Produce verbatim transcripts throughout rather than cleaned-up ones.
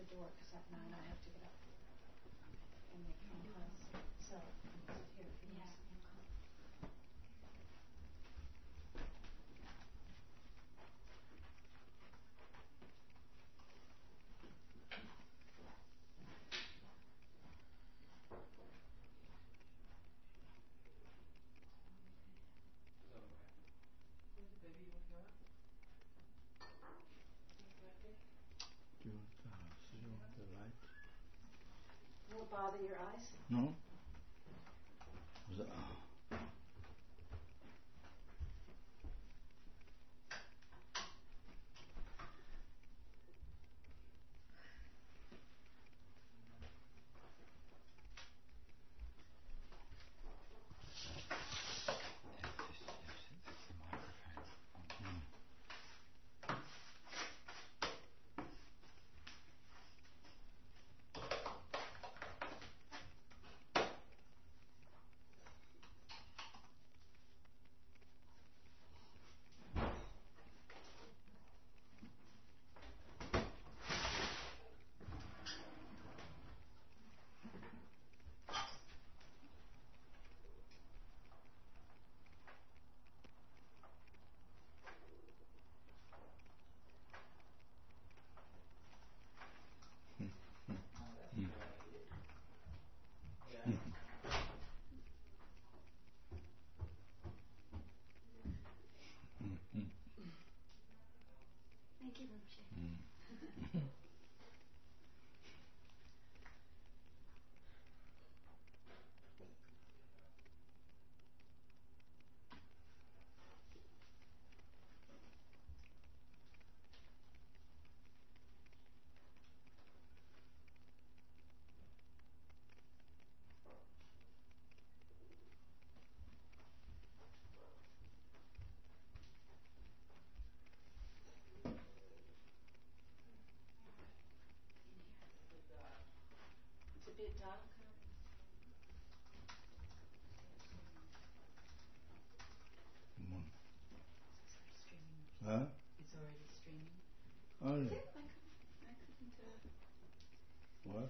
the door because at nine I have to get up and make phone calls. So I'll sit here if you want something to call. Will it bother your eyes? No. Was it, oh. Thank you, Rinpoche. It's a bit dark. Huh? It's already streaming. Oh, Is yeah. it? I couldn't. I couldn't. Uh... What?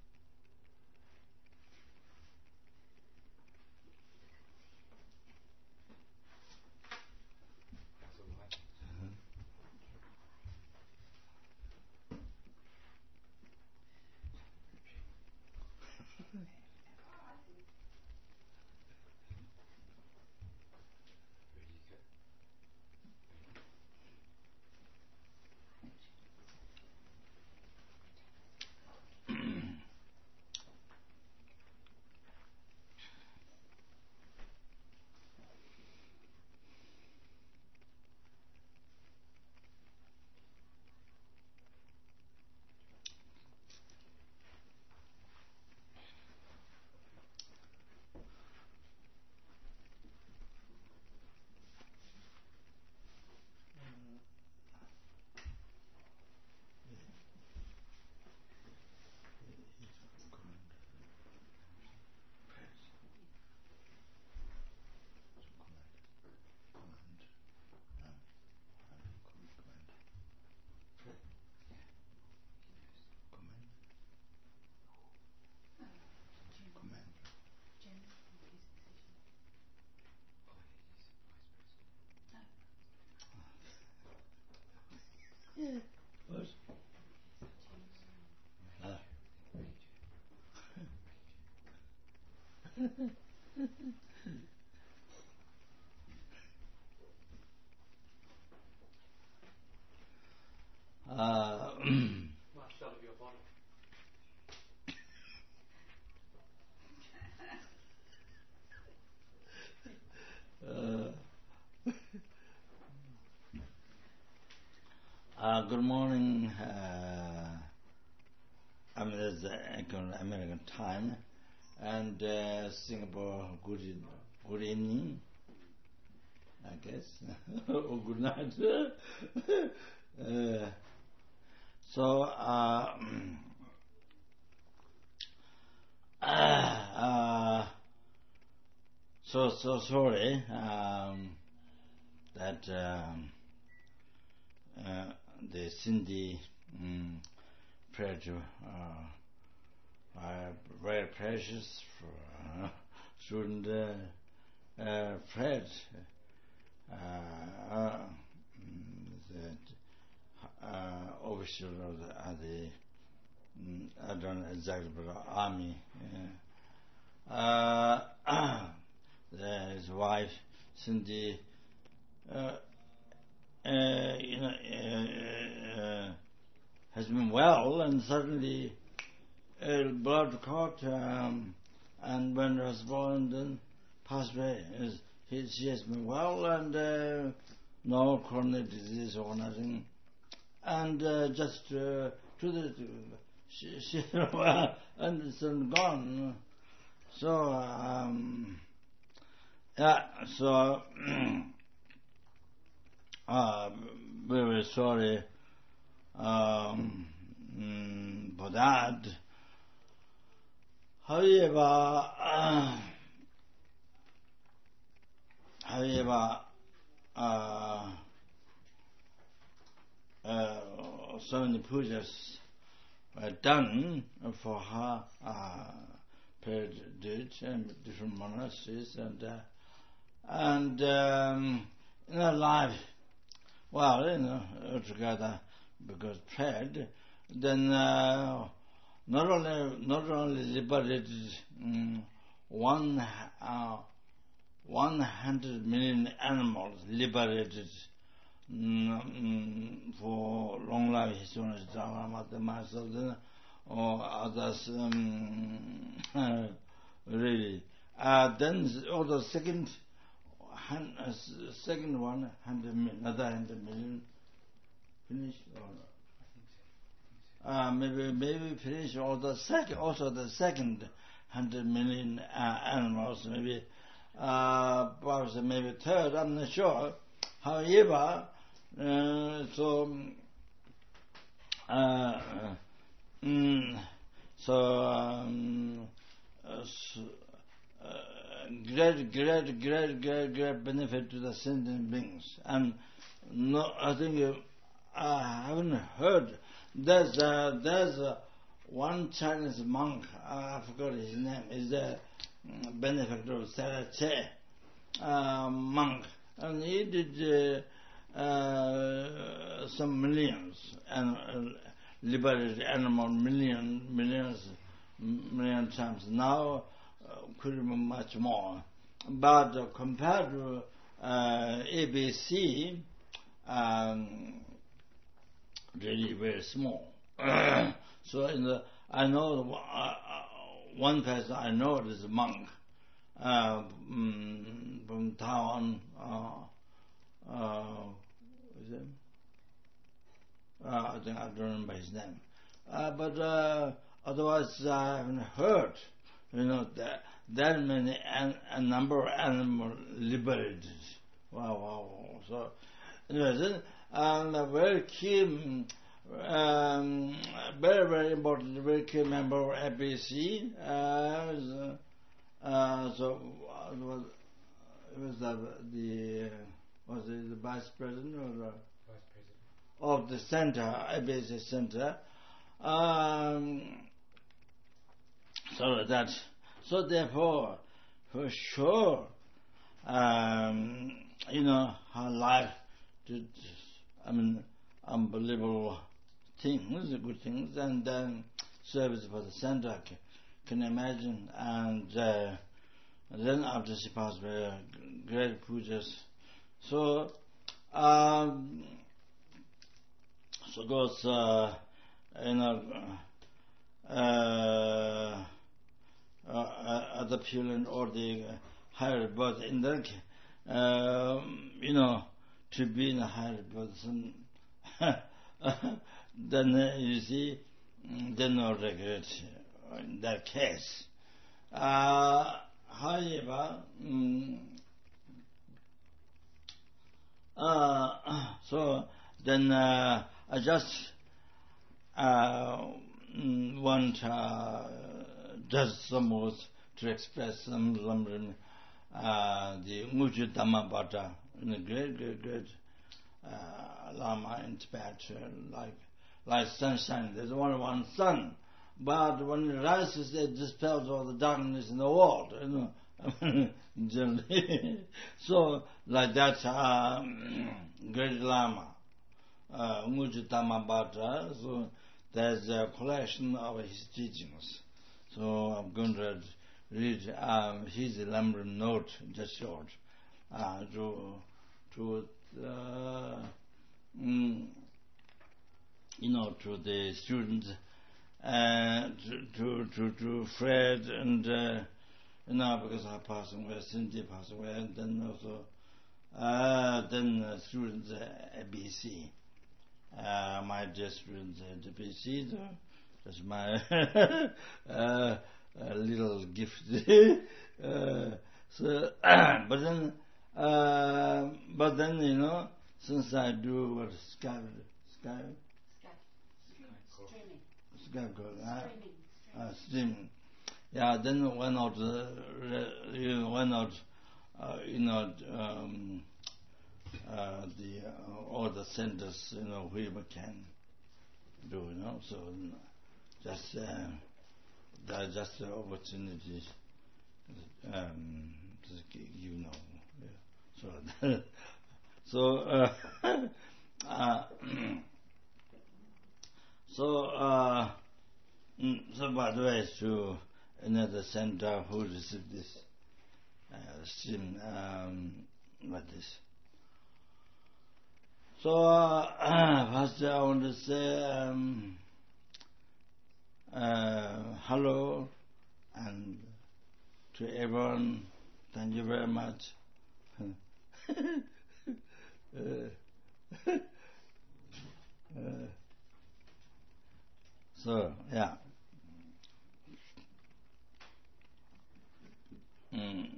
Yeah. What? Ah. uh, uh, uh, good morning. Uh, I mean, it's American time, and uh, Singapore. Good, good evening, I guess, or good night. uh, so, uh, uh, uh, so so sorry um, that um, uh, the Cindy um, pray to uh, uh, very precious for uh, student uh, uh, Fred. Uh, uh, the uh, officer of the, uh, the mm, I don't know exactly, but army. Yeah. Uh, his wife Cindy. Uh, uh, you know, uh, uh, has been well, and suddenly uh, blood clot, um, and when was born, then passed away. He, she has been well, and uh, no chronic disease or nothing, and uh, just uh, to the she, she and it's gone. So um, yeah, so. Uh, very sorry um, mm, for that. However, uh, however, uh, uh, so many pujas were done for her uh, per date and different monasteries, and uh, and um, in her life. Well, you know, altogether, because prayed, then uh, not only not only liberated um, one uh, one hundred million animals liberated um, for long life, his own Dharma, myself, or others, um, really. Uh, then, or the second. Hun, uh, second one, hundred million, another hundred million, finish or uh, maybe maybe finish or the second, also the second hundred million uh, animals, maybe uh, perhaps maybe third. I'm not sure. However, uh, so uh, mm, so. Um, uh, so Uh, great, great, great, great, great benefit to the sentient beings. And no, I think uh, I haven't heard. There's uh, there's uh, one Chinese monk. Uh, I forgot his name. Is the um, benefactor of Sarache uh, monk, and he did uh, uh, some millions and uh, liberated animal million millions million times now. Uh, could be much more, but uh, compared to uh, A B C, um, really very small. So in the, I know uh, one person I know is a monk uh, um, from Taiwan. Uh, uh, is it? Uh, I think I don't remember his name, uh, but uh, otherwise I haven't heard. You know, that, that many, an, a number of animals liberated. Wow, wow, wow. So, anyway, and a very key, um, very, very important, very key member of A B C. Uh, was, uh, so, uh, it was, it was the, the, was it the vice president or the? Vice president. Of the center, A B C center. Um, So that, so therefore, for sure, um, you know, her life did, I mean, unbelievable things, good things, and then service for the center, can you imagine? And, uh, and then after she passed away, great pujas. So, um, so goes, uh, you know, uh, Uh, other people or the uh, higher birth in that, uh, you know, to be in a higher person, then uh, you see, then no regret in that case. Uh, however, um, uh, so then uh, I just uh, want uh, just some words to express some, some uh, the Muju Dhammapata, in a great, great, great uh, Lama in Tibet, uh, like like sunshine. There's only one sun. But when it rises, it dispels all the darkness in the world. You know? Generally. So, like that, uh, Great Lama, uh, Ngujit Dhammapada, so there's a collection of his teachings. So I'm going to read um, his elaborate note, just short, uh, to, to uh, mm, you know, to the students, uh, to, to, to, to Fred and, uh, you know, because I passed away, Cindy passed away, and then also, uh, then uh, students uh, at B C. Uh, my dear students at B C, so that's my uh, a little gift. uh, so, but then, uh, but then, you know, since I do what Skype, Skype, Streaming. Skype, uh, Streaming. uh, streaming. Yeah, then why not, uh, you know, why not, uh, you know, um, uh, the uh, all the centers, you know, we can do, you know, so just uh, that's just the opportunity, um, to, you know, yeah. so so uh, uh, so uh, so by the way, to another center who received this uh, stream, um, like this. So uh, first I want to say um, uh, hello and to everyone. Thank you very much. uh, uh, so yeah. Mm.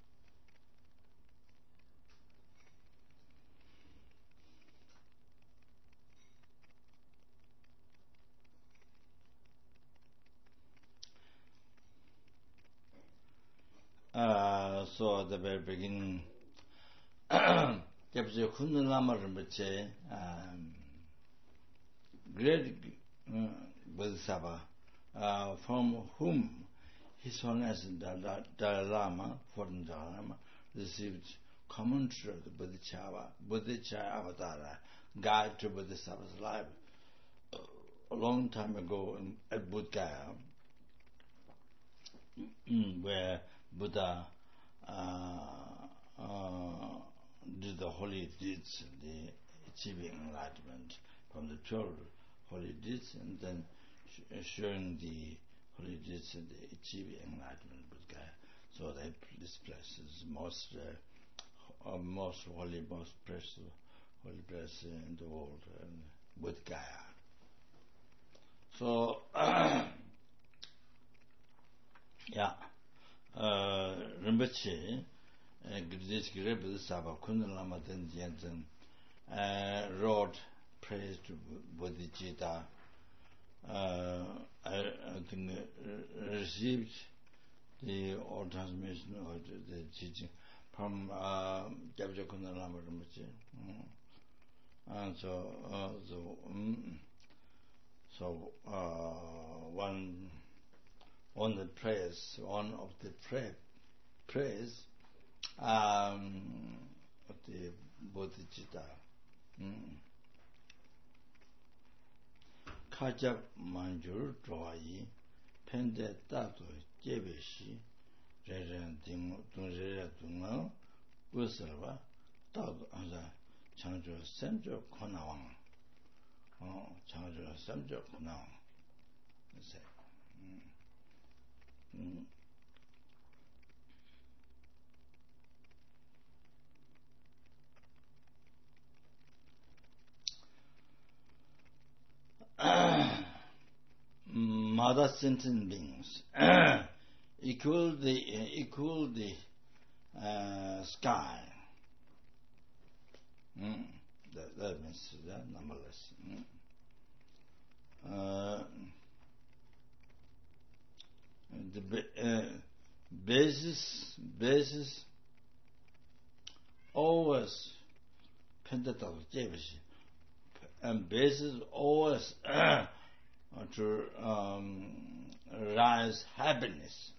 Uh, so at the very beginning, Deputy Khun Lama Rinpoche, um, great uh, Bodhisattva, uh, from whom His Holiness Dalai Dalai Lama, fourteenth Dalai Lama, received commentary of the Bodhichava, Bodhichaya Avatara, Guide to Bodhisattva's Life, a long time ago in, at Bodh Gaya, where Buddha uh, uh, did the holy deeds, the achieving enlightenment from the twelve holy deeds, and then showing the holy deeds and the achieving enlightenment Bodh Gaya. So that this place is most uh, uh, most holy, most precious, holy place in the world, uh, Bodh Gaya. So yeah. Uh, Rinpoche, Gurdjieff Rebbe Saba Khun Lama Den Jensen, wrote praise to Bodhicitta. Uh, I, I think uh, received the old transmission or the, the teaching from Gyabja Khun Lama Rinpoche. Mm. And so, uh, so, um, so uh, one. On the prayers, one of the pray, prayers um, of the Bodhicitta. Kajak manjur droyi, pende tato jebeshi, reran dung rera dunga, usalva, tato anza, changjo semjo konawang. Changjo semjo konawang. Mm. Mother sentient beings equal the uh, equal the uh, sky. Mm. That, that means that numberless. Mm. Uh, the uh, basis basis always pentateuch jevish and basis always to um, rise happiness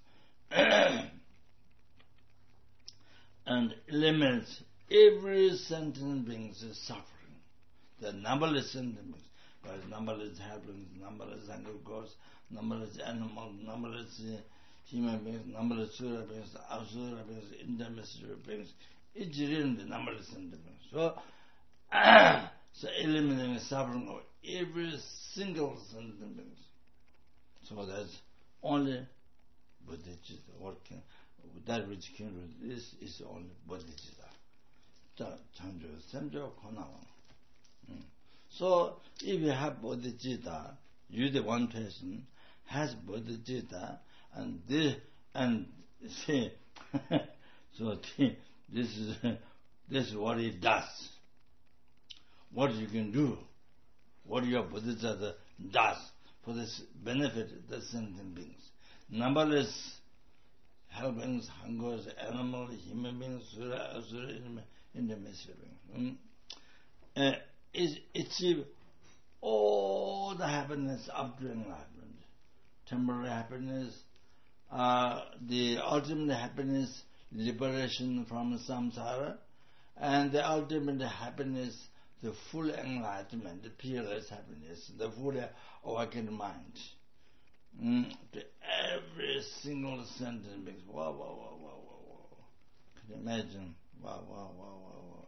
and eliminates every sentient being's suffering. The numberless sentient beings, whereas numberless happiness, numberless anger gods, numberless animals, numberless uh, human beings, numberless sura beings, asura beings, intermediate beings, each in the numberless sentient beings. So, so eliminating suffering of every single sentient beings. So that's only Bodhicitta working. That which can do this is only Bodhicitta. Chanjo, Semjo, Konawa. So if you have Bodhicitta, you the one person has Bodhicitta, and this and see, so this is this is what it does. What you can do, what your Bodhicitta does for this benefit of the sentient beings. Numberless helpings, hungers, animals, human beings, sura, asura, in the mystery. Hmm? Uh, is achieve all the happiness up to enlightenment. Temporary happiness, uh, the ultimate happiness, liberation from samsara, and the ultimate happiness, the full enlightenment, the peerless happiness, the fully awakened mind. Mm, to every single sentence makes wow, wow, wow, wow, wow, wow. Can you imagine? Wow, wow, wow, wow, wow.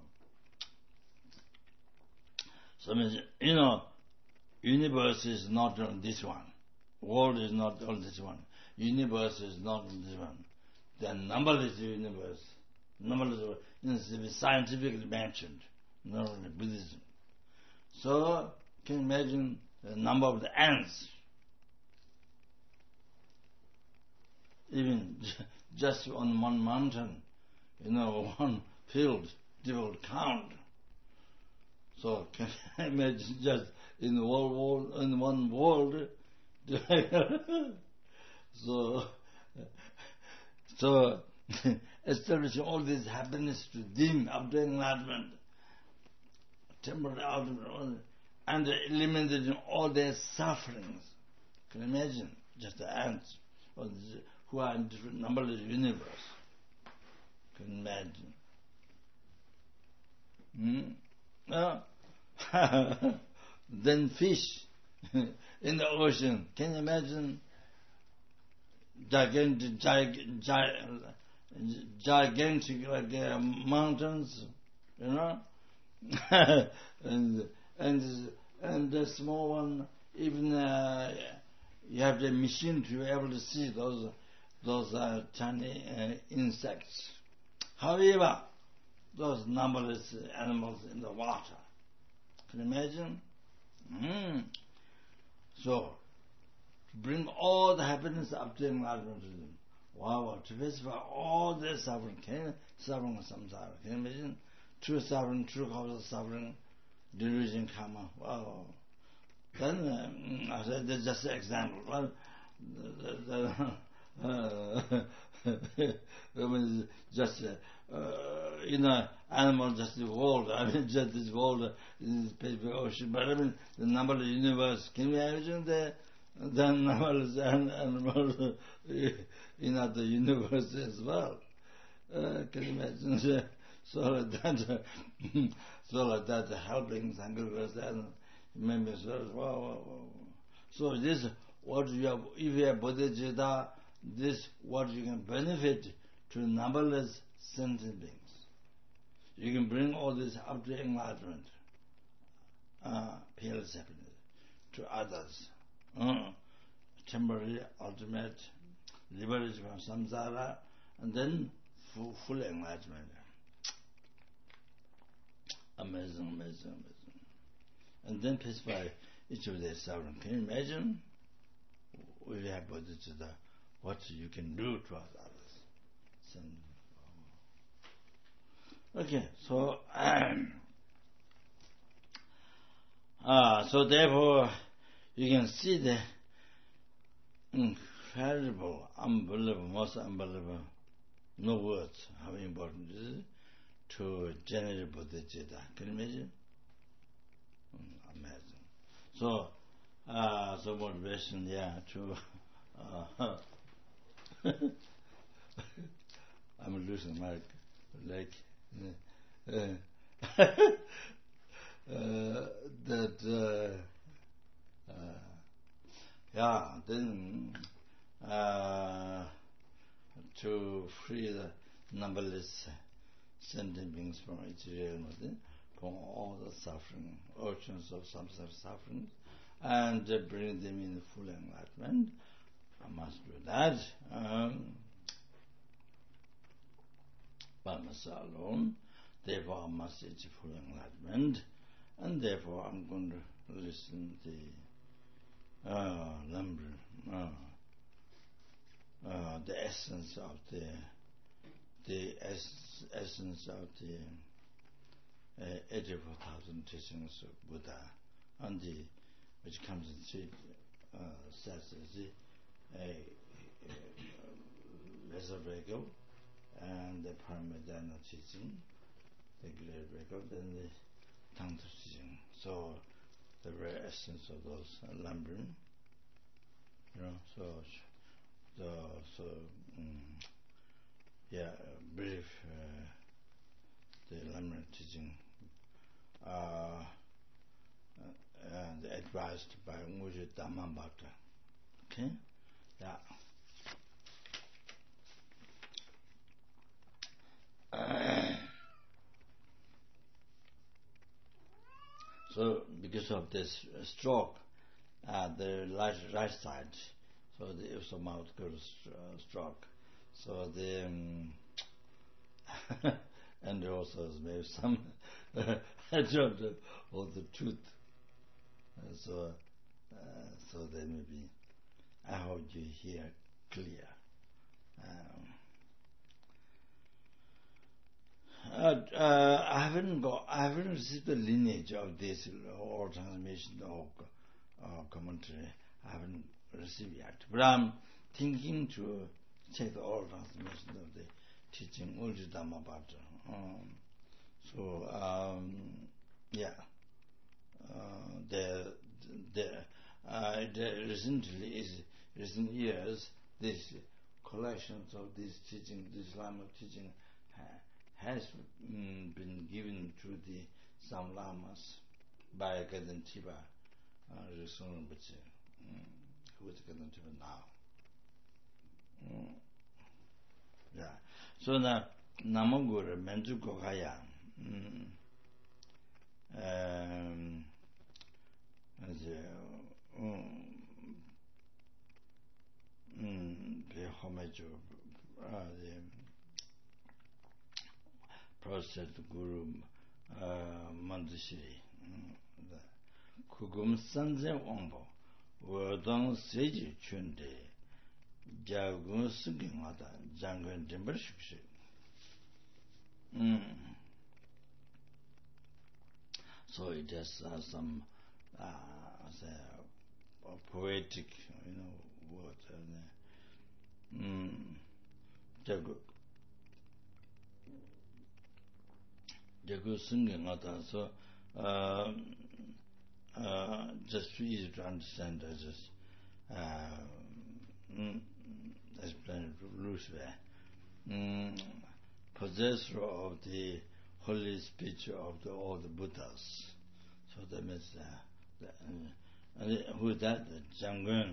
So, you know, universe is not on this one. World is not on this one. Universe is not on this one. There are numberless universe. Numberless, you know, it's scientifically mentioned, not only Buddhism. So, can you imagine the number of the ants? Even just on one mountain, you know, one field, they will count. So can you imagine just in the world, world in one world? so, so establishing all this happiness to them after enlightenment, temporary ultimate, and eliminating all their sufferings. Can you imagine? Just the ants, who are in different numberless universe. Can you imagine? Hmm? Uh, then fish in the ocean. Can you imagine? Gigantic, gigantic, gigantic like uh, mountains, you know, and and and the small one. Even uh, you have the machine to be able to see those those uh, tiny uh, insects. However, those numberless animals in the water. Can you imagine? Mm. So, to bring all the happiness up to enlightenment to them. Wow, wow, to specify all their suffering. Can you, suffering of samsara. Can you imagine? True suffering, true cause of suffering, delusion, karma. Wow. Then, uh, I said, that's just an example. Well, the, the, uh, just, uh, you know, animal just the world. I mean, just this world, this paper ocean. But I mean, the number of the universe. Can you imagine the, the numbers and animals in other universe as well? Uh, can you imagine? So like that, so like that, helping Sanghas and members. Wow, wow, wow. So this, what you have, if you have Bodhicitta, this what you can benefit to numberless sentient beings. You can bring all this up to enlightenment, uh, peerless happiness to others. Uh, temporary, ultimate, liberation from samsara, and then full, full enlightenment. Amazing, amazing, amazing. And then pacify each of their suffering. Can you imagine? We have Bodhicitta, what you can do to others. Send. Okay, so um, ah, so therefore you can see the incredible, unbelievable, most unbelievable, no words, how important it is to generate Bodhicitta. Can you imagine? amazing. So, uh, so motivation, yeah, to, uh, I'm losing my leg. Uh, uh, that, uh, uh, yeah, then, uh, to free the numberless sentient beings from each realm, from all the suffering, oceans of samsara suffering, and uh, bring them in full enlightenment. I must do that. Um, by myself alone. Therefore, I must achieve full enlightenment, and therefore I'm going to listen the uh, number, uh, uh, the essence of the the es- essence of the uh, eighty-four thousand teachings of Buddha, and the which comes in three uh, sets as the uh, uh, lesser regal and the Paramedana teaching, the great record, and the Tantra teaching. So the very essence of those uh, lumbering, you know. So the so um, yeah, brief uh, the lumbering teaching, uh, and advised by Nguje Dhammambhata. Okay, yeah. So, because of this uh, stroke, uh, the right, right side, so the ipso-mouth goes uh, stroke. So the um, and also maybe some I don't know all the truth. Uh, so uh, so then maybe I hope you hear clear. Um, Uh, uh, I haven't got, I haven't received the lineage of this or transmission or uh, commentary. I haven't received yet, but I'm thinking to check the oral transmission of the teaching Ulji Dhammapatra. Um, so um, yeah, uh, the the uh, the recently is recent years this collections of this teaching, this Islamic teaching. Uh, has mm, been given to the some lamas by Gadan Tiba, Risun Rinpoche, who is Gadan Tiba now. Mm. Yeah. So now, Namagura Menju Kokaya, um, the homage of the Prasad Guru uh, Mandashiri, Kugum Sanzen Ombo, Werdong Seji Chunde, Jagun Sugimata, Jangan Dimbershik. So it has uh, some uh, say, uh, poetic, you know, words. Mm. Jagu Jagu singing so uh, uh, just easy to understand. I just uh, mm, explain it loosely. Mm, possessor of the holy speech of the, all the Buddhas. So that means uh, the, uh, and who is that? The Jangun,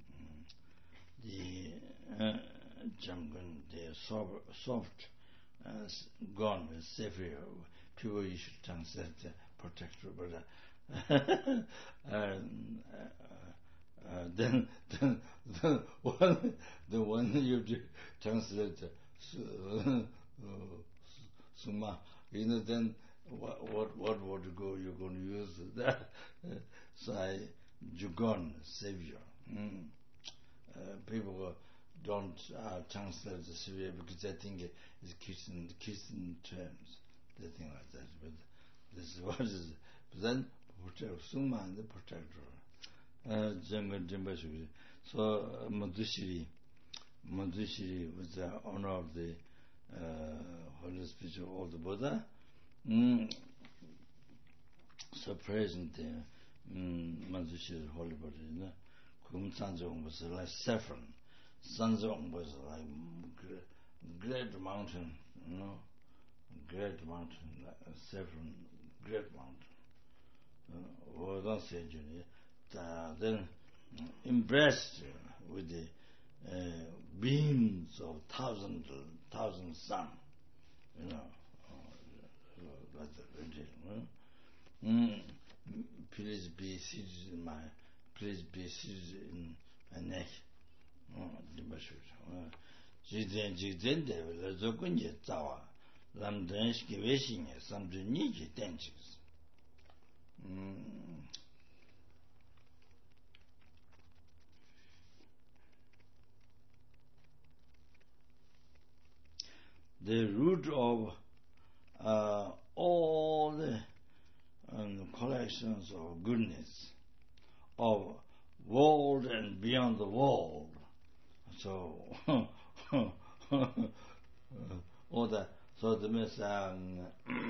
the uh, Jangun, the soft, soft uh, gone with Sephir. People you should translate uh, protector, but uh, and, uh, uh, then, then the one the one you translate uh, Suma, you know, then what what what would go you're going to use that? So I Jugon Savior. Mm. Uh, people don't uh, translate the Savior because they think it's Christian Christian terms. They think like that, but this is what is. But then Suma and the protector. Jangan Jimbashi. So Madhushiri, Madhushiri was the honor of the uh, holy speech of all the Buddha. Mm. So present um, Manzushi holy body. Kum Sanzong was like saffron. Sanzong was like great mountain, you know, great mountain, like saffron, great mountain. Uh, don't say then impressed with the uh, beams of thousand thousand sun, you know. Uh, that's it. Mm. Please be seated in my, please be seated in my neck. Jiden jiden de le zokunje zawa lam denshki veshinye samju niji denchis. The root of uh, all the um, collections of goodness, of world and beyond the world. So, all the so the means um,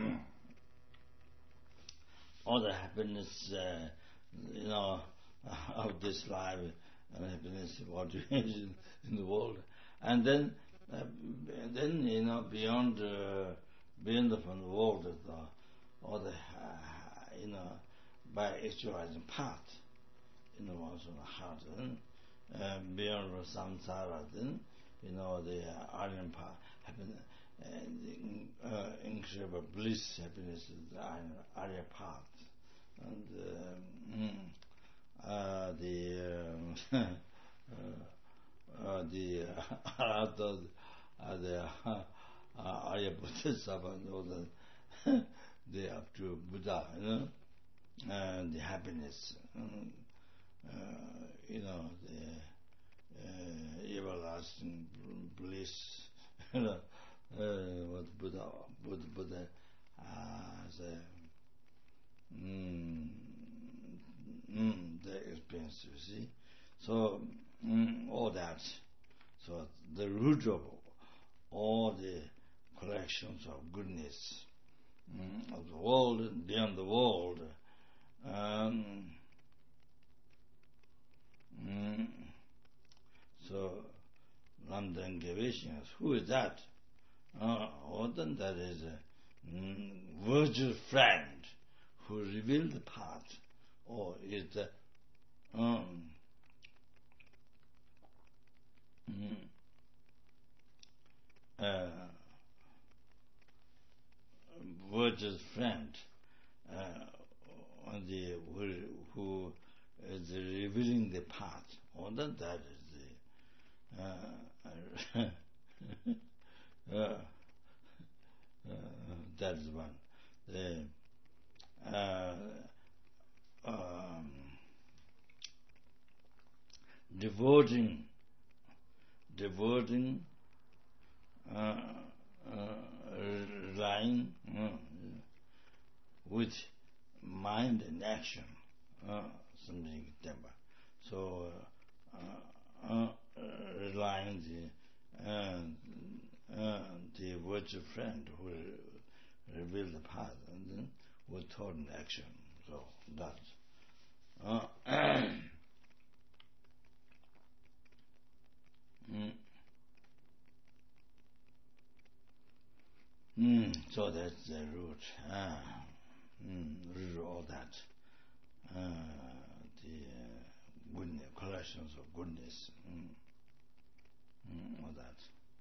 all the happiness, uh, you know, of this life, and happiness what is in the world, and then, uh, and then you know beyond, uh, beyond the from the world, the, all the uh, you know by actualizing part, you know also the heart, and uh, beyond the samsara, then you know the uh, Aryan part, happiness, and the, uh, incredible bliss, happiness is the Arya part, and uh, uh, the uh, uh, the uh, uh, the uh, Arya Bodhisattva, and all the they up to Buddha, you know, and the happiness, um, uh, you know, the uh, everlasting bliss, you know, uh, what Buddha, Buddha, Buddha uh, the, mm, mm, the experience, you see. So, mm, all that. So, the root of all the collections of goodness, mm, of the world and beyond the world, um, mm, so, London Gavishnas, who is that? Uh, then that is a mm, virtual friend who revealed the path, or is the um, mm, uh, virtual friend, uh, the who, who is revealing the path, or then that is the uh, uh, uh, that's one. The uh, um, devoting, devoting, uh, uh, relying uh, with mind and action, uh, something temper. So, uh, uh, relying the uh, uh, the virtual friend who revealed the path, and then with thought and action. So that's uh, mm. Mm, so that's the root. Ah, mm, root of all that. Uh, the uh, goodness, collections of goodness. Mm, mm, all that.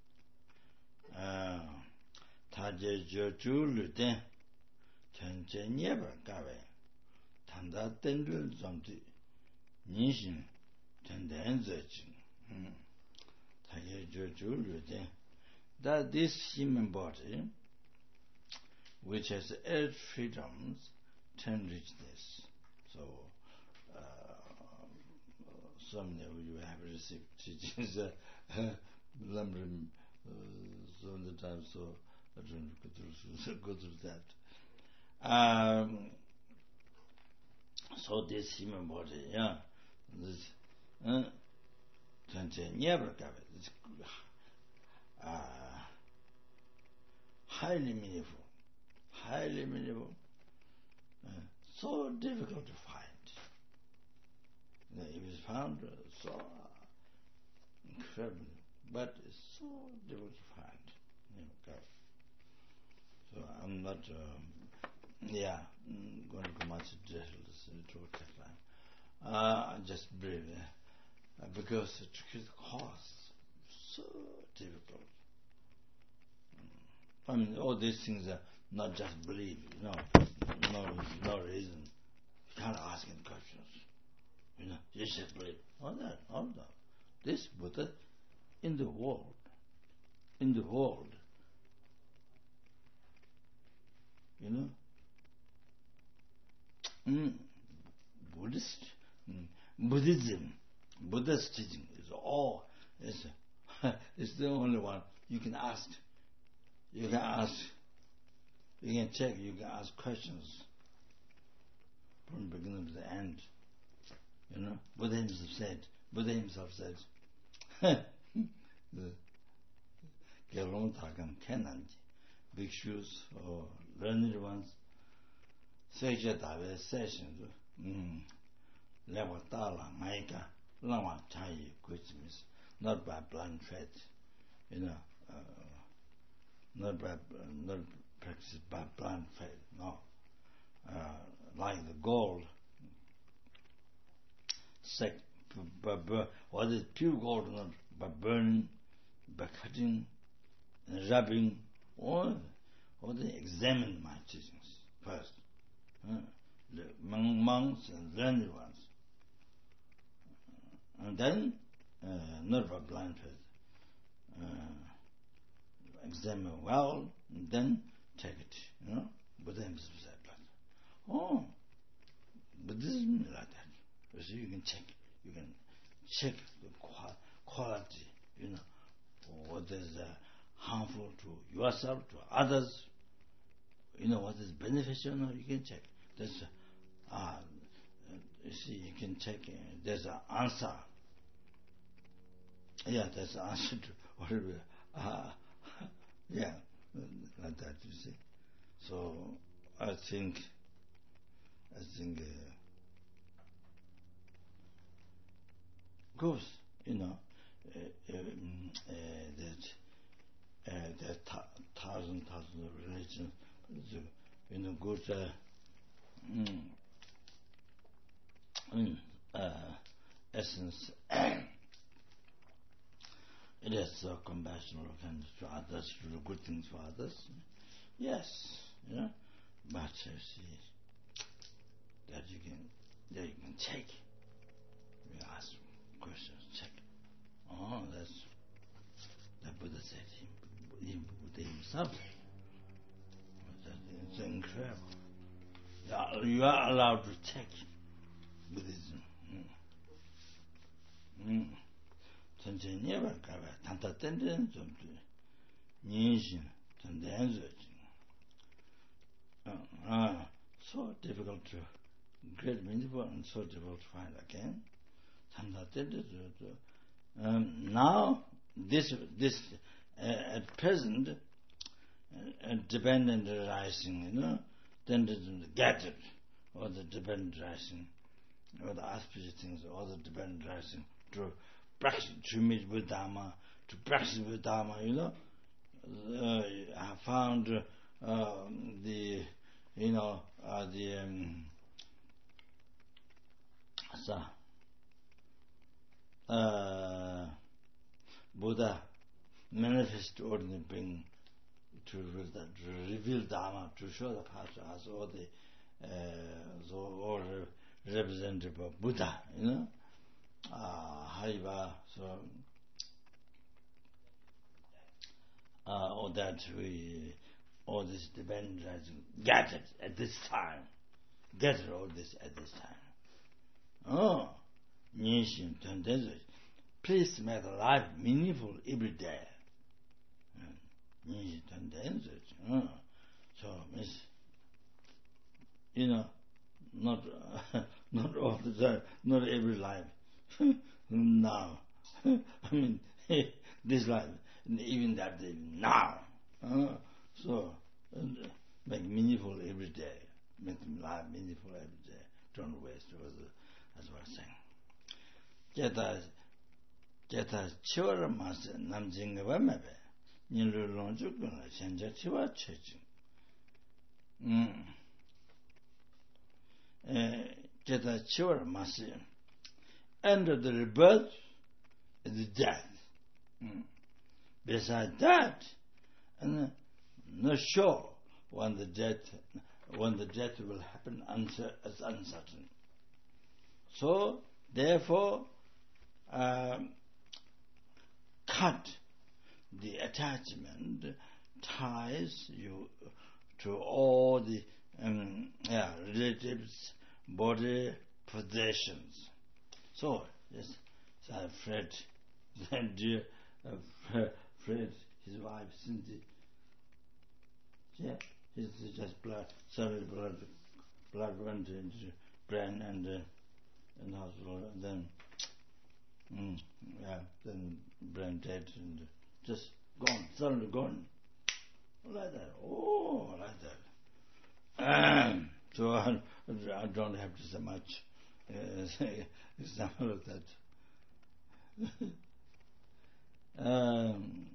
Taje joju luten, tenche nyeba gawe, tanda tendul zomti, nishin, tenden zechin. Taje joju luten. That this human body, which has eight freedoms, ten richness. So, uh, some of you have received teachings, uh, lumbering, uh, so many times, so I don't go through, go through that. Um, so this human body, yeah, this, uh, never got it. It's uh, highly meaningful, highly meaningful, uh, so difficult to find. It was found uh, so incredible, but it's so difficult to find. Okay. So I'm not, um, yeah, going to go much details to Catalan. Uh, just briefly, uh, because it costs so difficult. I mean, all these things are not just belief, you know, no, no reason. You can't ask any questions. You know, you just believe. All that, all that. This Buddha in the world, in the world, you know, mm, Buddhist, mm, Buddhism, Buddha's teaching is all, is, it's the only one you can ask. You can ask, you can check, you can ask questions from the beginning to the end. You know, Buddha himself said, Buddha himself said, the Gelong Takam Kenanji, bhikshus or learned ones, Seja Dave sessions, Lewa Tala, Maika, Lama Chai, which means not by blind faith, you know, uh, not by, not practiced by blind faith, no. Uh, like the gold, sec, by, by, what is pure gold, not by burning, by cutting, and rubbing, or, or they examine my teachings first. Uh, the monks and learned ones. And then, uh, not by blind faith, uh, examine well, and then take it, you know. Buddha himself said that. Oh, Buddhism is like that. So you can check, you can check the quality, you know, what is uh, harmful to yourself, to others, you know, what is beneficial, no, you can check. There's uh, uh, you see, you can check, uh, there's an answer. Yeah, there's an answer to whatever. Uh, yeah, like that, you see. So, I think, I think, uh, of course, you know, uh, um, uh, that uh, there are th- thousand, thousand of religions, you know, good uh, mm, mm, uh, essence. It is uh, compassion or kindness to others, to do good things for others. Yes, you know, but uh, see, that you can, that you can check. You ask questions, check. Oh, that's the Buddha said him, him Buddha himself. It's incredible. You are allowed to check Buddhism. Mm. Mm. 천천히 해볼까봐 단타 땐데는 좀 인신 좀 내줘지. Ah, so difficult to great meaningful and so difficult to find again. 단타 땐데 um, now this this uh, at present uh, dependent rising, you know, then gathered or the dependent rising or the auspicious things or the dependent rising to practice, to meet with Dharma, to practice with Dharma, you know. Uh, I found uh, the, you know, uh, the um, so, uh, Buddha manifest ordinary being to reveal, to reveal Dharma, to show the path to us, or the uh, so, or representative of Buddha, you know. Ah, Hariva, so uh, all that we, all this depends gathered at this time, gathered all this at this time. Oh, Nishin Tendenzui, please make life meaningful every day. Nishin Tendenzui, oh, so Miss, you know, not uh, not all the time, not every life. Now, I mean, this life, even that day, now. Uh, so, uh, make meaningful every day. Make life meaningful every day. Don't waste. That's what I'm saying. Jeta Jeta Chiwara Mas Namjinga Mebe, Nilu Lonjukuna, Shanja Chiwa Church. Jeta Chiwara Mas, end of the rebirth is death. Mm. Besides that, and not sure when the death when the death will happen is uncertain. So therefore, um, cut the attachment ties you to all the um, yeah, relatives, body, possessions. So yes, so Fred, then dear uh, Fred, his wife Cindy. Yeah, he's just blood, suddenly blood, blood went into brain and uh, in the hospital, and then, mm, yeah, then brain dead and just gone, suddenly gone, like that. Oh, like that. Um, so I, I don't have to say much uh, example of that. um,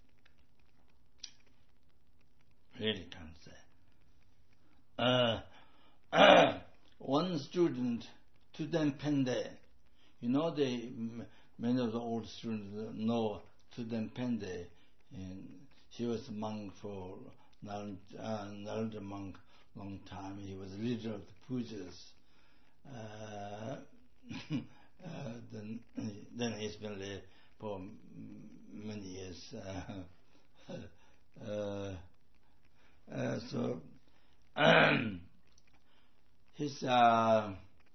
really can't say. Uh, uh, one student, Tuden Pende, you know, they, many of the old students know Tuden Pende, and she was a monk for Narada uh, monk long time. He was leader of the pujas. Uh, uh, then, then he's been there for many years. Uh, uh, uh, so um, his uh,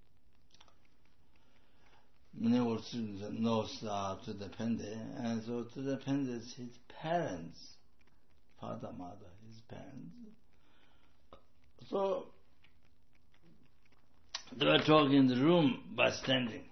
many old students knows uh, to the Pende, and so to the Pende is his parents, father, mother, his parents. So they were talking in the room by standing,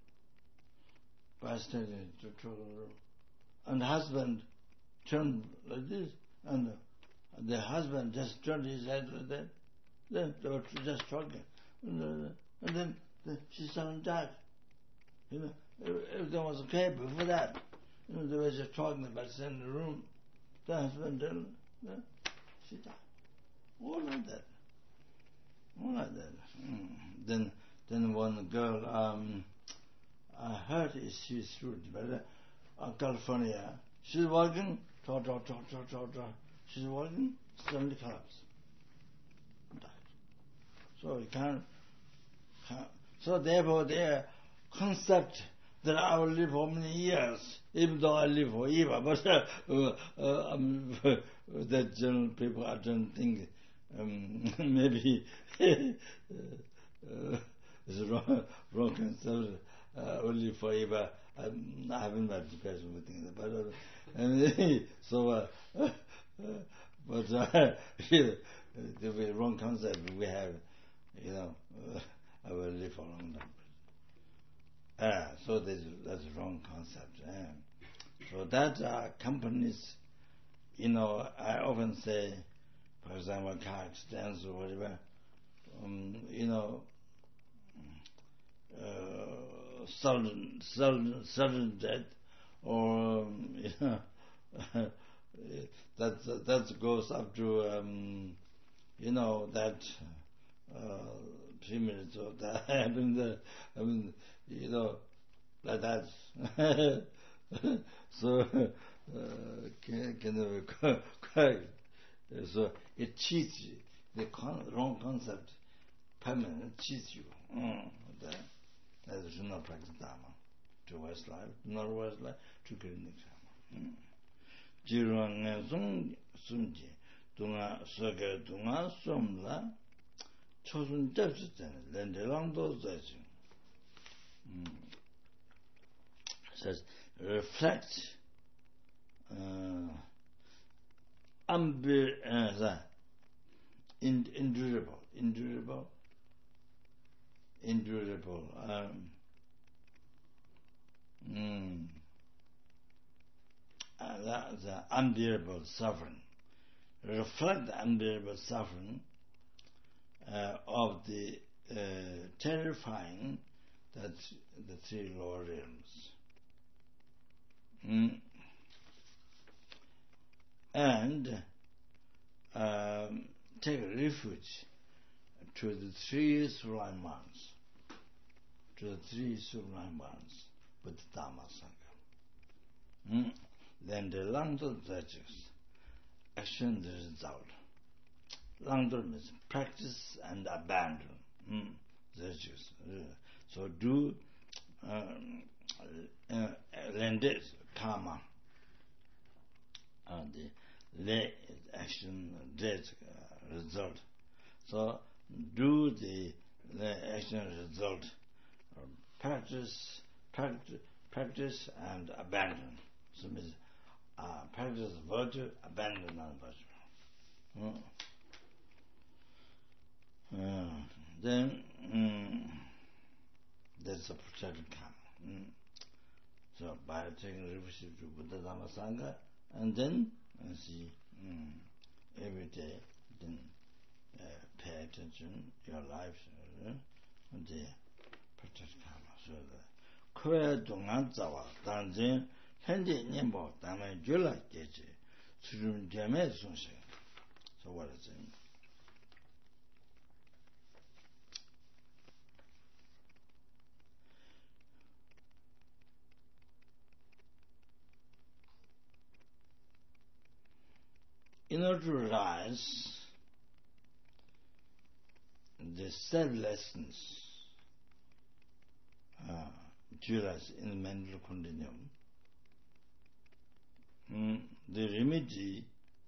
by standing to talk in the room, and the husband turned like this, and the husband just turned his head like that. Then they were just talking, and then she suddenly died. You know, everything was okay before that. You know, they were just talking about in the room. The husband then, then she died. All like that. All like that. Mm. Then, then one girl, um, I heard she's student, but uh, California. She's walking, talk, talk, talk, talk, talk, talk. She's walking, suddenly collapsed. Died. So you can't, can't. So therefore, their concept that I will live for many years, even though I live forever, but uh, uh, um, that general people, I don't think um, maybe uh, it's wrong, wrong concept. Uh, only forever. Um, I haven't had the person with things, but uh, and, so. Uh, uh, but uh, the wrong concept we have, you know, uh, I will live for a long time. Uh, so that's, that's the wrong concept. Uh, so that uh, companies, you know, I often say, for example, car accidents or whatever, um, you know, uh, sudden, sudden, sudden death, or um, you know, that that goes up to um, you know that uh, three minutes or that. I mean, the, I mean, you know, like that. So uh, can can quite. So it cheats you. The con- wrong concept, permanent cheats you. Mm, that that is not practice Dharma. To West life, not West life, to Krinik Dharma. Jiruan Sung Sumji, Dunga Soga Dunga Sumla, Chosun Jefferson, Lendelando Zajin. Says, reflect, uh, unbe- uh, in, endurable, endurable, endurable, um, mm, uh, the, the unbearable suffering. Reflect the unbearable suffering uh, of the uh, terrifying That's the three lower realms. Mm. And um, take refuge to the three sublime ones, to the three sublime ones, with Dhamma Sangha. Mm. Then the Langdor virtues, action the result. Langdor means practice and abandon. Mm. Virtues. So do um, uh, lend karma. And the le action dead uh, result. So do the, the action result, or practice, practice, practice and abandon. So means uh, practice virtue, abandon non-virtue. Uh, uh, then um, that's a protected karma. Mm. So by taking refuge to Buddha Dhamma Sangha, and then uh, see um, every day, then uh, pay attention your life, uh, and the protect karma. So the Koya Dungan Zawa, Danjin, Hendi Nimbo, Dhamma Jula Geji, Surum Jame Sunse. So what is it? In order to rise the selflessness, uh, Juras in the mental continuum, mm, the remedy,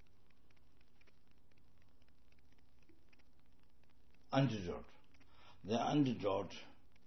antidote, the antidote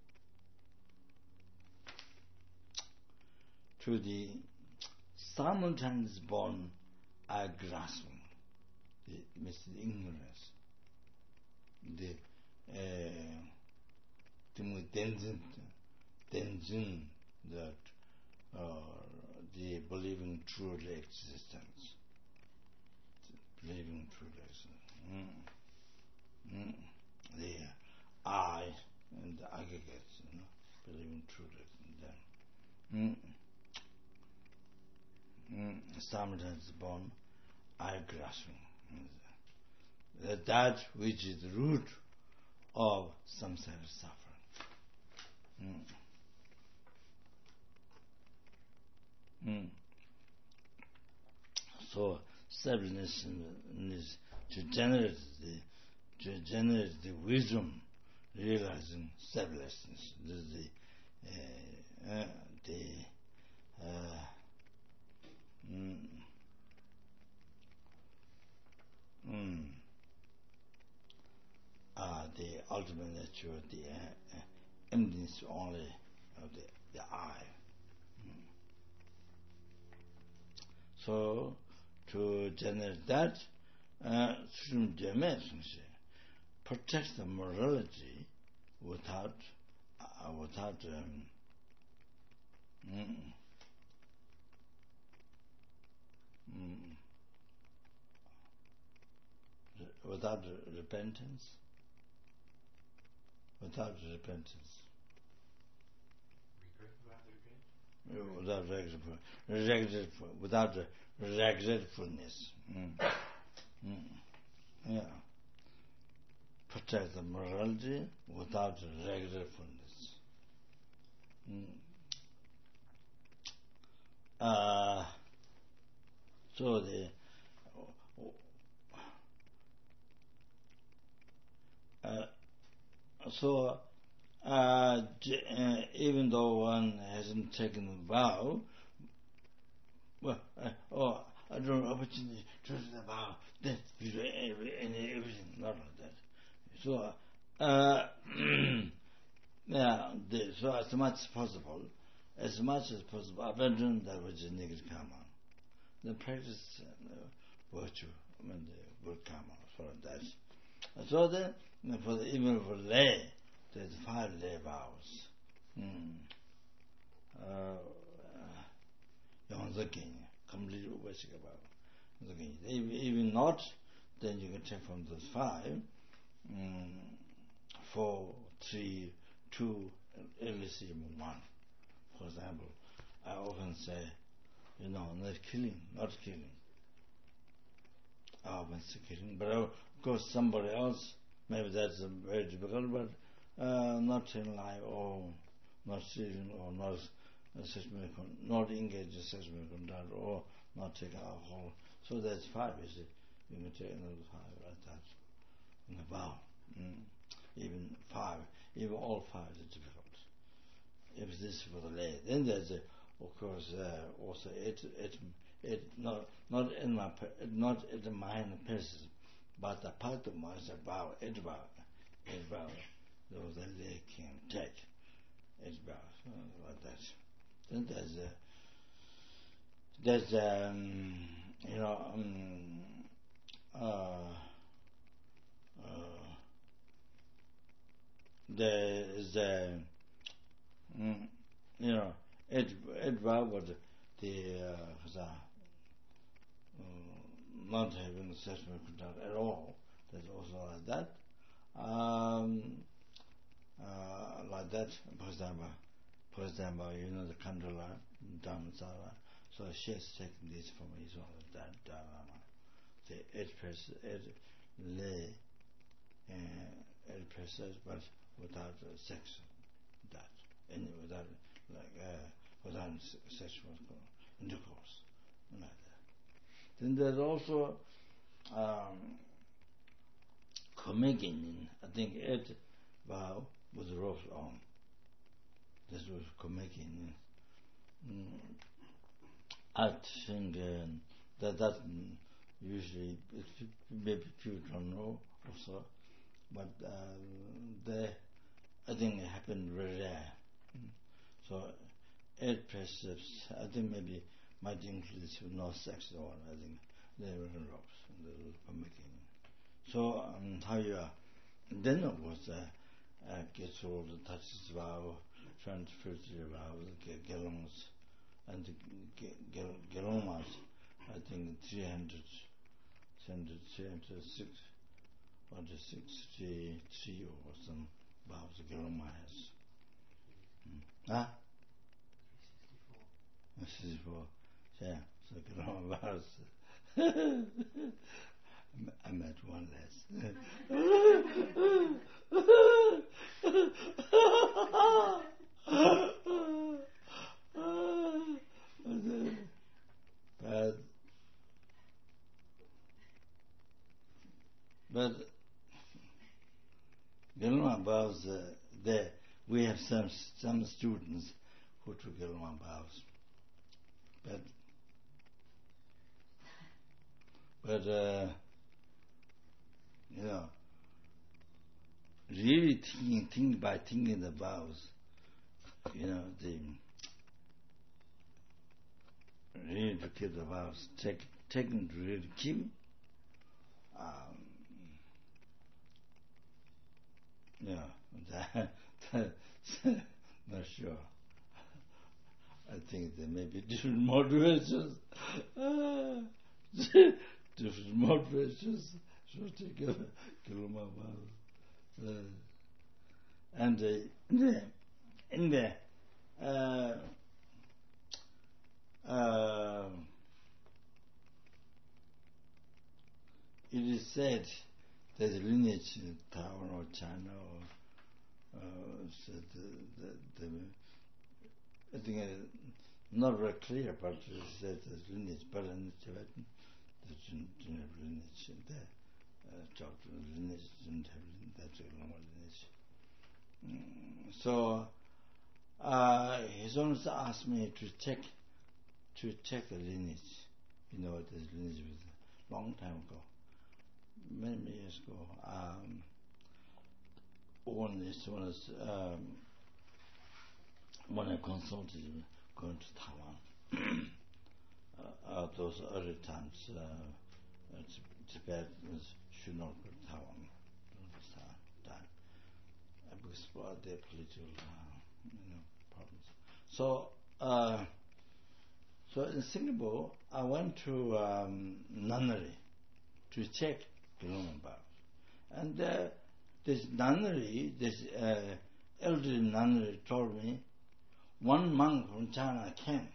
to the simultaneous born eye grasping, the, the ignorance, the uh, Tenzin, Tenzin, that uh, the believing truly existence, believing truly existence, mm. Mm. the I and the aggregates, you know, believing truly existence. Mm. Mm. Simultaneous born eye grasping, that, that which is the root of samsara suffering. Mm. Mm. So selflessness is to generate the to generate the wisdom, realizing selflessness. This is the uh, uh, the uh, mm, mm, uh, the ultimate nature, the uh, uh, emptiness only of the the I. Mm. So to generate that, uh, protect the morality without uh, without um, mm, mm, without repentance, without repentance, without regretful, without regretfulness. Mm. Mm. Yeah. Protect the morality without regretfulness. Mm. Uh, so the uh, so uh, uh, even though one hasn't taken a vow, well, uh, oh, I don't know opportunity to do the vow, that and everything, not like that. So, uh, yeah, the, so as much as possible, as much as possible, abandon that which is negative karma. The practice uh, virtue, I mean the good karma, so that's. So then, for the, even for lay, there's five lay vows. Hmm. Uh, completely basic about. Even not, then you can take from those five, um, four, three, two, elysium one. For example, I often say, you know, not killing, not killing. I often say killing, but of course somebody else, maybe that's very difficult, but uh, not in life, or not stealing, or not uh, sexual, not engage in sexual conduct, or not take alcohol. So that's five, you see. You can take another five like that. In a vow. Mm. Even five, even all five is difficult. If this is for the lay, then there's, a, of course, uh, also it, it, it not not in my not in the mind person, but the part of myself vow, it vow, it vow. Those the lay can take, it vow, uh, like that. Then there's a, there's um, you know um, uh, uh, there is a mm, you know it it vow what the uh, uh, not having sexual contact at all. There's also like that. Um, uh, like that, for example, for example, you know the Kandala, Dhammasala. So she has taken this from Israel, that Dharma. The eight person, eight lay, uh, eight persons, but without uh, sex, that, and without like uh, without sexual intercourse, like that. Then there's also um, Komegin. I think eight vow was wrote on. This was Komegin. Mm. I think uh, that that usually maybe people don't know also, but uh, they, I think it happened very rare. Mm. So eight precepts, I think maybe might include no sex or I think they were ropes and they were Komegin. So um, how you are? Then of course uh, uh, get through the touches vow, transferty vow, gelongs, and the gelomas, I think three hundred, three hundred six, or sixty-three or some vows geloma has. Ah? sixty-four. Yeah, so geloma vows. I met one less. but but Gelma vows uh, there we have some some students who took Gelma vows, but but uh, you know, really thinking, think by thinking the vows, you know, the really to keep the vows, take, taking to really keep, um, you know, that, that's not sure. I think there may be different motivations, uh, different motivations, so take a Kiloma vows. Uh, and uh, in the, in the uh, uh, it is said that the lineage in Taiwan or China or uh, so the, the, the, I think uh, not very clear, but it said the lineage, but in Tibetan, the Genevan lineage, and the uh, Choctaw lineage didn't have that long lineage. Mm, so uh, his owners asked me to check to check the lineage. You know, this lineage was a long time ago, many, many years ago. Um, one is one is um, when I consulted going to Taiwan. uh, uh, those early times, uh, uh, Tibet should not go to Taiwan during this time, time uh, because of their political uh, you know, problems. So. Uh, So in Singapore, I went to um, nunnery to check Geloma vows. And uh, this nunnery, this uh, elderly nun told me, one monk from China came,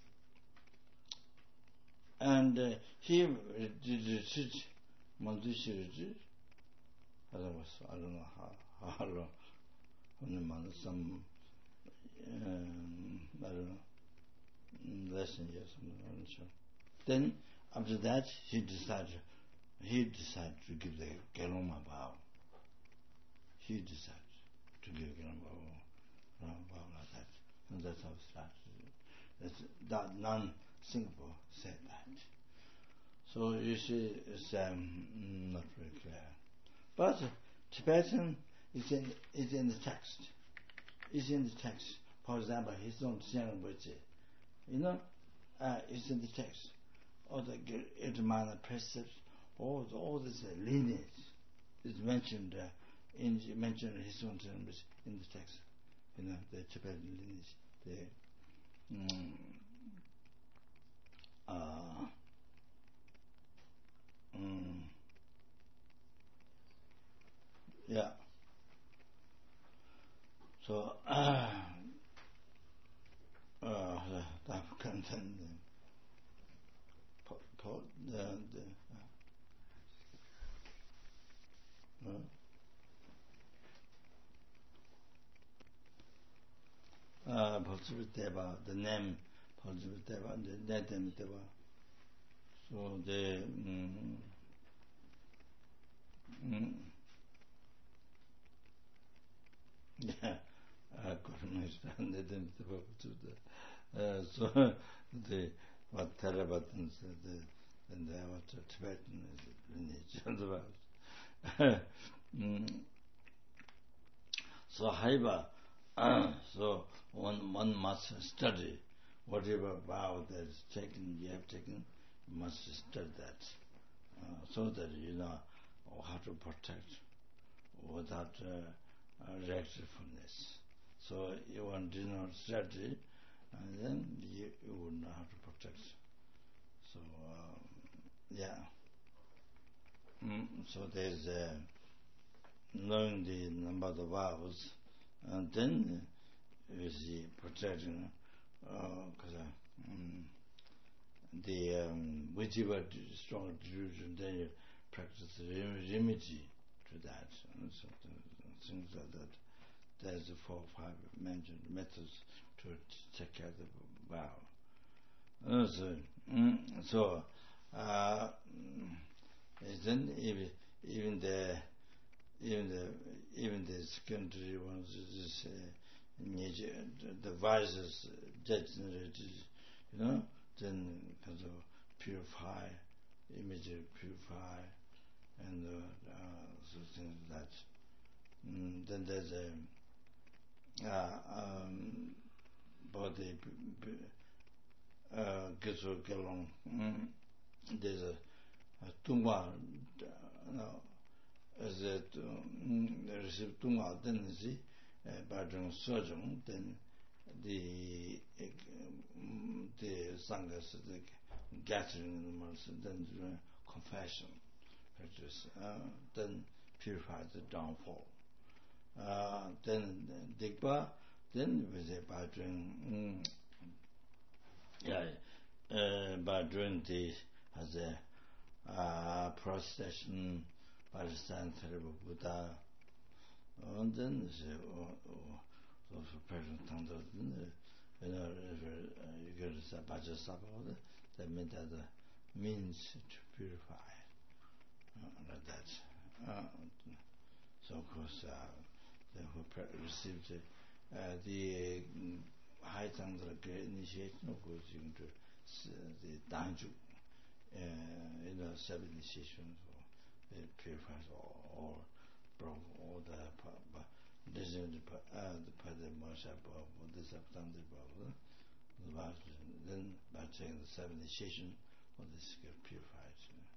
and uh, he did retreat, Mandushi retreat. I don't know, I don't know how, how long, some, um, I don't know, less than a year, something, I'm not sure. Then, after that, he decided, he decided to give the Geloma vow. He decided to give Geloma vow like that. And that's how it started. That's, that non-Singapore said that. So you see, it's um, not very clear. But Tibetan is in, is in the text. It's in the text. For example, his own Xiangbuji, you know, uh, it's in the text. All the Irmana precepts, all, all this uh, lineage is mentioned uh, in mentioned in his own Xiangbuji in the text. You know, the Tibetan lineage. The, mm, uh, mm, yeah. So, uh, uh, the content, the, the, uh, uh, Deva, the name Deva, the name Deva. So the mm, mm, yeah, I couldn't understand the name Deva. Uh, so the what Theravadan said, the and the what Tibetan lineage. mm. So Haiba. So one one must study whatever vow that is taken, you have taken, you must study that, uh, so that you know how to protect without uh, uh, regretfulness. So you want to know strategy, and then you, you would know how to protect. So um, yeah. Mm, so there's uh, knowing the number of the vows. And then you see protecting, because uh, uh, um, the um, whichever strong delusion, then you practice remedy to that, and so things like that. There's the four or five mentioned methods to take care of the vow. Uh, so, mm, so uh, then even even the even the even the secondary ones is uh, the vices degenerated, you know, then kind of purify, immediately purify, and uh, uh, so things like that. Mm, then there's a uh, um, body uh, Gesur Gelong. Mm, there's a, a Tungwa, uh, no, as a receive Tungwa, then the Bajang Sojong, then the the Sanghas, the gathering in the months, then the confession practice, uh, then purify the downfall. Uh, then Digba, then with a Bajang, yeah, uh, Bajang the has a uh, procession. Palestine terrible Buddha, and then so for Persian Tanda, you know, you get a Baja Sapa, that meant that the means to purify, uh, like that. Uh, so of course, uh, they who received uh, the high Tanda initiation, of course, you can do the Danju, uh, you know, seven initiations. It purifies all, all, broke all the this is the uh the Padre Moshe above, this up down the above, then by taking the seven initiation, all this get purified.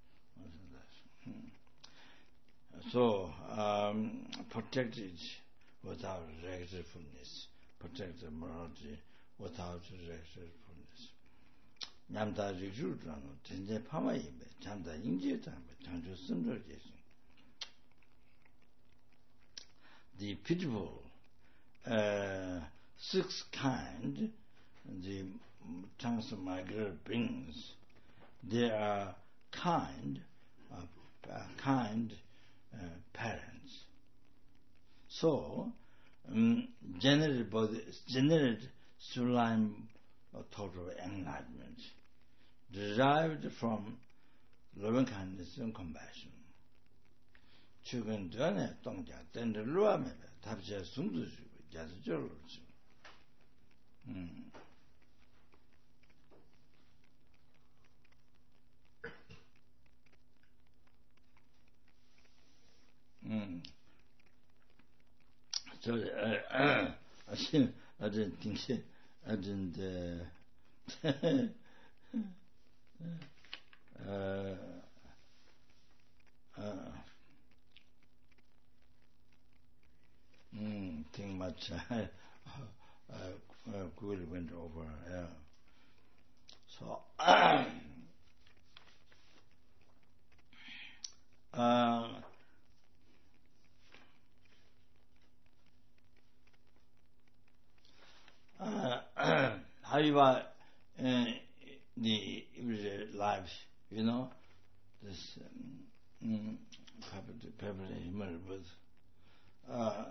Hmm. So um, protected without regretfulness, protect the morality without regretfulness. 남다 직주라는 전제 파마이베 잠다 인지다 장주 심절제신. The pitiful uh, six kind, the transmigrant beings. They are kind, uh, uh, kind uh, parents. So, um, generate body, generate sublime or total enlightenment, derived from loving kindness and compassion. 최근 전에 동자 땐들 루아메베 답제 숨도 주고 자주절로 주고 음. 음. 저 아, 아신 아진 딩시 아진데 어 어 Mm, think much. uh, uh, Google went over. Yeah. So, uh, uh, however, uh, the everyday life, you know, this um, people human with. Uh,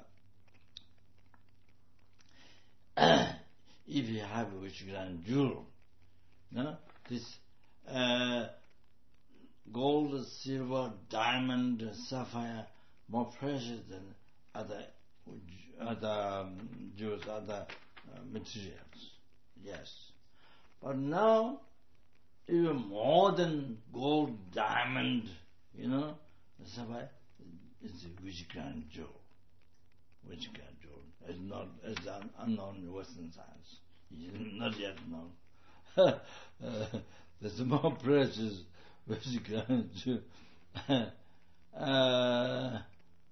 if you have which grand jewel, no, this uh, gold, silver, diamond, sapphire, more precious than other other um, jewels, other uh, materials. Yes, but now even more than gold, diamond, you know, sapphire is a which grand jewel. Which grand jewel is not is un, unknown in Western science. It's not yet known. uh, there's more precious which grand jewel. uh,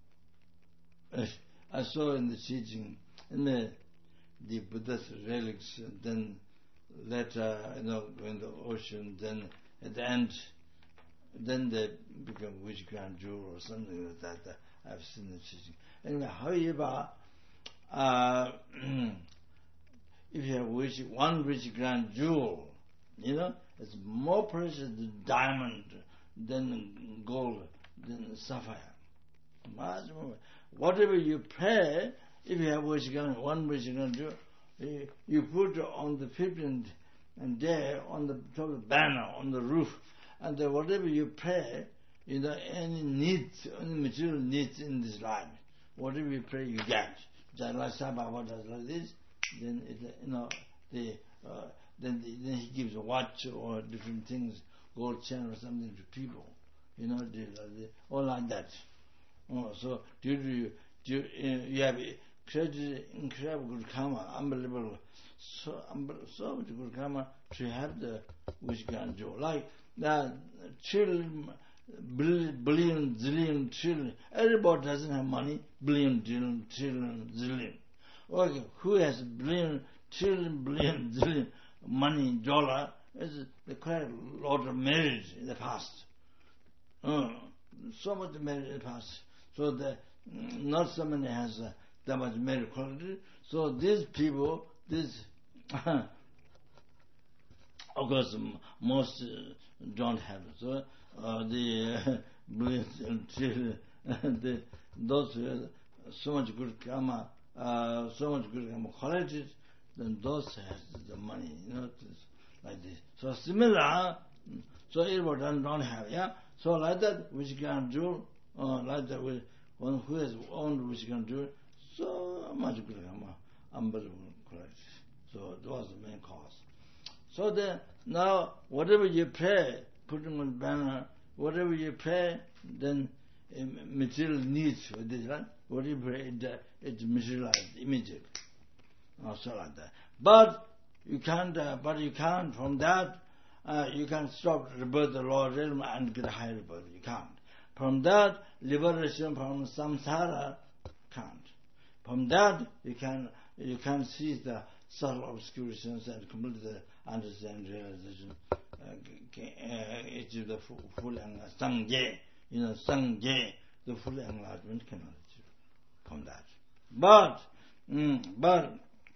I saw in the teaching in the the Buddha's relics, then later, you know, in the ocean, then at the end, then they become which grand jewel or something like that. I've seen the teaching. Anyway, however, uh, if you have which, one rich grand jewel, you know, it's more precious than diamond, than gold, than sapphire. Much more. Whatever you pray, if you have which grand, one rich grand jewel, you, you put on the fifteenth day on the top of the banner, on the roof, and then whatever you pray, you know, any needs, any material needs in this life, whatever you pray, you get. Just like Sabbath does like this, then it, you know, the uh, then the, then he gives a watch or different things, gold chain or something to people, you know, the, the, all like that. Oh, so due to you, you, you have incredible, incredible good karma, unbelievable, so so much good karma to have the which can do like that. Children. Billion, zillion, trillion. Everybody doesn't have money. Billion, trillion, trillion, zillion. Okay, who has billion, trillion, billion, zillion money, dollar? Is the quite a lot of marriage in the past. Uh, so much marriage in the past. So the not so many has uh, that much marriage quality. So these people, this. Of course, most uh, don't have it. So uh, the uh, the those who have so much good karma, uh, so much good karma qualities, then those has the money, you know, like this. So similar, so everybody don't, don't have, yeah. So like that, which can do, uh, like that, we, one who has owned which can do, so much good karma, unbelievable qualities. So that was the main cause. So then, now, whatever you pray, put them on banner, whatever you pray, then uh, material needs for this, right? Whatever you pray, it, uh, it's materialized immediately. Also like that. But you can't, uh, but you can't, from that, uh, you can't stop rebirth the lower realm and get a higher rebirth. You can't. From that, liberation from samsara, can't. From that, you can, you can see the subtle obscurations and complete understand realization. Uh, it is the full, full sangye, you know, sangye, the full enlightenment cannot achieve from that. But mm, but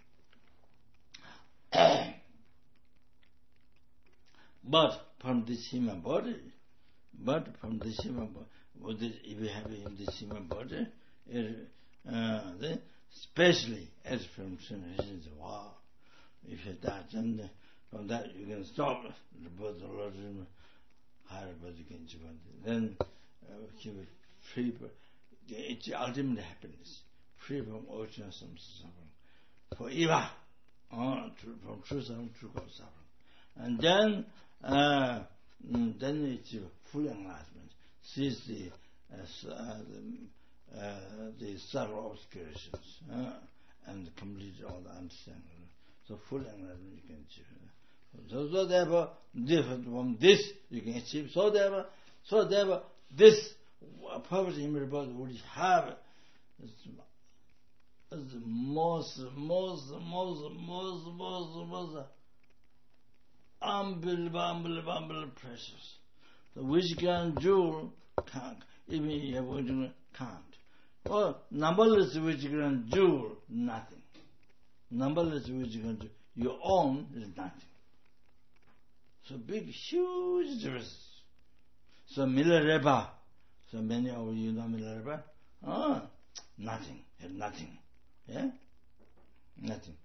but from this human body, but from this human body, if you have in this human body, it, uh, then especially as from is wow, if you die, then from that you can stop the birth of Lord, higher body can then uh, he will free. It's ultimate happiness, free from ocean of suffering, forever, uh, from true suffering, true cause suffering, and then uh, then it's full enlightenment. Sees the uh, uh, the, uh, the subtle obscurations uh, and complete all the understanding. So full enlightenment you can achieve. So, so therefore, different from this you can achieve. So therefore, so therefore, this perfect image body which have is the most, most, most, most, most, most unbelievable, unbelievable, unbelievable precious. The which can jewel can't, even you have original can't. Or numberless which can jewel nothing. Numberless which can jewel your own is nothing. So big, huge difference. So Milarepa, so many of you know Milarepa? Ah, nothing, nothing. Yeah? Nothing.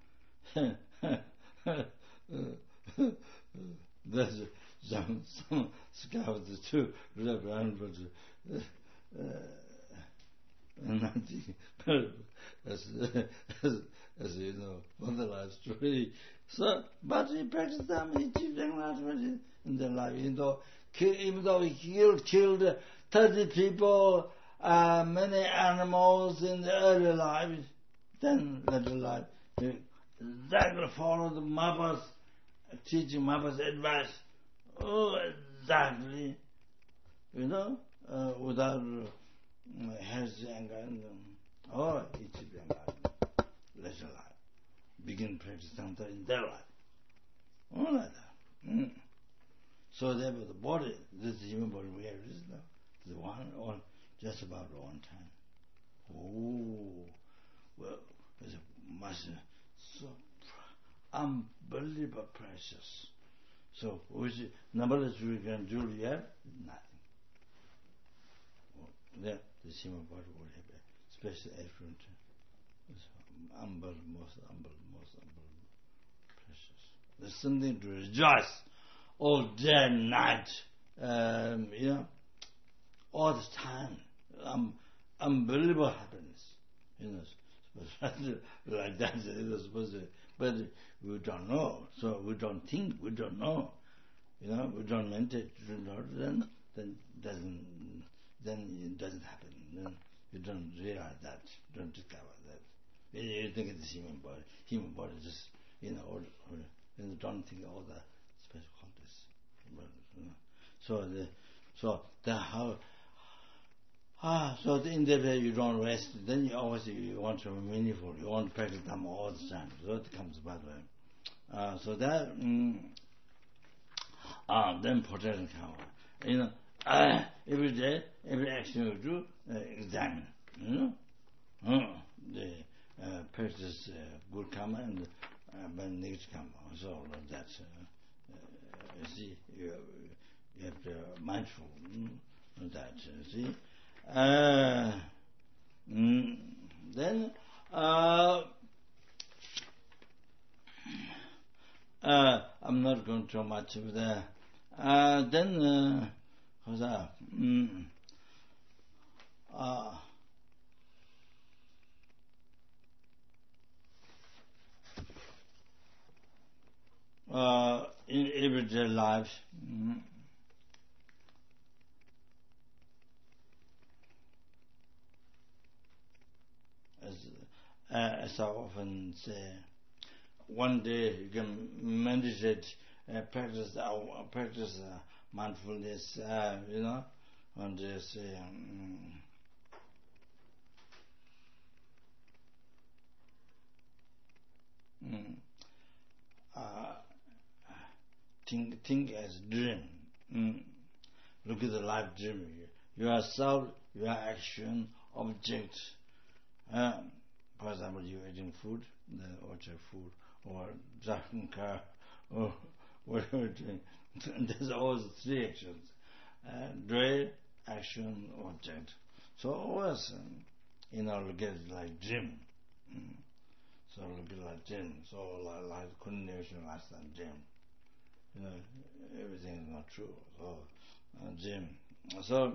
That's some, some scouts too, but uh, nothing. as, as, as you know, on the last story. So, but he practiced them, he achieved enlightenment in their life. Even though, even though he killed, killed thirty people, uh, many animals in the early life, then later life, he exactly followed the Mahaprabhu's teaching, Mahaprabhu's advice. Oh, exactly. You know, uh, without uh, heresy and um, oh, he achieved enlightenment. Later life. Begin practice Tantra in their life. All like that. Mm. So therefore the body, this human body we have is now, the one on just about one time. Oh, well, it's much so unbelievable precious. So which numberless we can do here, nothing. Well, there the human body will have a special effort. Humble, most humble, most humble, precious. There's something to rejoice all day and night, um, you know, all the time. Um, unbelievable happiness, you know. Like that, it was supposed to, but we don't know. So we don't think, we don't know. You know, we don't meditate, we don't know. Then, then doesn't, then it doesn't happen. Then you don't realize that, don't discover that. You think it's human body. Human body just, you know, or, or, you don't think all the special qualities. But, you know. So the, so the how, ah, so in the way you don't rest, then you always you want to be meaningful. You want to practice them all the time. So it comes by the way. Uh, so that, mm, ah, then protection comes. You know, uh, every day, every action you do, uh, examine. You know, uh, the. Uh, practice uh, good karma and uh, bad negative karma. So that's uh, uh, see you, you have to be mindful mm, that uh, see. Uh, mm, then uh, uh, I'm not going too much with that. Uh, then uh, how's that? Mm, uh, Uh, in everyday life, mm, as, uh, as I often say, one day you can meditate, uh, practice, uh, practice uh, mindfulness, uh, you know, one day say, um, mm, uh, think, think as dream. Mm. Look at the life dream. Your soul, your action, object, uh, for example, you're eating food, the object food, or driving car, or whatever you're doing. There's always three actions. Uh, dread, action, object. So always, um, you know, look at it like dream. Mm. So look at it like dream. So like, like continuation less than dream. You know, everything is not true. So, uh, dream. So,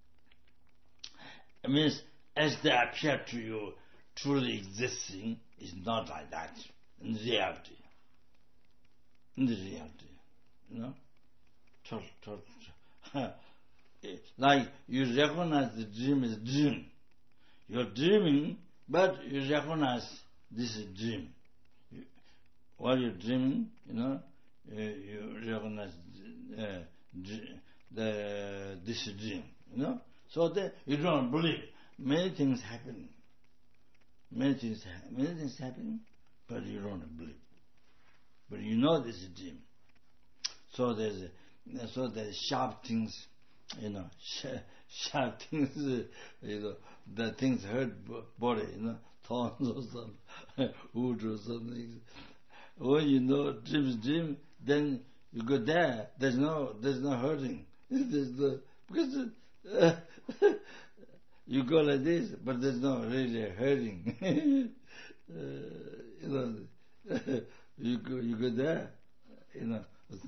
it means as they appear to you, truly existing is not like that in reality. In the reality, you know, total, total. Like you recognize the dream is dream. You're dreaming, but you recognize this is dream. You, while you're dreaming, you know, you, you recognize uh, the this is dream. You know, so that you don't believe. Many things happen. Many things, many things happen, but you don't believe. But you know this is dream. So there's, so there's sharp things, you know, sharp things, you know, the things hurt body, you know, thorns or something, wood or something. When you know dream is dream, then you go there. There's no, there's no hurting. There's no, because uh, you go like this, but there's no really hurting. uh, you know, you go, you go there, you know,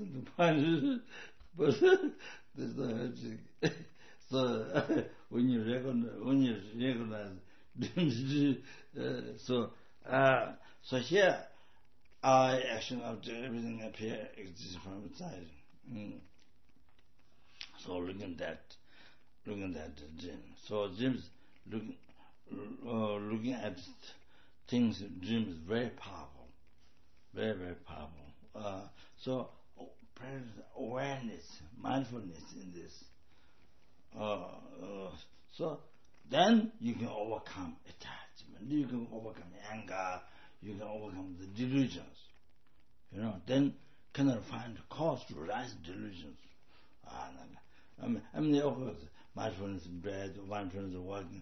but there's no hurting. So when you recognize, when you recognize, uh, so uh, so here, I action object, everything appear exists from inside. Mm. So looking at that, looking at the dream. So dreams, looking, uh, looking at things, dream is very powerful, very very powerful. Uh, so awareness, mindfulness in this. Uh, uh, so then you can overcome attachment, you can overcome anger, you can overcome the delusions. You know, then cannot find the cause to rise delusions. Ah, no, no. I mean, I mean, of course, mindfulness bread, mindfulness walking.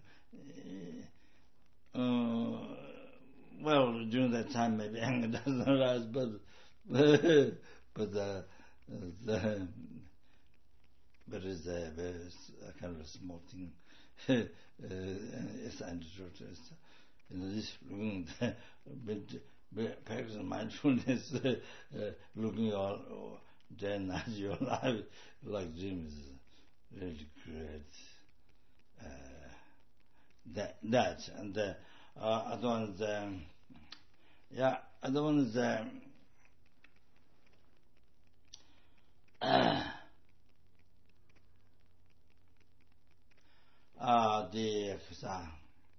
Uh, well, during that time, maybe anger doesn't rise, but but uh, the, but it's a, a kind of a small thing. uh, it's unusual. In this looking, practicing mindfulness, uh, looking all day and night, your life like dream is really great. Uh, that that and uh, uh, other ones, um, yeah, other ones. Um, uh, uh, the uh,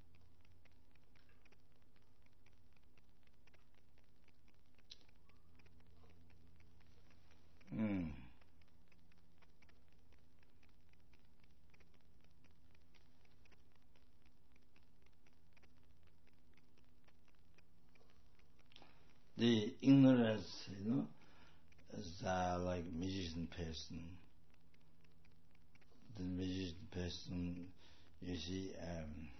mm. The ignorance, you know, is uh, like magician person. The magician person, you see, um,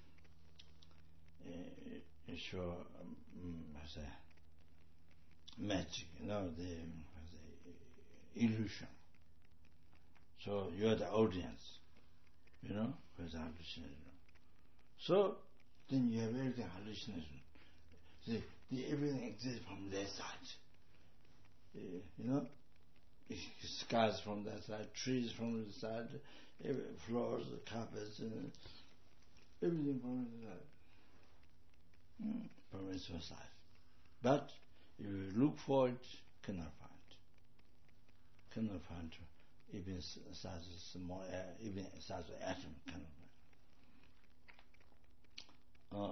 uh, show um, as a magic, you know, the as a illusion. So you are the audience, you know, for the hallucination. So then you have everything hallucination. See, the, everything exists from their side. Uh, you know, skies from that side, trees from the side, every, floors, carpets, uh, everything from the side. Mm, from its own side. But if you look for it, cannot find. Cannot find even such a small, uh, even such an atom cannot find. Uh,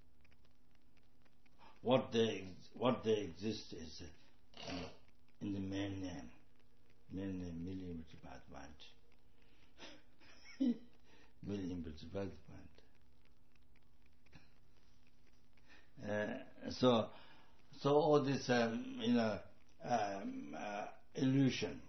what they what they exist is uh, in the main name, main name millimeter per point, millimeter per point. Uh, so, so all this, um, you know, um, uh, illusion.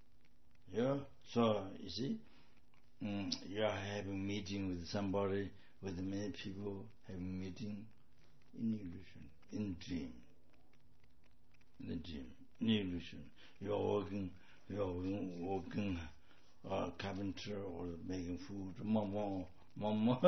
Yeah. So you see, mm, you are having meeting with somebody with many people having meeting in illusion, in dream, in the dream, in illusion. You are working, you are working, working uh, carpenter or making food, mama, mama,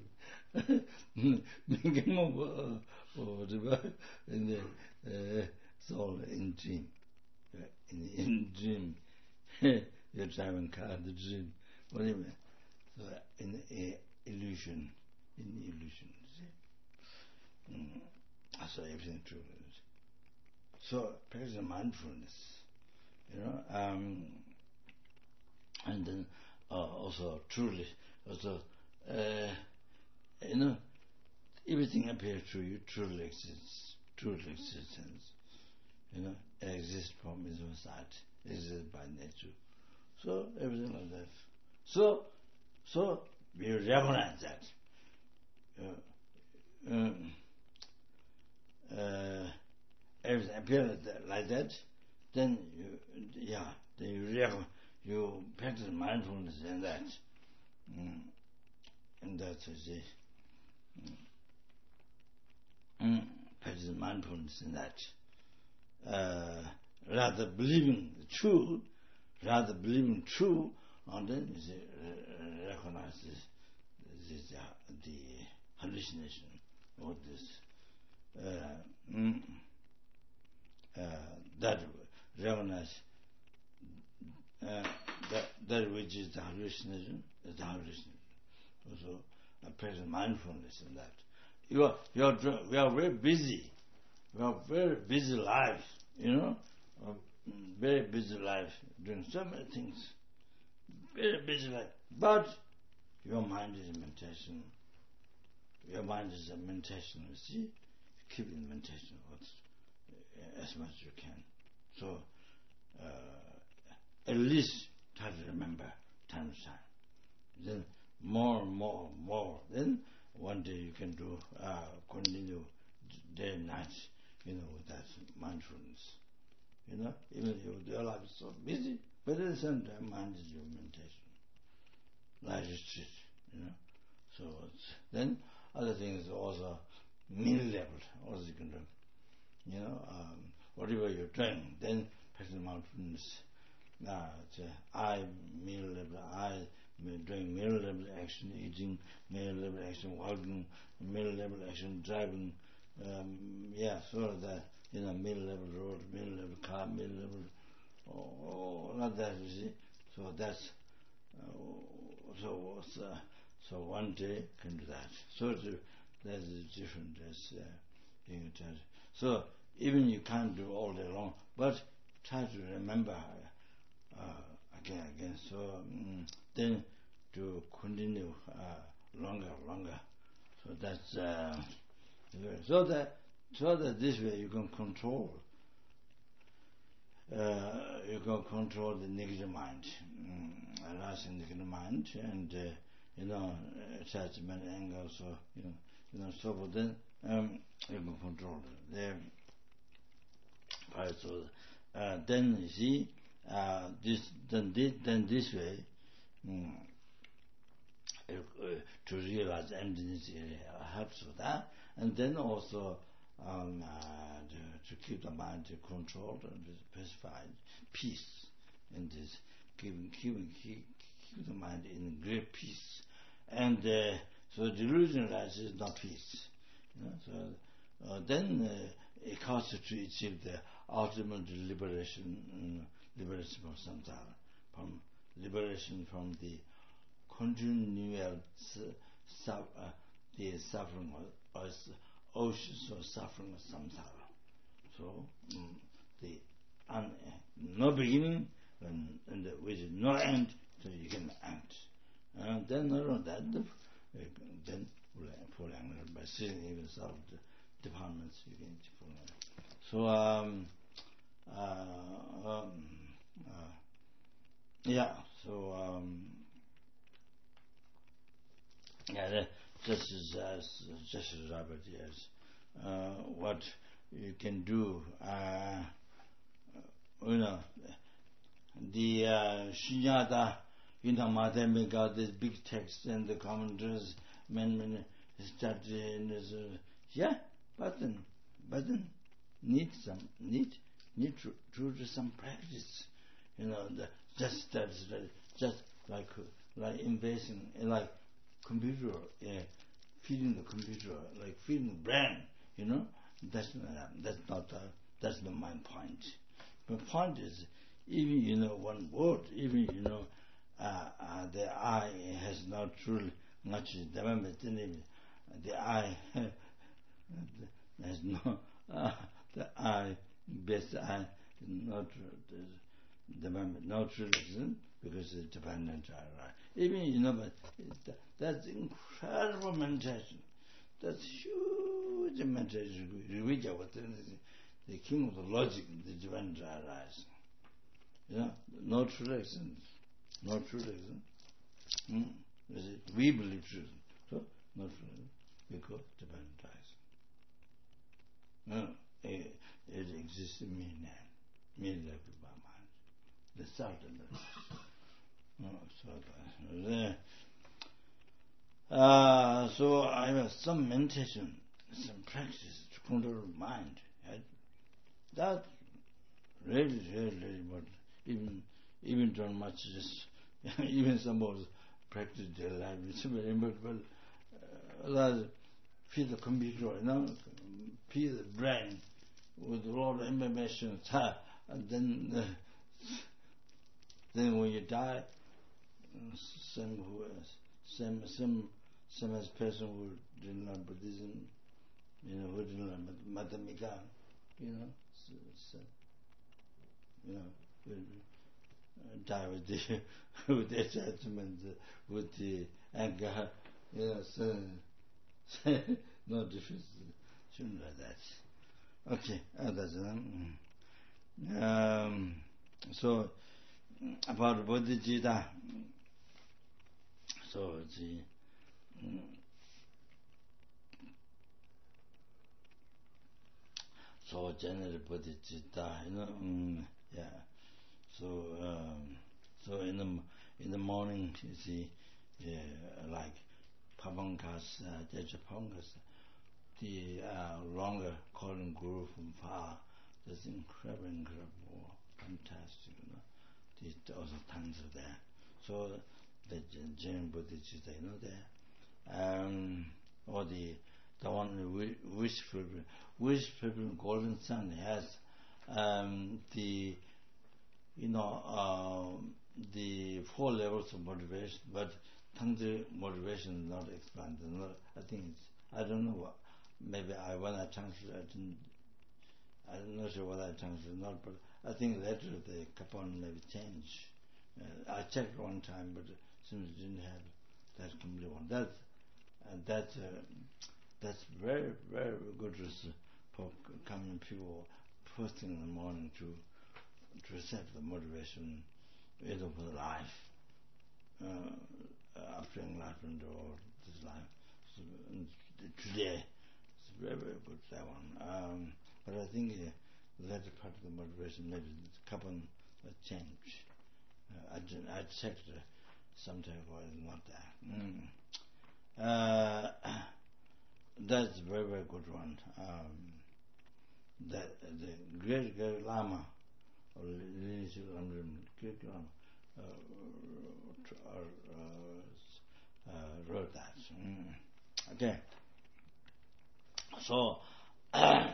making mama, or whatever, in the uh, soul in dream, in, in dream. You're driving car, the dream, whatever. So in uh, illusion, in illusion, see? Mm. So everything true. So practice mindfulness, you know, um, and then uh, also truly, also, uh, you know, everything appears to you truly exists, truly existence, you know, exists from its own side, exists by nature. So everything like that. So, so we recognize that. Uh, um, uh, everything appears like that, then you, yeah, then you recognize, you practice mindfulness in that. Mm. And that's it. Mm. Mm. Practice mindfulness in that. Uh, rather believing true, rather believing true, and then you say, uh, recognize this, this uh, the hallucination or this uh, mm, uh, that recognize uh, that that which is the hallucination is the hallucination. Also, a present mindfulness in that. You are you are we are very busy. We are very busy lives, you know, uh, very busy life, doing so many things. Very busy life. But your mind is in meditation. Your mind is in meditation, you see? Keep in meditation as much as you can. So, uh, at least try to remember time to time. Then more, more, more. Then one day you can do, uh, continue day and night, you know, with that mindfulness. You know, even if your life is so busy, but at the same time, mind is your meditation. Life is street, you know. So then other things also meal level, also you can do. You know, um, whatever you're doing, then practice mindfulness. Now, it's uh, I meal level, I doing meal level action, eating meal level action, walking meal level action, driving. Um, yeah, sort of that. You know, meal level road, meal level car, meal level, oh, not that, you see. So that's. Uh, so uh, so one day can do that. So that is different as uh, being a judge. So even you can't do all day long, but try to remember uh, again, again. So um, then to continue uh, longer, longer. So that's uh, so that so that this way you can control. Uh, you can control the negative mind, mm, arousing negative mind, and uh, you know, attachment, anger, so you know, you know, so but then um, you can control it. There, right, so uh, then you see uh, this, then this, then this way, mm, uh, to realize emptiness helps with that, and then also. Um, uh, to, to keep the mind controlled and pacified, peace, and this keeping keeping keep, keep the mind in great peace, and uh, so delusion is not peace, you know. So uh, then uh, it constitutes the ultimate liberation, um, liberation from samsara, from liberation from the continual su- su- uh, the suffering of, of oceans of suffering of samsara. So um, the un, uh, no beginning and, and the, with no end, so you can end. And then around that, the, uh, then full anger by sitting even solve the departments you can full anger. So um, uh, um, uh, yeah. So um, yeah. The, Just as, as just as Robert, yes. Uh, what you can do, uh, you know, the uh, Shunyata, you know, Madhyamika, this big text and the commentaries many, many start in this, uh, yeah, but then, but then need some, need, need to, to do some practice, you know, the, just that's just like, like investing, like computer, yeah, feeding the computer, like feeding the brain, you know, that's not, that's not, uh, that's not my point. My point is, even, you know, one word, even, you know, uh, uh, the eye has not truly much development in it. The eye has no, uh, the eye, best eye, not development, not truly, because it's dependent on right. Even, you know, but that's incredible meditation. That's huge meditation. The king of the logic, the divine rise. You know, no true reason, no true reason. Hmm? We believe truth, so no true reason, because divine rise. No, it, it exists in me now, me like by mind. The certain. No, so that. Uh, so I have some meditation, some practice to control mind. Right? That really, really, really, but even even don't much just even some of practice their life. It's very important. Uh, feed the computer, you know, feed the brain with a lot of information, and then uh, then when you die, same who same same same as person who didn't learn Buddhism, you know, who didn't learn Madhyamika, you know, so, so, you know, will die with the with the attachment, with the anger, you know, so, so no difference, shouldn't like that. Okay, uh, that's um, um, so about Bodhicitta. So the um, so general Bodhicitta, you know, um, yeah. So um, so in the in the morning, you see, yeah, like Pavankas, uh, Pavankas, the uh, longer calling guru from far. That's incredible, incredible, fantastic. You know, the also tons of there. So the Jain Bodhicitta, you know there, um, or the the one wish fulfillment, wish fulfillment golden sun has um, the you know uh, the four levels of motivation, but Tangzi motivation is not expanded. Not, I think it's, I don't know what. Maybe I when I transferred, I didn't. I'm not sure what I transferred, not, but I think later the Kapon maybe change. Uh, I checked one time, but it seems it didn't have that complete one. That and that uh, that's very very good for coming people first thing in the morning to to receive the motivation either for life, uh, after enlightenment or this life. So, today it's very very good that one. Um, but I think uh, that part of the motivation maybe a couple uh, change. Uh, I I checked uh, sometime why it's not that. Mm. Uh, that's a very very good one. Um, that uh, the great great Lama or Lineage great Lama uh, uh, uh, wrote that. Mm. Okay. So, uh,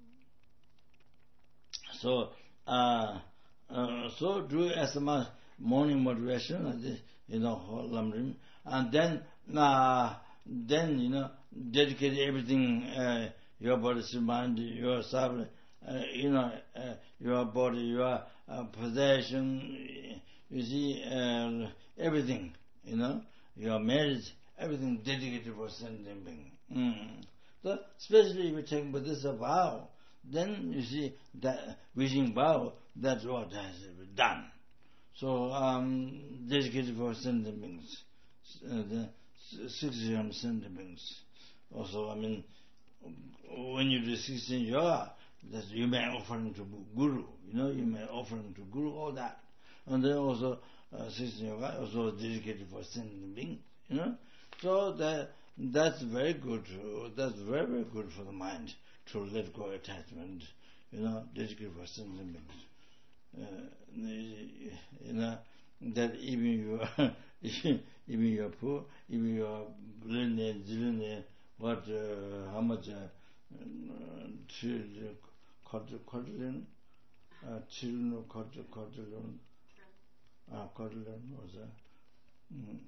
so, uh, uh, so do as much morning motivation, uh, this, you know, Lamrim, and then, uh, then you know, dedicate everything, uh, your body's mind, your soul, uh, you know, uh, your body, your uh, possession, you see, uh, everything, you know, your marriage, everything dedicated for sending being. Mm. So, especially if you take Buddhist vow, then you see that wishing vow, that's what has been done. So, um, dedicated for sending beings, uh, the sixty sending beings. Also, I mean, when you do sixteen yoga, that you may offering to Guru, you know, you may offering to Guru all that. And then also, uh, sixteen yoga also dedicated for sending beings, you know. So, the that's very good. That's very, very good for the mind to let go attachment. You know, dedicated for sentiments. Uh, you know, that even you are, even you are poor, even you are brilliant, brilliant, what, uh, how much, uh, children, quadrillion, uh, children, quadrillion, uh, quadrillion was a, mm,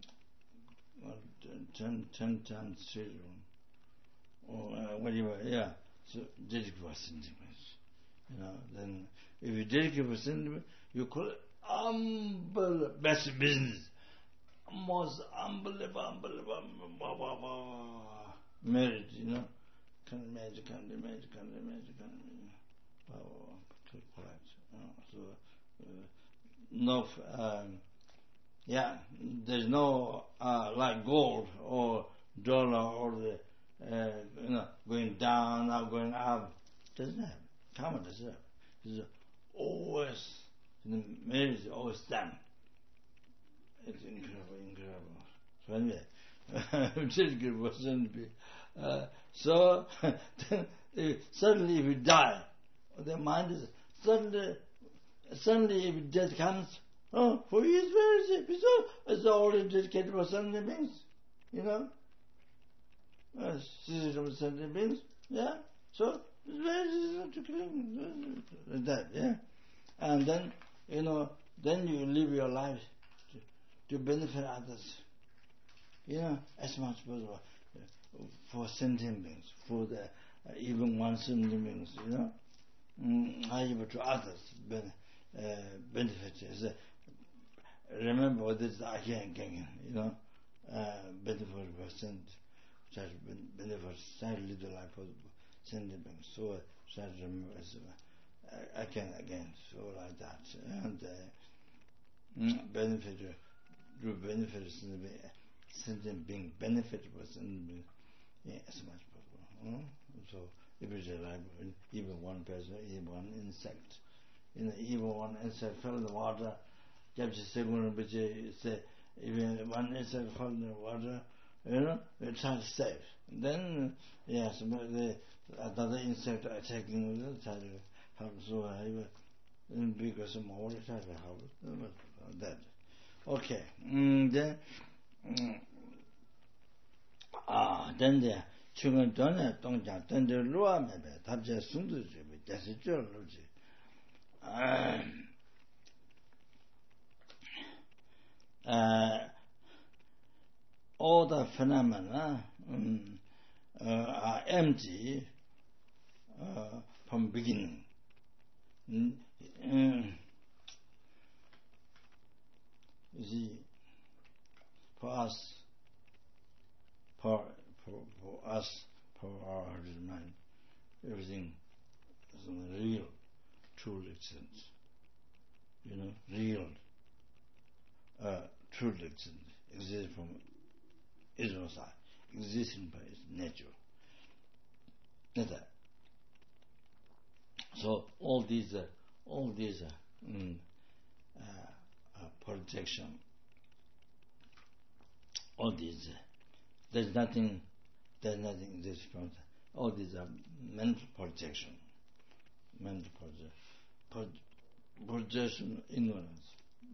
ten, ten times children, or uh, whatever, yeah, so dedicated for sentiments. You know, then if you dedicate for sentiment, you call it unbelievable best business, most unbelievable, unbelievable marriage. You know, can't imagine, can't imagine, can't imagine, can't imagine. Wow, too polite. Uh, so uh, no, um, yeah, there's no uh, like gold or dollar or the uh, you know going down or going up. Doesn't happen. Karma doesn't happen. It's always, the marriage is always done. It's incredible, incredible. So anyway, just good wasn't be. Uh, so then, if, suddenly if you die, the mind is suddenly, suddenly if death comes, oh, for you is very sick. It's, all, it's already dedicated for suddenly beings, you know. Uh, system of suddenly beings, yeah. So it's very easy to clean like that, yeah. And then, you know, then you live your life to, to benefit others, you know, as much as possible, for sentient beings, for the uh, even one sentient beings, you know, mm, able to others ben, uh, benefit. Uh, remember this again, again, you know, uh, benefit for sentient, benefit, try to live the life of sentient beings. So, try to remember as uh, again, again, so like that, and uh, benefit. To benefit sentient being, benefit for sentient being, yeah, as much as possible. Hmm? So if it's like even one person, even one insect, you know, even one insect fell in the water, say even one insect fell in the water, you know, they try to save. Then yes, the another insect attacking the try to help. So I because more try to help that. Okay, mm, then, mm, ah, then the children don't have don't just then the law maybe that's just soon to be that's a geology. Uh, all the phenomena um, uh, are empty uh, from beginning. Mm, mm, you see, for us, for, for, for us, for our mind, everything is real, true existence. You know, real, uh, true existence exists from its own side, existing by its nature. Not that. So all these, uh, all these, uh, mm, uh, uh, projection, all these. Uh, there's nothing. There's nothing exists from that. All these are mental projection. Mental projection. Pro- projection ignorance.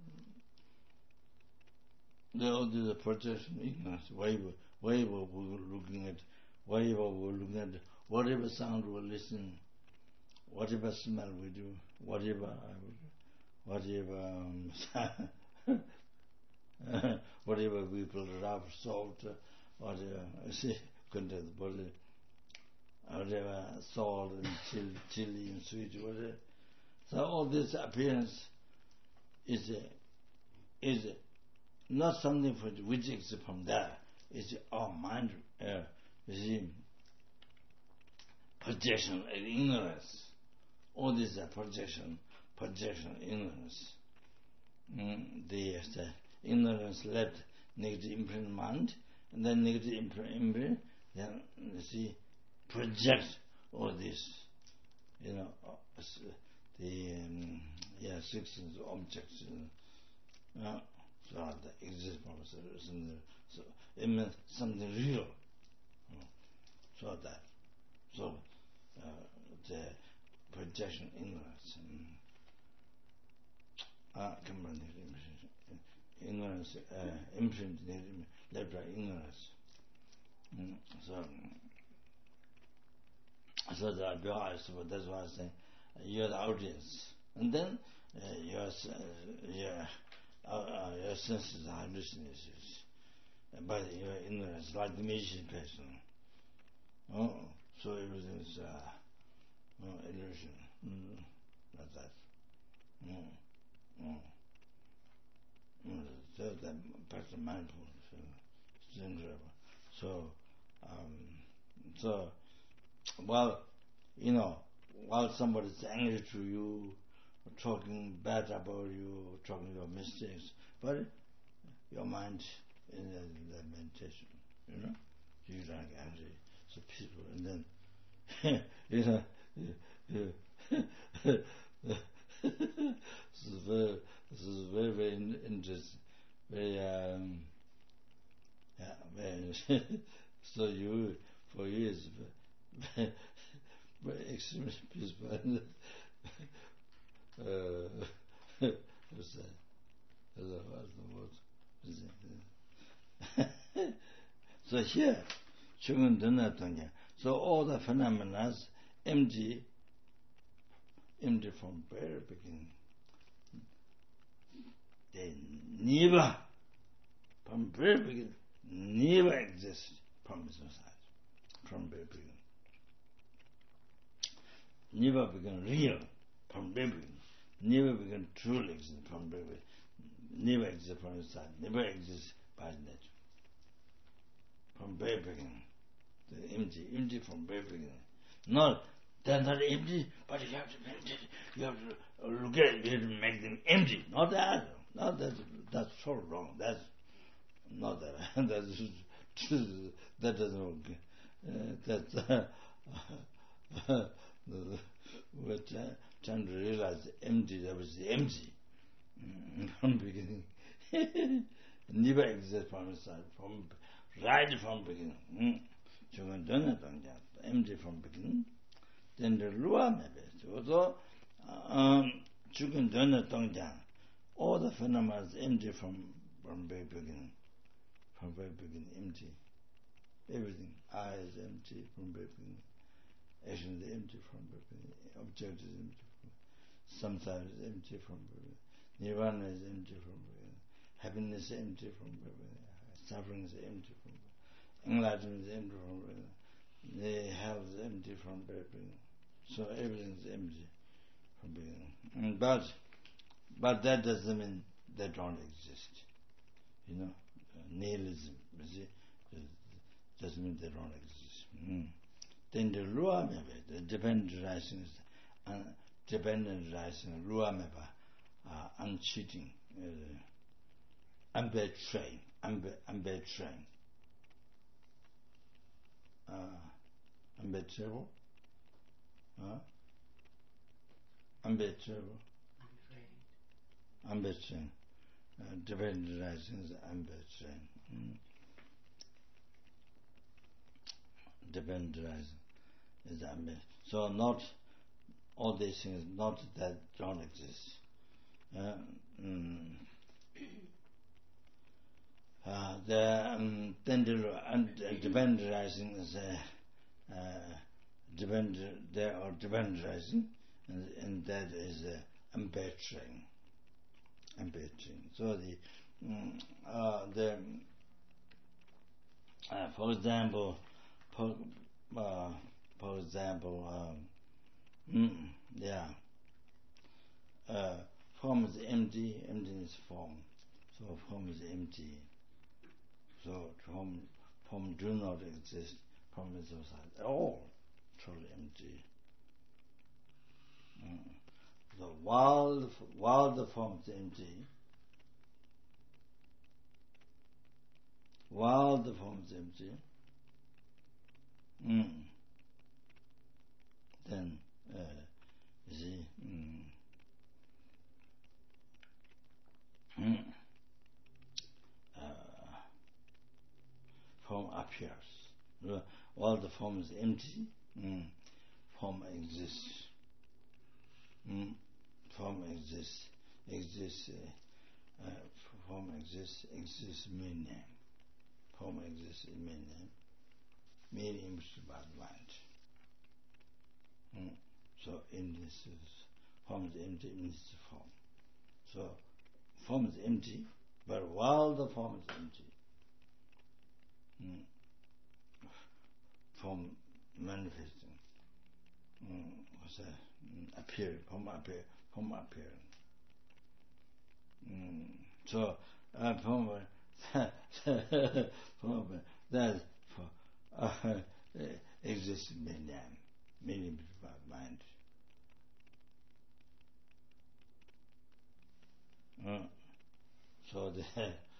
There all these are projection ignorance. Why, why were we looking at? Why were we looking at? Whatever sound we listen, whatever smell we do, whatever, whatever, um, whatever people rub salt, whatever, see, contain the body, whatever salt and chili, chili and sweet, whatever. So all this appearance is a, is a, not something for which is from there. It's our mind, uh, you see, projection and ignorance. All this are projection, projection, ignorance. Mm, the, the ignorance led negative imprint mind, and then negative imprint, imprint then you see project all this, you know, the um, yeah six objects, uh, so that exist from so it means something real, so that, so uh, the projection ignorance. Ah, come on, ignorance, uh, imprint, left right ignorance. Mm, so, so that that's why I say you're the audience, and then uh, your uh, your uh, uh, your senses are hallucinations, but your ignorance, like the magician person. Oh, so everything is uh, oh, illusion. Mm, like that. Mm, mm, mm. So that person mindfulness, it's incredible. So, um, so, well, you know, while somebody is angry to you, talking bad about you, talking your mistakes, but your mind in the, in the meditation, you know, you like angry, so peaceful, and then, you know, you, you, this is very, this is very, very interesting, very, um, yeah, very, so you, for you, is very, very extremely peaceful, and, uh, what's that? What's the word? So here, so all the phenomena empty, empty from very beginning. They never, from very beginning, never exist from inside, from very beginning. Never become real from very beginning. Never become truly exist from very beginning. Never exist from inside. Never exist by nature. From very beginning. The empty, empty from very beginning. Not, they're not empty, but you have to be empty. You have to look at it, you have to make them empty. Not that. Not that. That's so wrong. That's not that. That's, that doesn't work. Uh, that's, uh, we're trying to realize empty, that was empty. From beginning. Never existed from inside. From, right from beginning. Empty from beginning. Then the Lua maybe. So, um, Chukan Dona Tongjang. All the phenomena is empty from, from very beginning. From very beginning, empty. Everything. I is empty from very beginning. Action is empty from very beginning. Object is empty from sometimes is empty from very beginning. Nirvana is empty from very beginning. Happiness is empty from very beginning. Suffering is empty from very beginning. Enlightenment is empty from very beginning. The health is empty from very beginning. So everything is empty from beginning. But but that doesn't mean they don't exist. You know, uh, nihilism, you see, doesn't mean they don't exist. Mm. Then the Lua Meba, the dependent rising is uh, dependent rising, Lua Meba, uh, uncheating, uh, unbetraying, unbe- unbetraying. Uh, unbetrayable? Huh? Unbetrayable? Unbetraying. Uh, dependent rising is unbetraying. Mm. Dependent rising is unbetraying. So not all these things, not that don't exist. Uh, mm. uh, the um, dependent rising is a uh, dependent, there are dependent rising, and, and that is uh, unbetraying. Unbetraying. So the um, uh, the uh, for example, for, uh, for example, um, mm, yeah, uh, form is empty, emptiness form. So form is empty. So form, form do not exist. Form is outside at all, totally empty. Mm. So while the, while the form is empty, while the form is empty, mm, then uh, you see, mm, mm, uh, form appears. while the form is empty, mm, form exists. Mm, form exists, exists, uh, uh, form exists, exists mean name. Form exists in mean name, mean image by the mind. Mm. So emptiness is, form is empty, means the form. So form is empty, but while the form is empty, mm, form manifesting, mm, what's that? Mm, appearing, form appear, form appearing. Mm. So uh, form, form that for uh, exists in mean name, meaning by mind. Uh, so the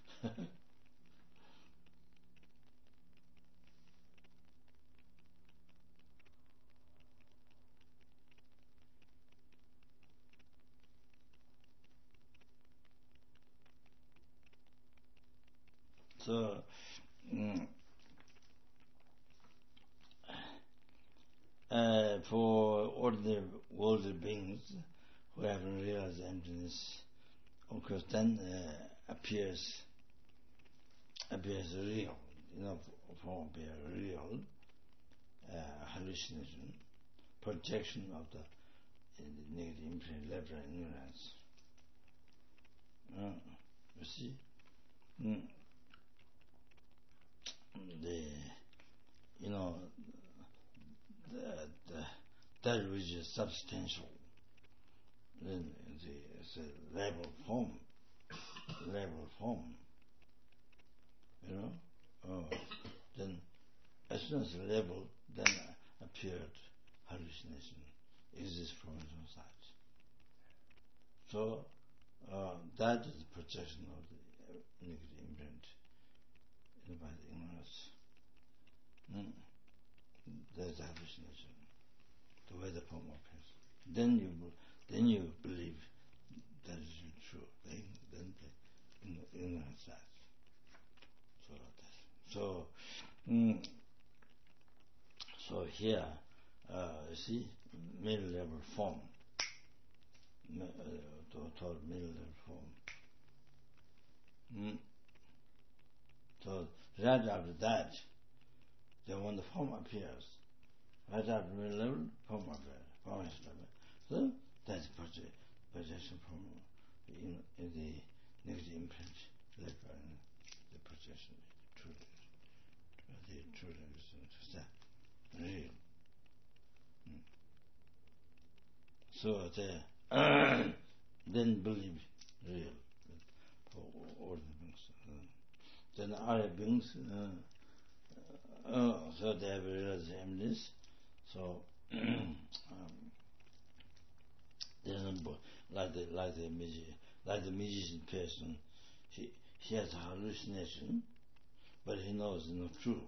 so mm, uh, for ordinary worldly beings who haven't realized emptiness, of course, then uh, appears appears real, you know, form appear real, uh, hallucination, projection of the, uh, the negative imprint, left and ignorance. Uh, you see, mm, the you know the, the that which is substantial, then the it's a level form, level form, you know. Uh, then as soon as level, then appeared hallucination, exists from its own side. So uh, that is the projection of the uh, negative imprint by the ignorance. Mm. That's hallucination, the way the form appears. Then you then you believe that is true. Then then the ignorance dies. So that. So mm, so here, uh, you see, middle level form, uh, total middle level form. Mm. So right after that, then when the form appears, right after middle level, form appears, form is level. So that's projection, projection from in, in the negative imprint, like uh, the projection, truth, the truth is that real. Mm. So the then believe real for ordinary beings. Uh, then other beings, uh, uh, so they have realized emptiness. So um, there's no, like the like the musician, like the musician person, he he has a hallucination, but he knows it's not true.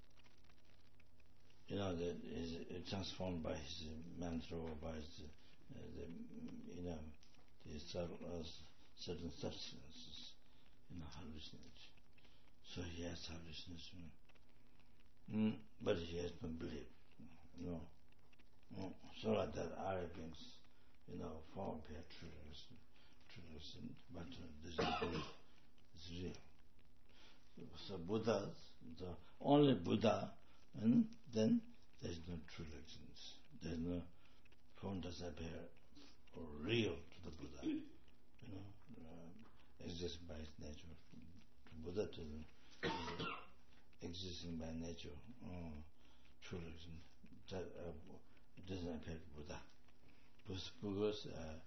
You know that is transformed by his mantra or by his, uh, the you know the uh, certain substances, you know, hallucinate. So he has hallucination, mm, but he has no belief. No, no. So like that, other beings, you know, form appear truth, truth, but uh, this is it's real. So Buddha, the only Buddha, and then there is no true existence. There is no form does appear or real to the Buddha. You know, uh, exists by its nature. To Buddha, to the, to the existing by nature, uh, true existence. That uh, it doesn't appear to Buddha, because uh,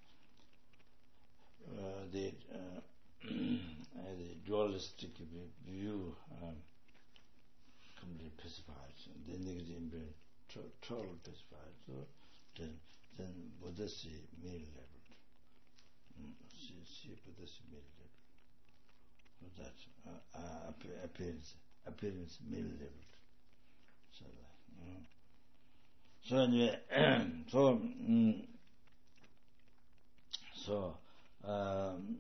uh, the uh, the dualistic view. Um, completely pacified, the negative imprint totally pacified. So then, then Buddha see middle level. Mm, see, see Buddha see middle level. So that uh, uh, appearance, appearance middle level. So that. Uh, so anyway, so mm, so um,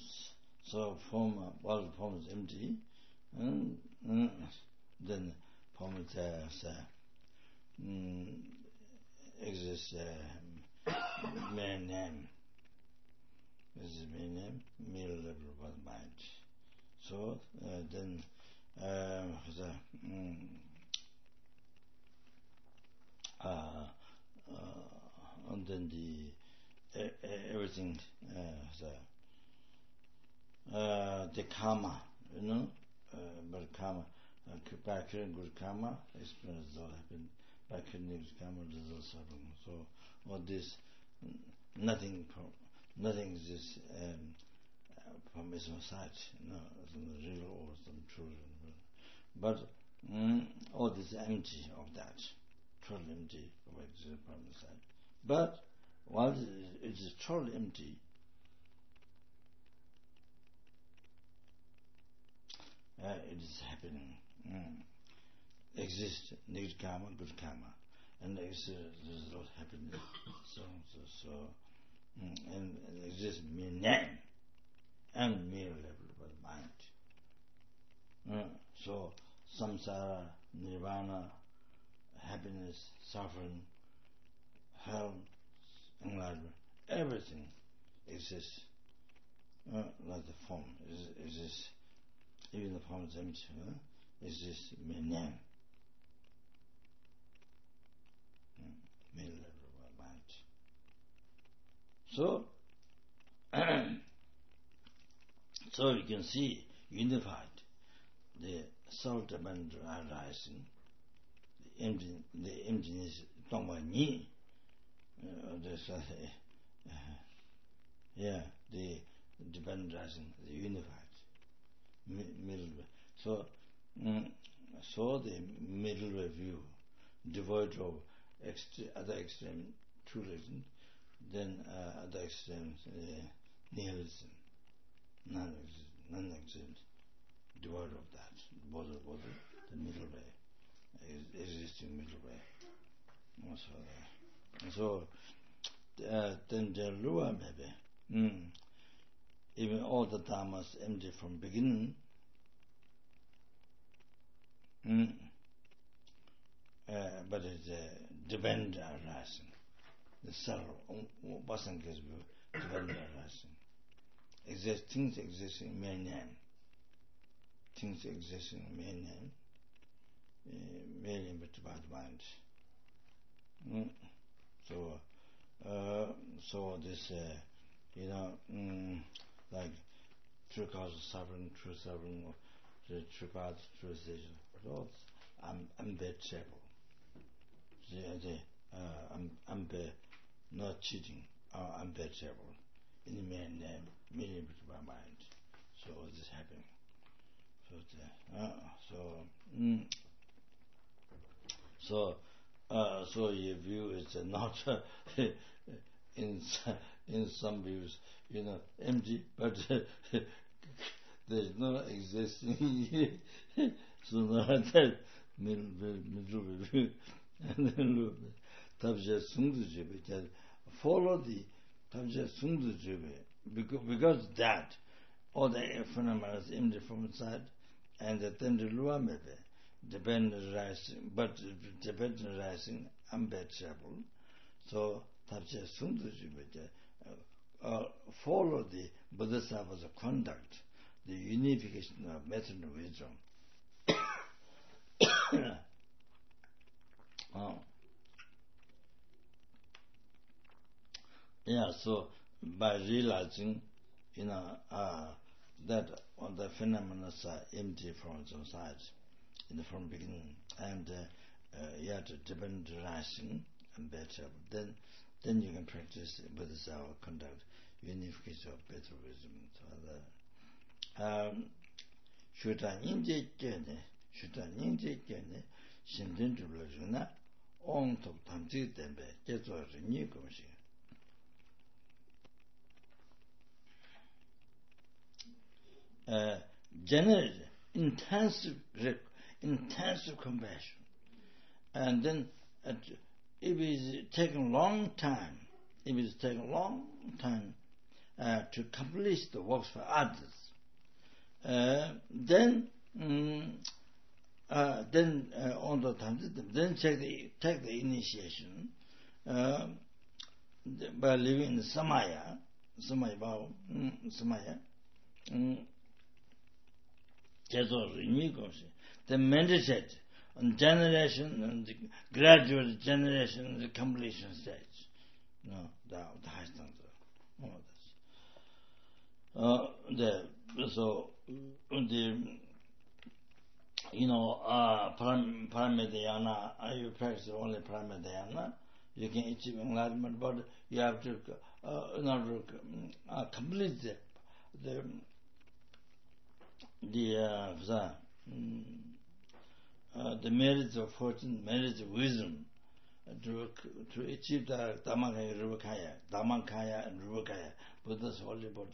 so form, uh, while the form is empty, and mm, then form there's uh, mm, exists uh, main name. This is main name, middle level of mind. So uh, then uh, the mm, uh, uh, and then the uh, everything uh, the uh, the karma, you know, uh, but karma, uh, by killing good karma, experience all happen. By killing good karma, results happen. So all this, nothing, nothing exists um, from its own side, you know, some real or some true, but mm, all this empty of that. Totally empty of existence from the side. But while it is totally empty, uh, it is happening. Mm. Exists negative karma, good karma, and exists result happiness. So, so, so mm, and, and exists mere name and mere level of mind. Mm. So samsara, nirvana, happiness, suffering, hell, enlightenment, everything exists uh, like the form exists. Even the form is empty, uh, exists meaning. Middle level of mind. So, so you can see unified the soul-dependent arising, the empty, the emptiness, Tongwa-Ni, uh, this, uh, uh, yeah, the dependent arising, the unified, mi- middle way. So, mm, so the middle way view, devoid of extre- other extreme truism, then uh, other extreme uh, nihilism, non-existent, non-existent, devoid of that, both, both the middle way, existing middle way. So, uh, so uh, then the Lua maybe, mm, even all the dharmas empty from beginning, mm, uh, but it's uh, depend arising. The self wasn't depend arising. Exist, things existing mere name. Things existing mere name. Merely but bad mind. Mm. So, uh, so this, uh, you know, mm, like true cause of suffering, true suffering, the true path, true station, but all un- unbearable. The, the, uh, un- unbear, not cheating, or unbearable in the main name, merely but by mind. So this is happening. So, the, uh, so, mm, so, uh, so your view is not uh, in in some views, you know, empty, but there's no existing. So not that middle middle view, and then look, tabja sungdu follow the tabja sungdu because because that all the phenomena is empty from inside, and then the luam dependent rising, but dependent rising unbearable. So tabja sungdu uh, follow the Bodhisattva's conduct, the unification of method of wisdom. Oh. Yeah, so by realizing, you know, uh, that all the phenomena are empty from its own side, in the from beginning, and uh, uh, yet depend rising and better, then then you can practice with our conduct, unification of better wisdom. So the um, Shuta Ninja Kene, Shuta Ninja Kene, Shinten Jula On Tok Tamsi Tembe, Jeto Rini Gomshi. Uh, generate intensive, intensive compassion, and then uh, if it is taking long time, if it is taking long time uh, to complete the works for others, uh, then um, uh, then uh, on the time, then take the, take the initiation uh, by living in Samaya, Samaya, mm, Samaya, mm, the meditate on generation and the gradual generation, the completion stage. No, the, the high standard. All this. Uh, the, so, the, you know, uh, Paramadhyana, uh, you practice only Paramadhyana, you can achieve enlightenment, but you have to, uh, in order to uh, complete the, the, the, uh, mm, uh, the merits of fortune, merits of wisdom, uh, to, to achieve the Dhammakaya, Rupakaya, Dhammakaya and Rupakaya, Buddha's holy body,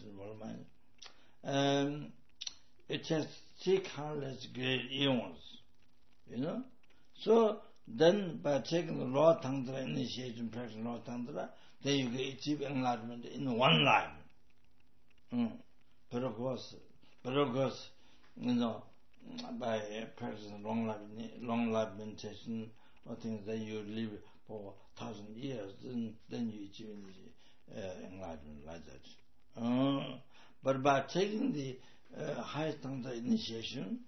um, it has three countless great eons, you know. So then, by taking the Lord Tantra initiation, practicing Lord Tantra, then you can achieve enlightenment in one life. Mm. But of course, but of course, you know, by practicing long life, long life meditation, or things that you live for thousand years, then then you achieve uh, enlightenment like that. Uh, but by taking the uh, highest Tantra initiation,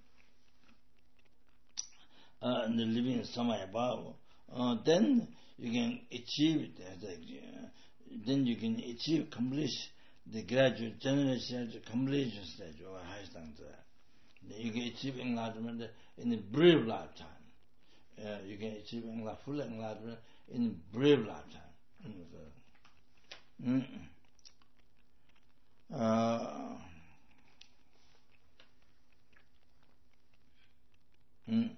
uh, and living in Samaya Bhava, uh, then you can achieve it. Uh, then you can achieve, complete the graduate generation, the completion stage of highest Tantra. You can achieve enlightenment in a brief lifetime. Uh, you can achieve full enlightenment in a brief lifetime. Mm-hmm. Uh, mm,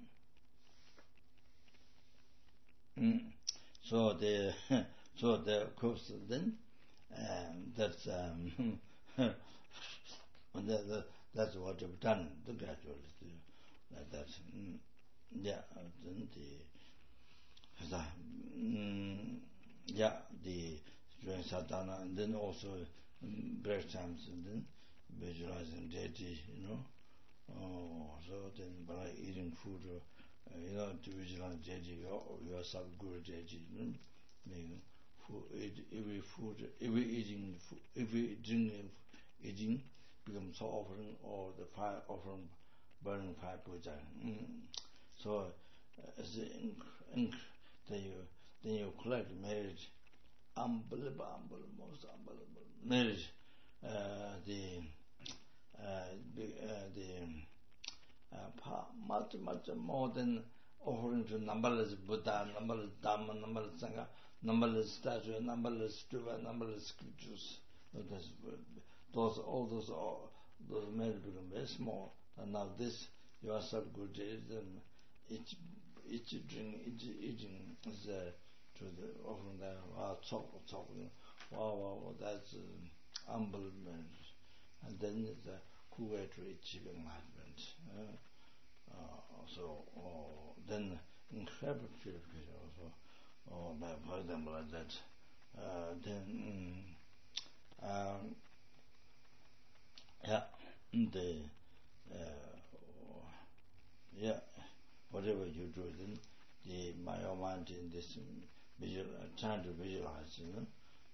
mm. So the so the of course then um, that's um, that, that, that's what you've done. The graduate like that. Mm, yeah. Then the mm, yeah the doing sadhana, and then also um, break times, and then visualizing deity, you know. Oh, so then by eating food, uh, you know, to visualize deity, your sub-guru deity, you know, making food, eat, every food, every eating, every drinking, eating becomes so offering, or the fire offering, burning fire puja. Mm. So, uh, as the ink, ink, then you, then you collect merit, unbelievable, unbelievable, most unbelievable merit, uh, the Uh, the, uh, the uh, much, much more than offering to numberless Buddha, numberless Dhamma, numberless Sangha, numberless statues, numberless stupa, numberless scriptures. Those, those, all those, all those merit become very small. And now this, you are sub-good, each, each drink, each eating is uh, to the offering that, wow, chok, chok, wow, wow, wow, that's uh, unbelievable. And then the cool way to achieve enlightenment. Uh, uh, so uh, then incredible purification also. Uh, by, for example, like that. Uh, then um, um, yeah, the uh, yeah, whatever you do, then the my mind in this visual, trying to visualize, you know.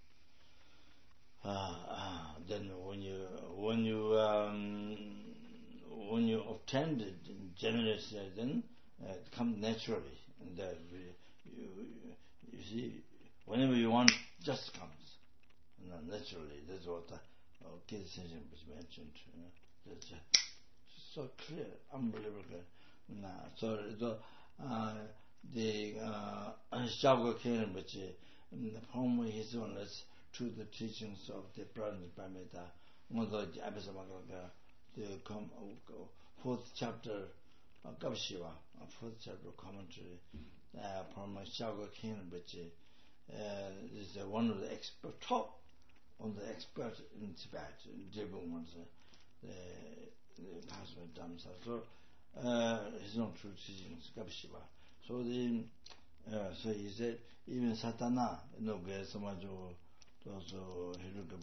Uh, uh, then when you when you um, when you obtain the generous, uh, then uh, it comes naturally, and that you, you see whenever you want, it just comes, you know, naturally. That's what uh, Kid Senshin was mentioned. You know, that's uh, so clear, unbelievable. Nah, so the uh, the Shago Ken, which the poem is on us. To the teachings of the Brahman Paramita, one of the Abhisamagga, the fourth chapter of Gavashiva, fourth chapter commentary uh, from Shaga King, which uh, is uh, one of the expert, top on the expert in Tibet, in Jebung, the, the Pastor Dhamsa. So, uh, his own true teachings, Gavashiva. So, the, uh, so he said, even Satana, you know, Samajo. Also,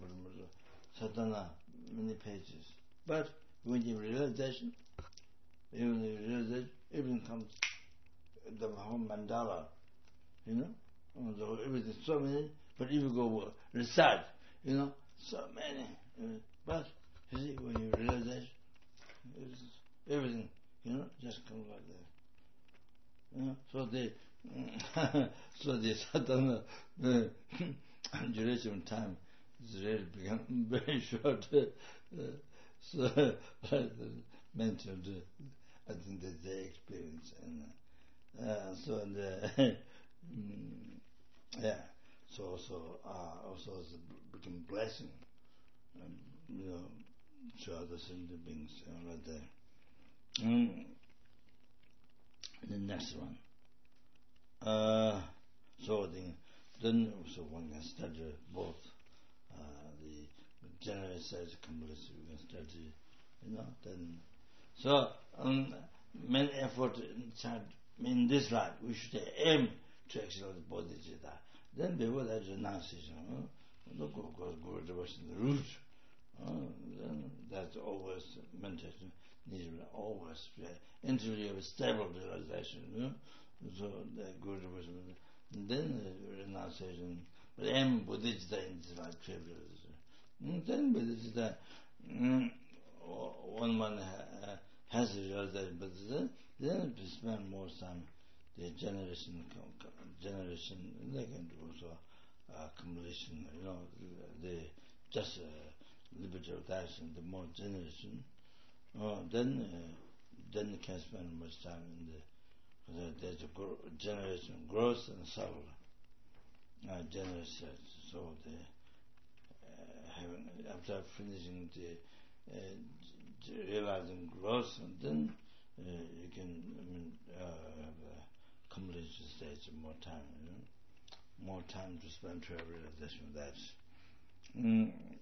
Sadhana, many pages. But when you realization, even if you realize, everything comes, the whole mandala, you know, although everything, so many, but if you go research, you know, so many, uh, but you see, when you realize everything, you know, just comes like that. You know, so the so the sadhana uh, duration of time is really become very short. Uh, so I mentioned, uh, I think that's their experience, and uh, so the mm, yeah, so also uh, also it's become blessing, um, you know, to other sentient beings, you know, like that. Mm. The next one. Uh, so the, then so one can study both uh, the general size complex, we can study, you know, then so um, main effort in, in this life we should aim to excel the bodhicitta. Then before that renunciation, uh, look of course go to the root. Uh, then that's always meditation needs always uh, until you have a stable realization, you know? So the good wisdom, then uh, renunciation, but aim bodhicitta in this life privilege. Then bodhicitta, mm, one man uh, has a realization, but then, then to spend more time, the generation, generation, they can do also uh, accumulation, you know, the just. Uh, liberty of action, the more generation, uh, then uh, then you can spend much time in the, the there's a gro- generation growth and soul, uh, generation. So the uh, having after finishing the uh, realizing growth, and then uh, you can I mean uh, have a complete stage more time, you know? More time to spend to realization of that. Mm.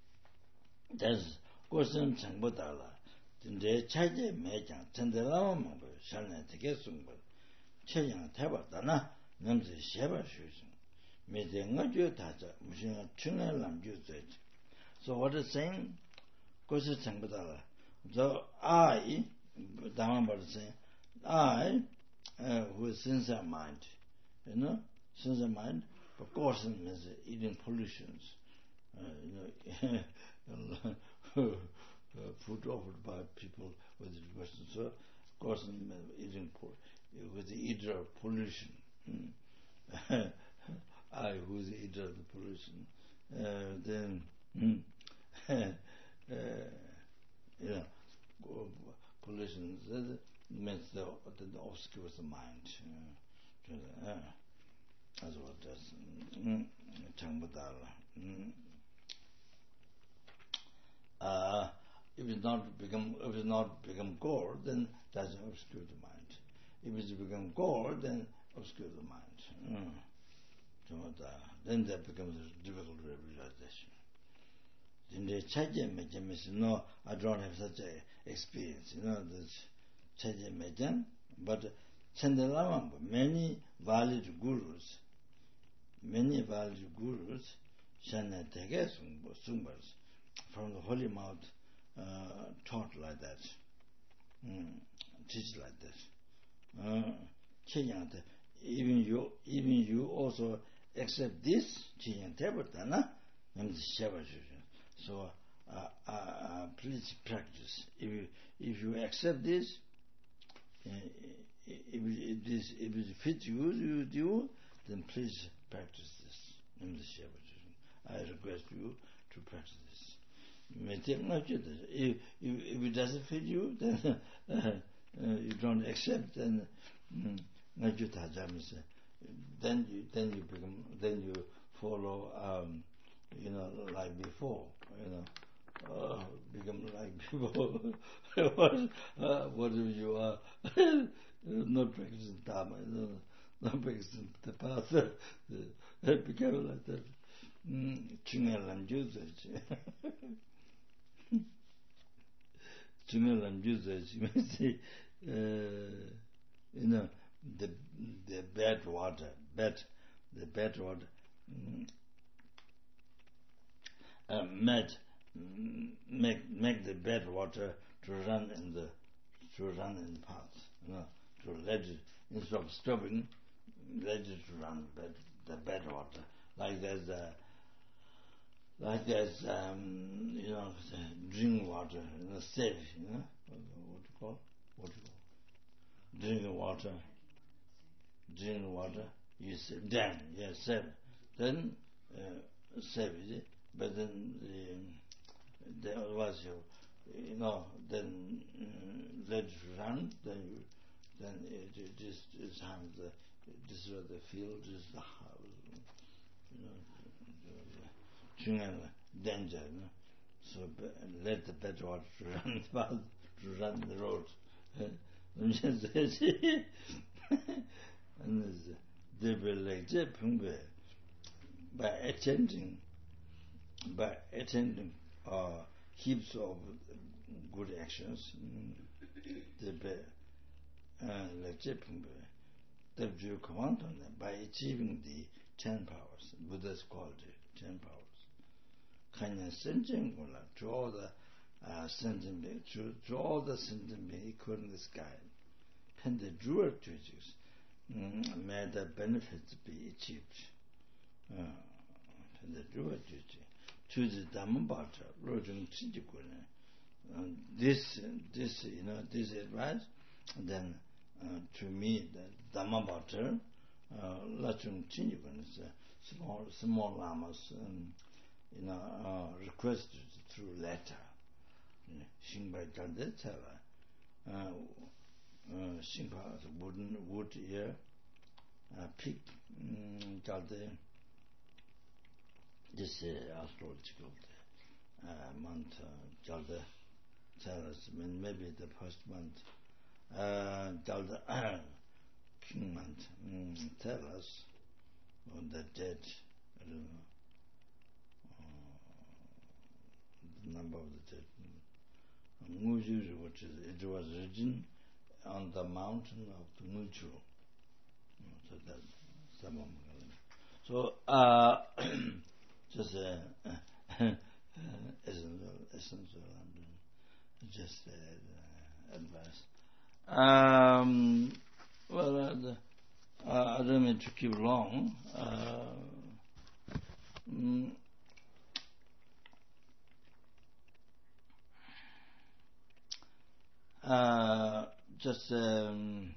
That's question 창보다라. 근데 차제 매장 전대라만 뭐 샤네 되겠음 뭐. 체양 대박다나. 남지 셰바 쉬신. 매쟁어 주다자 무슨 중요한 주제. So what is saying? question 창보다라. So I 다만 말세. I uh, who is sincere mind. You know? Sincere mind. But caution means eating pollutions. Uh, you know, uh, food offered by people with the question. So, of course, eating with the eater of pollution. Mm. I, who is the eater of the pollution, uh, then, mm, uh, you know, pollution that means the, the obscures the mind. Uh, uh, that's what that's. Changbadala. Mm. Uh, if it not become if it not become core, then that's obscure the mind. If it's become core, then obscure the mind. Mm. Then that becomes a difficult realization. In the chaje mejam is no, I don't have such a experience. You know, this chaje mejam, but Chandalamamba, many valid gurus, many valid gurus, shana tege sungbars. From the holy mouth uh, taught like that, mm, teach like that. Uh, even you, even you also accept this. So uh, uh, uh, please practice. If you, if you accept this, uh, if, if this if it fits you, you do, then please practice this. I request you to practice this. If, if, if it doesn't fit you, then uh, uh, you don't accept, then um, then you then you become then you follow um, you know, like before, you know, uh, become like before. what, uh, what if you are not practicing Dharma, you know, not practicing the path, it become like that. Chungalam usage. Chungalam usage means, uh, you know, the the bad water, bad, the bad water, mm, uh, made, make make the bad water to run in the to run in the path, you know, to let it, instead of stopping, let it run bed, the bed water. Like there's a, like there's, um, you know, drink water, you know, safe, you know, what do you call? What do you call? Drink water. Drink water, you say, then, yes, safe. Then, uh, safe, is it? But then, the, there was your, you know, then uh, let it run, then you, then it, it just is having the, this is what the field, this is the house, you know, the danger, you know. So let the bed water run fast, to run the road. And they will like that by attending, by attending uh, heaps of good actions, they be like that they do command on them by achieving the ten powers. Buddha's called it ten powers. Kanya sentient gula to all the uh, sentient beings, to, to all the sentient beings equal in the sky. Pen the jewel treasures. May the benefits be achieved. Uh, the jewel to the Dhammapata, Rojung Chijikuna. This, this, you know, this advice, then uh, to me, the Dhammapata, Lachung Chijikuna, small, small lamas, um, you know, uh, requested through letter. Shingbai Jalde Tsava. Shingpa, wooden wood ear, pig, Jalde. This uh, astrological uh, month, Jalde Tsavas, maybe the first month, uh, Jalde King month, mm, tell us on the dead, I don't know, uh, the number of the dead. Ngujuru, which is, it was written on the mountain of Nuchu. So that, some of them. So, uh, just uh, uh, essential, essential, just uh, advice. Um, well, uh, the, uh, I don't mean to keep long. Uh, mm, uh, just um,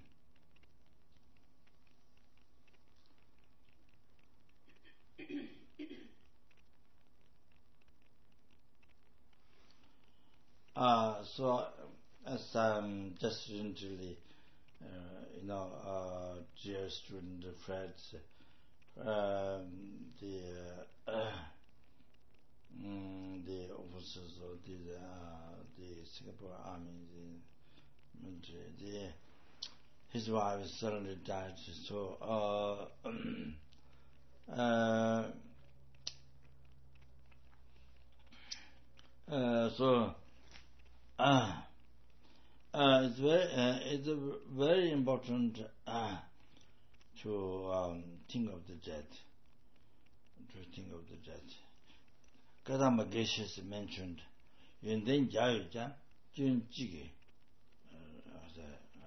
uh, so as um, just recently, uh, you know, uh, dear student Fred, um, the uh, mm, the officers of the uh, the Singapore Army, the military, the his wife suddenly died. So, uh, uh, uh, so, uh, uh, it's very, uh, it's very important uh, to um, think of the death. To think of the death. Kadamba Geshe is mentioned. In then Jayaja, Jun Jige, as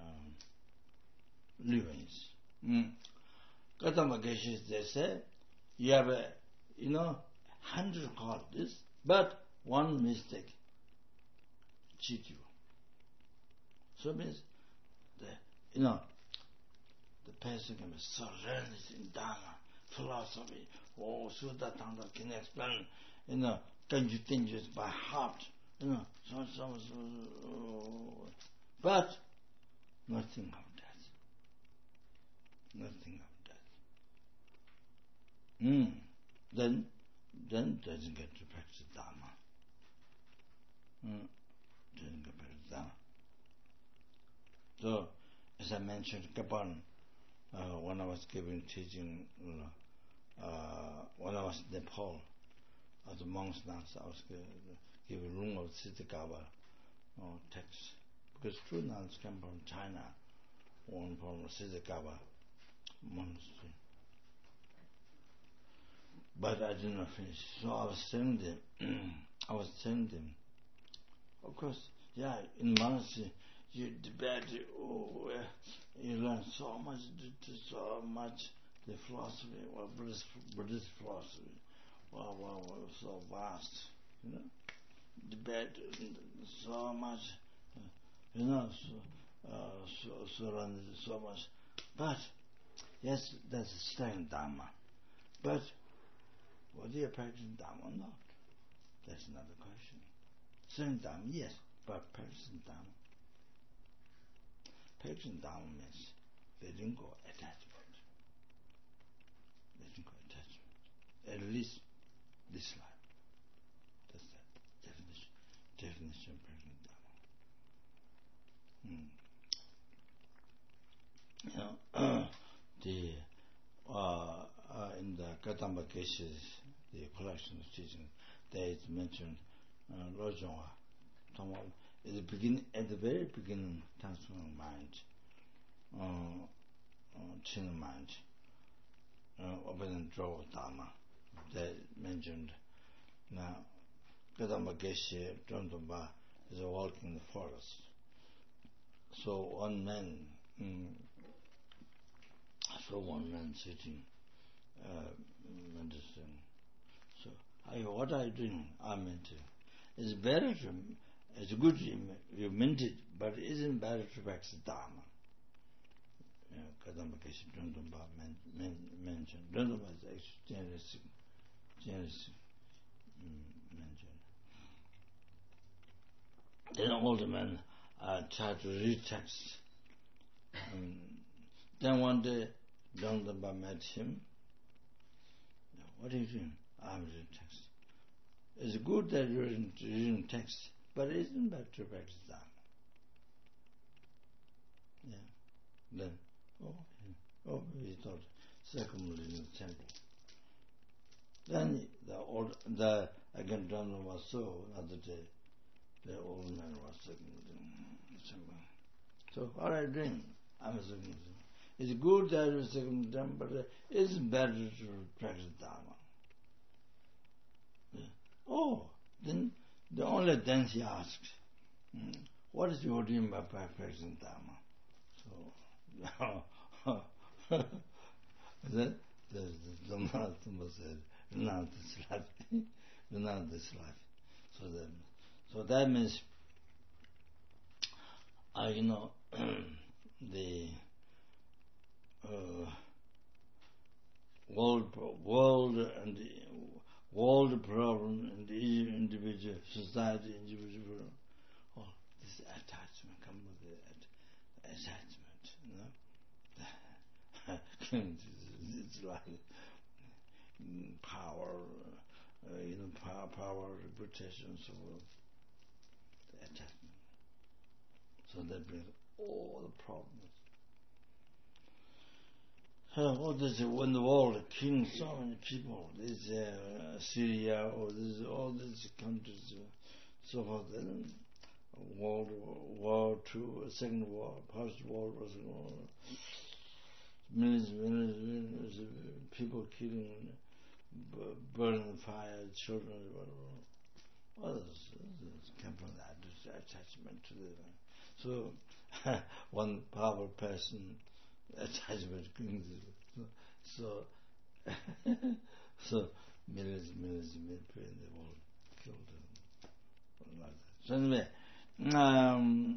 a livings. Kadamba Geshe, they say, you have a, you know, hundred qualities, but one mistake cheat you. So it means, the, you know, the person can be so realized in Dharma, philosophy, oh, Sutta Tanda can explain, you know, can you think just by heart, you know, so, so, so, but nothing of that. Nothing of that. Mm. Then, then doesn't get to practice Dharma. Mm. Doesn't get to practice Dharma. So, as I mentioned, Kapan, uh, when I was giving teaching, you know, uh, when I was in Nepal, as a monk's nuns, I was giving room of Siddhikava uh, text. Because true nuns come from China, one from Siddhikava monastery. But I did not finish. So I was telling them, I was telling them, of course, yeah, in monastery, you debate, oh, uh, you learn so much, so much, the philosophy, well, Buddhist, Buddhist philosophy, wow, wow, wow, so vast, you know, debate so much, uh, you know, so, uh, so, surrounded so much, but, yes, that's studying Dharma, but, whether you're practicing Dharma or not, that's another question. Studying Dharma, yes, but practicing Dharma. Practicing Dharma means letting go attachment. Letting go attachment. At least this life. That's the definition. Definition of practicing Dharma. Hmm. You know, uh, the uh, uh, in the Gadamba cases, the collection of teaching, there is mentioned uh, Lojongwa. At the beginning, at the very beginning, transforming mind, uh, uh, chin mind, uh, opening draw Dharma, that mentioned. Now, Gadamba Geshe Drondamba is a walk in the forest. So one man, mm, so one man sitting, uh, meditating. So, I, what are you doing? I'm meditating. It's better to, it's good you, you meditate, but it isn't better to practice Dharma. Kadamba Keshe Drondamba mentioned. Drondamba is actually generous, generous mm, mentioned. Then all the men uh, tried to read text. Um, then one day, Drondamba met him. What are you doing? I'm reading text. It's good that you're reading, reading text, but it isn't better to practice Dharma. Yeah. Then, oh, yeah. oh, he thought, secondly in the temple. Then the old, the again Drondamba was so another day. The old man was secondly in the temple. So, what are you doing? I'm a second. It's good that you're second them, but it's better to practice Dharma. Yeah. Oh, then the only then he asked, mm, what is your dream by practicing Dharma? So, then the Dhamma said, renounce this life, renounce this life. So that, so that means, uh, you know, the uh, world, world and the world problem and the individual society, individual problem. Oh, this attachment comes with the attachment, you know. It's like power, uh, you know, power, power, reputation, so the attachment. So that brings all the problems. Uh, what is it, when the world killing so many people, this uh, Syria or this, all these countries, uh, so forth, then World War, War Two, Second War, post-World War, Second War, millions, millions, millions of people killing, burning fire, children, whatever. All this, this came from that attachment to the. So, one powerful person. Attachment, so so millions, millions, millions of people in the world killed and like that. So anyway, um,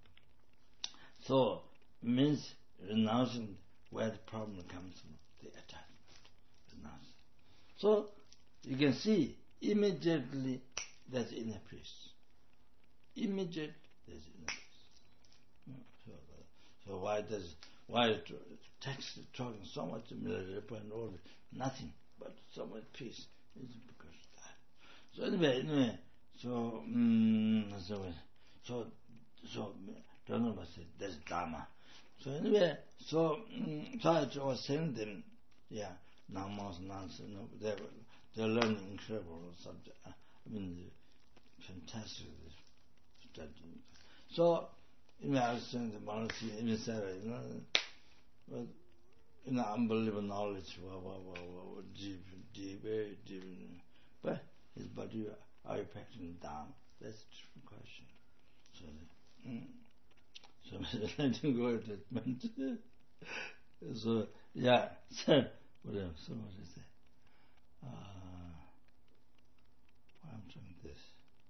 so means renouncing where the problem comes from, the attachment, renouncing. So you can see immediately there's inner peace. Immediately there's inner peace. So, so why does Why text talking so much military and all nothing but so much peace? It's because of that. So anyway, anyway, so um, so so so Dharma said that's Dharma. So anyway, so um, so I was saying them, yeah, namas, nonsense. No, they they're learning incredible subject. I mean, fantastic study. So. You know, I was saying the monarchy in the Sarah, you know, but you know, unbelievable knowledge, wow, wow, wow, wow, deep, deep, very deep. But his body, are you practicing down? That's a different question. So, mm, letting go of attachment. So, yeah, so, what else? So what is it? Uh, why I'm doing this?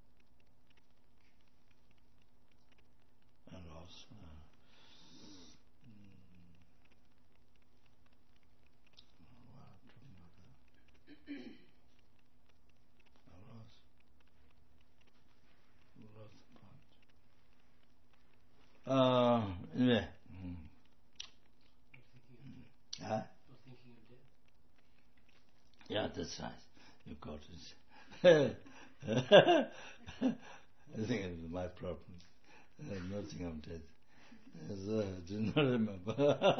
I lost. Uh, mm, what I'm talking about that? I lost. Lost the point. Uh, anyway. Mm. Huh? Thinking of death. Yeah, that's right. You got it. I think it's my problem. Uh, nothing of that. So, I do not remember.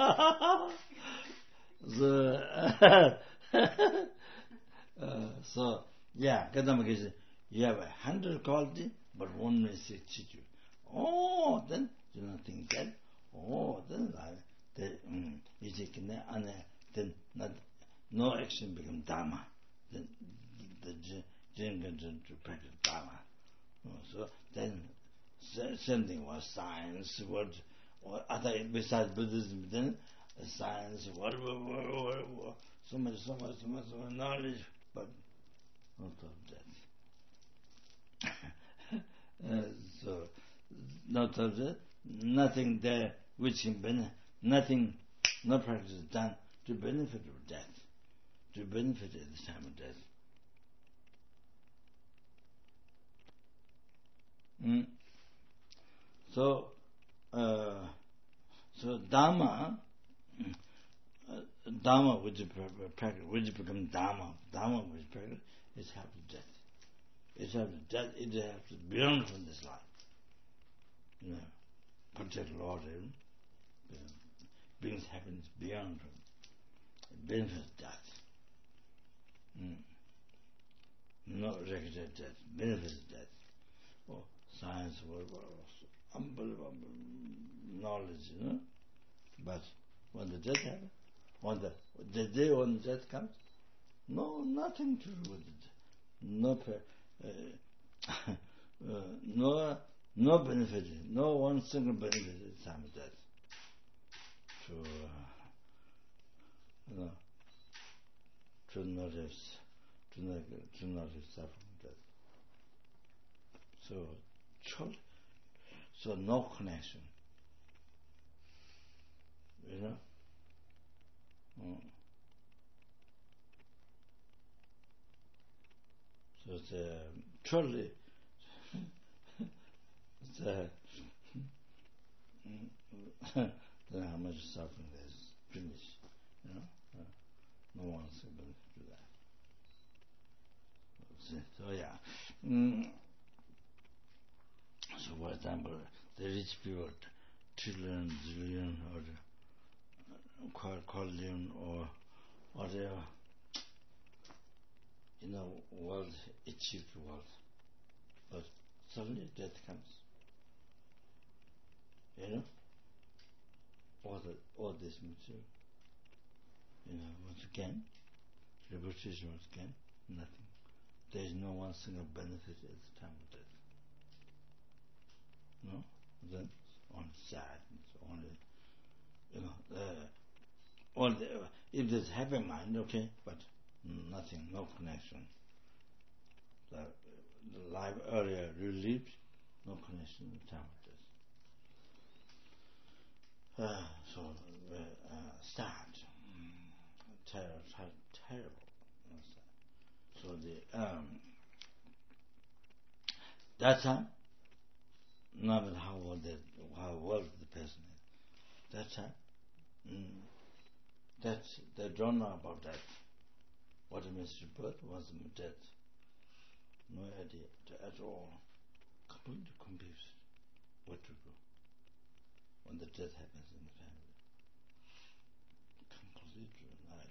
so, uh, so, yeah, Kadama you have a hundred quality, but one may say chichu. Oh, then do not think that. Oh, then I, the, um, then not, no action becomes Dharma. Then the Jinga to practice Dharma. So then same thing was science, what, what other besides Buddhism, then science, what, what, what, what, what, so much, so much, so much, so much knowledge, but not of that. uh, so not of that, nothing there which can benefit, nothing, no practice done to benefit of death, to benefit at the time of death. Mm. So, uh, so Dharma, uh, Dharma which practice, which becomes Dharma, Dharma which practice, is have to death. It have to death, it have to beyond from this life. You know, protect Lord, even, brings happiness beyond from, benefits death. Mm. No regular death, benefits death. Oh, science was unbelievable knowledge, you know. But when the death happens, when the, the day when death comes, no, nothing to do with it. No, uh, uh, no, no benefit, no one single benefit at the time of death. To, uh, you know, to not have, to not, to not have suffered death. So, so no connection. You know? Mm. So it's uh, totally it's uh, don't know how much suffering there's finished. You know? Uh, no one's able to do that. So, so yeah. Mm. So for example, the rich people, trillion, zillion, or quadrillion, or whatever, you know, world, achieved world. But suddenly death comes. You know? All, the, all this material. You know, once again, repetition once again, nothing. There is no one single benefit at the time of death. No? Then only sad, it's only, you know, uh, all the, if there's happy mind, okay, but nothing, no connection. The, the life area relived, no connection at the time of death. Uh, so, uh, uh, sad, mm, terrible, ter- terrible. So the um, that time, no matter how old the how old the person is, that time, mm, that they don't know about that. What it means to birth, was death. No idea at all. Completely confused what to do when the death happens in the family. Completely no idea.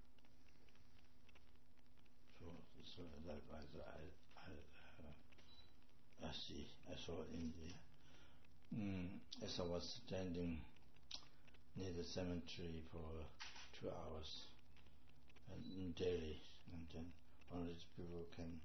So, so likewise, I, I, uh, I see, I saw India. Mm, as I was standing near the cemetery for two hours and in Delhi, and then one of these people came.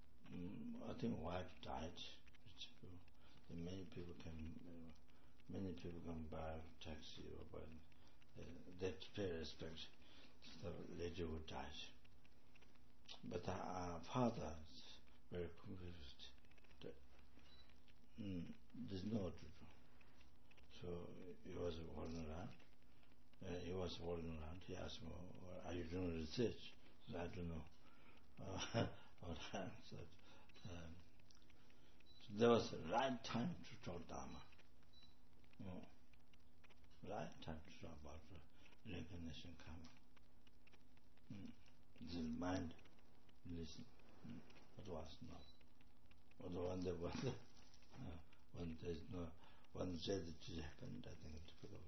Mm, I think wife died. Rich people, then many people came. Uh, many people come by taxi or by uh, they have to pay respect to the lady who died. But our father is very confused. That, mm, there's no what to do. So he was walking around. Uh, he was walking around. He asked me, well, "Are you doing research?" I said, "I don't know." Uh, what I said. Um, so there was the right time to talk Dharma. Oh, right time to talk about recognition karma. Mm. This is mind. Listen. Mm. What was not. What one day, one day, uh, when there's no, one said it to happen, I think it's difficult.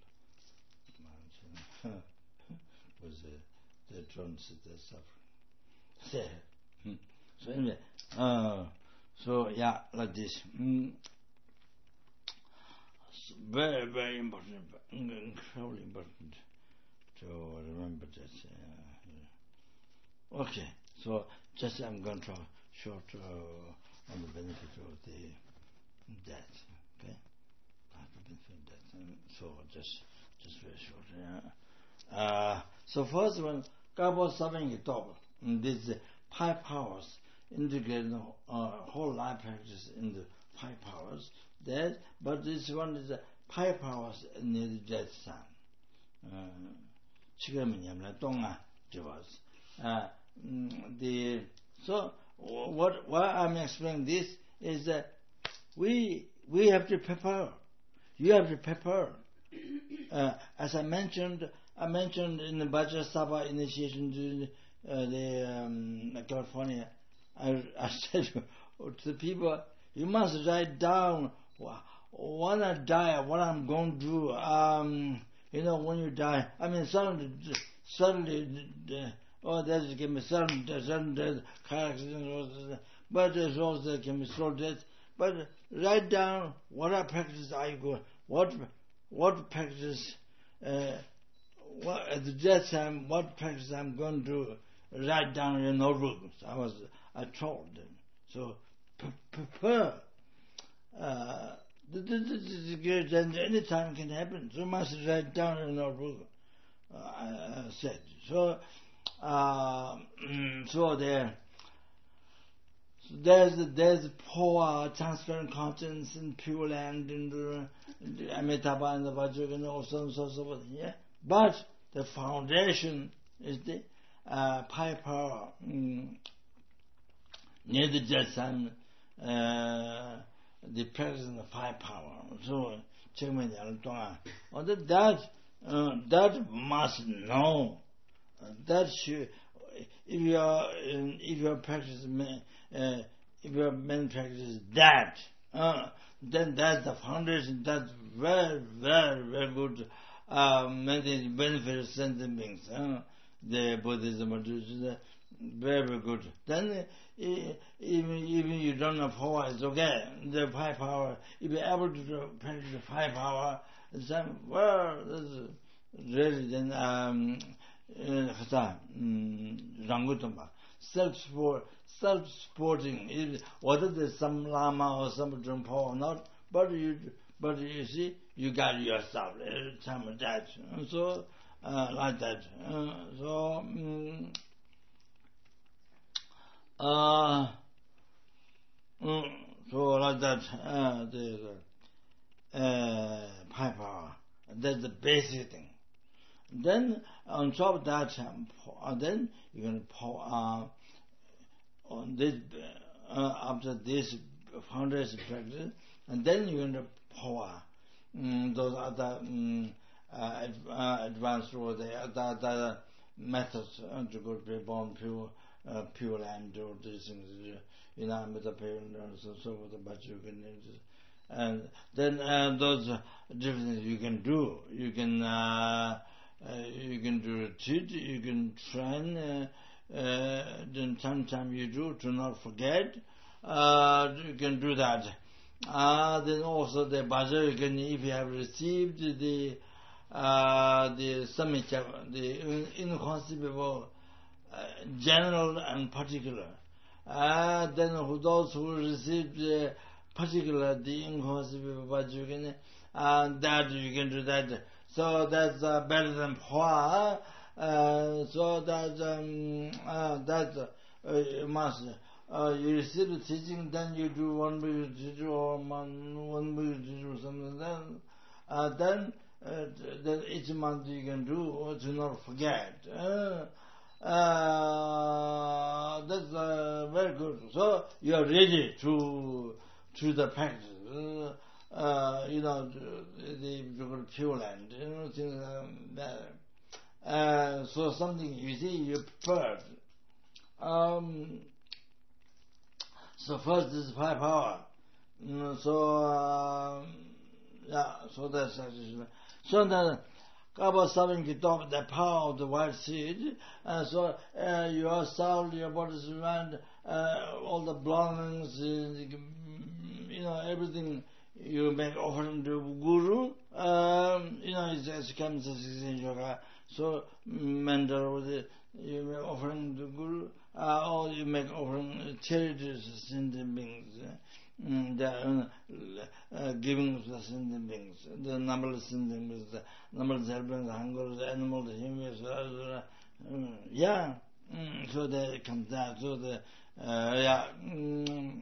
Was uh, they don't sit there suffering. So anyway, uh, so yeah, like this. Mm. Very, very important, incredibly important to remember this. Uh, okay, so just I'm going to short uh, on the benefit of the death. Okay, the benefit of death. And so just, just very short. Yeah. Uh, so first one, Gabo Sabeng Top. These five powers integrate the uh, whole life practice in the five powers. That, but this one is the five powers in the death sun. Uh, the so what why I'm explaining this is that we we have to prepare. You have to prepare. Uh, as I mentioned, I mentioned in the Vajrasattva initiation to uh, the um, California, I, I said to the people, you must write down when I die, what I'm going to do. Um, you know, when you die, I mean, suddenly, suddenly, uh, oh, there's can be sudden, sudden death, car accident, but there's also can be slow death. But write down what I practice I go, what what practice, uh, what at the death time, what practice I'm going to write down in notebooks. I was, I told them. So prepare. Uh, any time can happen. So must write down in notebook. Uh, I, I said. So, uh, so there. So there's there's power, transparent conscience, and pure land, and the Amitabha and the Vajrayana, and so on so forth. Yeah, but the foundation is the uh, five power. Mm, near the Jetsan, uh, the practice of the five power. So, that uh, that must know. Uh, that should, if you are if your practice uh, if your main practice is that, uh, then that's the foundation. That's very very very good. Uh, many benefits sentient beings. Uh, the Buddhism or the very, very good. Then uh, even even you don't have power, it's okay. The five power, if you're able to do, practice the five power, then well, this is really then um, Rangutamba, self-support, self-supporting. Whether there's some lama or some Drumpa or not, but you but you see, you got yourself every time of that. So uh, like that. Uh, so. Um, Uh, mm, so like that, uh, the uh, five power. That's the basic thing. Then on top of that, um, uh, then you can pour uh, on this uh, after this foundation practice, and then you're going to pour um, those other um, uh, uh, advanced or the other, other methods uh, to go to be born pure. Uh, pure land or these things, you know, with the parent and so so forth, but you can, and then uh, those different things you can do. You can uh, uh, you can do retreat. You can train. Uh, uh, then sometimes you do to not forget. Uh, you can do that. Uh, then also the bhajan, you can, if you have received the uh, the summit, the inconceivable. Uh, general and particular. Uh, then who, those who received uh, particular, the inconceivable Vajrayana, and that you can do that. So that's uh, better than Hua. Uh, so that um, uh, that uh, you must uh, you receive the teaching, then you do one week teaching or one one week teaching or something. Then uh, then uh, then each month you can do or to not forget. Uh, uh, that's uh, very good. So you are ready to to the practice. Uh, uh, you know the, the, the Pure Land. You know things like that. Uh, so something you see you prepared. Um, so first is five power. Mm, so uh, yeah, so that's actually so then about seven get off the power of the white seed, and so uh, your soul, your body's mind, uh, all the belongings, uh, you know everything. You make offering to Guru. Um, you know it's as comes as in yoga. So mentor with it, you make offering to Guru, uh, or you make offering charities to sentient beings, uh, the, uh, giving to the sentient beings, the numberless sentient beings, the numberless helping the hunger, the animal, the humans, uh, um, yeah. Mm, so that it comes down. So the uh, yeah, mm,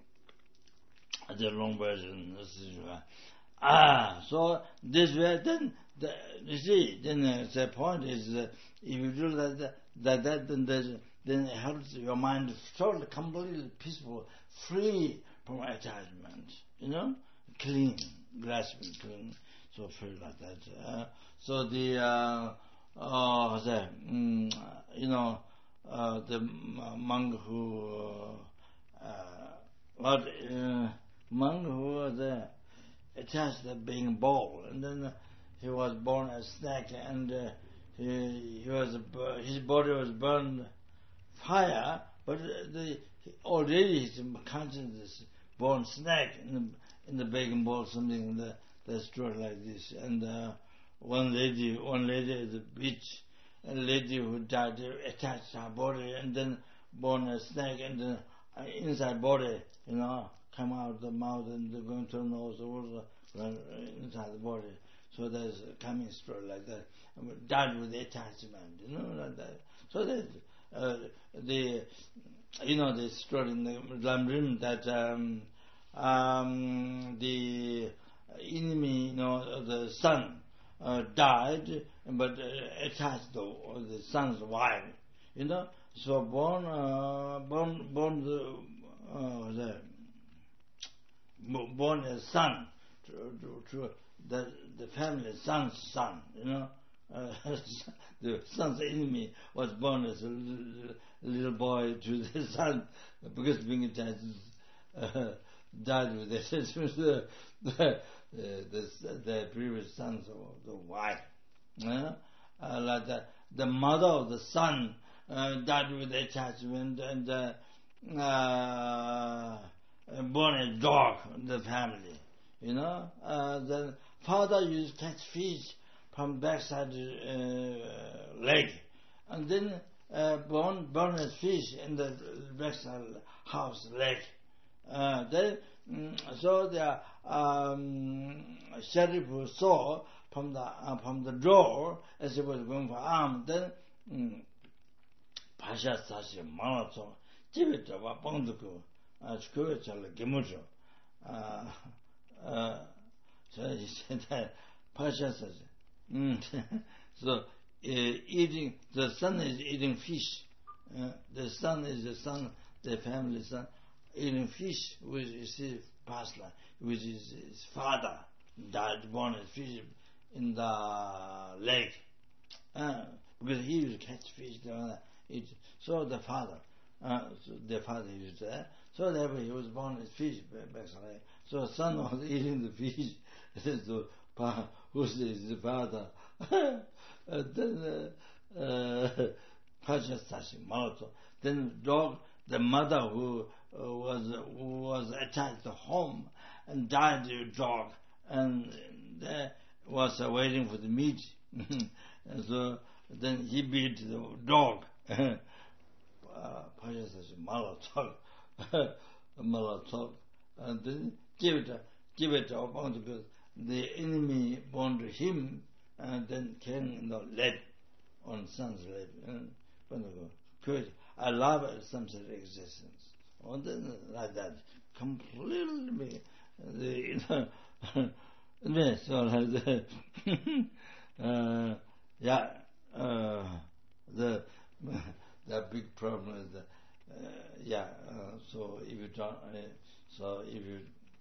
the long version. This is right. Ah, so this way, then the, you see, then uh, the point is, uh, if you do that, that, that then, there's, then it helps your mind totally, completely peaceful, free from attachment. You know, clean, grasping, clean, so free like that. Uh, so the, uh, uh, the, mm, you know, uh, the monk who, uh, uh, what, uh, monk who was uh, attached to being bald, and then uh, he was born a snake, and uh, he, he was uh, his body was burned fire, but uh, the already his consciousness born snake in the in the begging bowl, something that that's true like this. And uh, one lady, one lady at the beach, a lady who died attached her body, and then born a snake, and then uh, inside body, you know, come out the mouth and going to the nose, also inside the body. So there's a coming story like that. Died with attachment, you know, like that. So that uh, the, you know, the story in the Lamrim that um, um, the enemy, you know, the son uh, died, but uh, attached to the son's wife, you know. So born, uh, born, born the, uh, the born a son to, to, to the the family son's son, you know. Uh, the son's enemy was born as a little, little boy to the son because being attached uh, died with it. the, the, the, the previous sons of the wife. Uh, uh, like the, the mother of the son uh, died with attachment, and uh, uh, born a dog in the family. You know, uh, the father used to catch fish from backside uh, leg, and then uh, born born a fish in the backside house leg. Uh, then, mm, so the um, sheriff who saw from the uh, from the door as he was going for arm. Then, Pasha sashi manato jibita wa pangduku chkuwe chala gimujo. So he said that Pasha says, mm. So uh, eating, the son is eating fish. Uh, the son is the son, the family son, eating fish, which is his past life, which is his father died born as fish in the lake. Uh, because he used to catch fish. Uh, it, so the father, uh, so the father used to, uh, so therefore he was born as fish basically. So son was eating the fish. So who's the father? And then uh, uh, Pasha Sashi Mauto. Then dog, the mother who uh, was who was attached to home and died the dog, and uh, was uh, waiting for the meat. And so then he beat the dog. Pasha Sashi Mauto, Mauto, and then give it give it up on the the enemy born to him, and then can you know, let on son's lap. Because I love samsara existence. Or then like that, completely, the, you know, so like the, uh, yeah, uh, the the big problem is that, uh, yeah. Uh, so if you don't, uh, so if you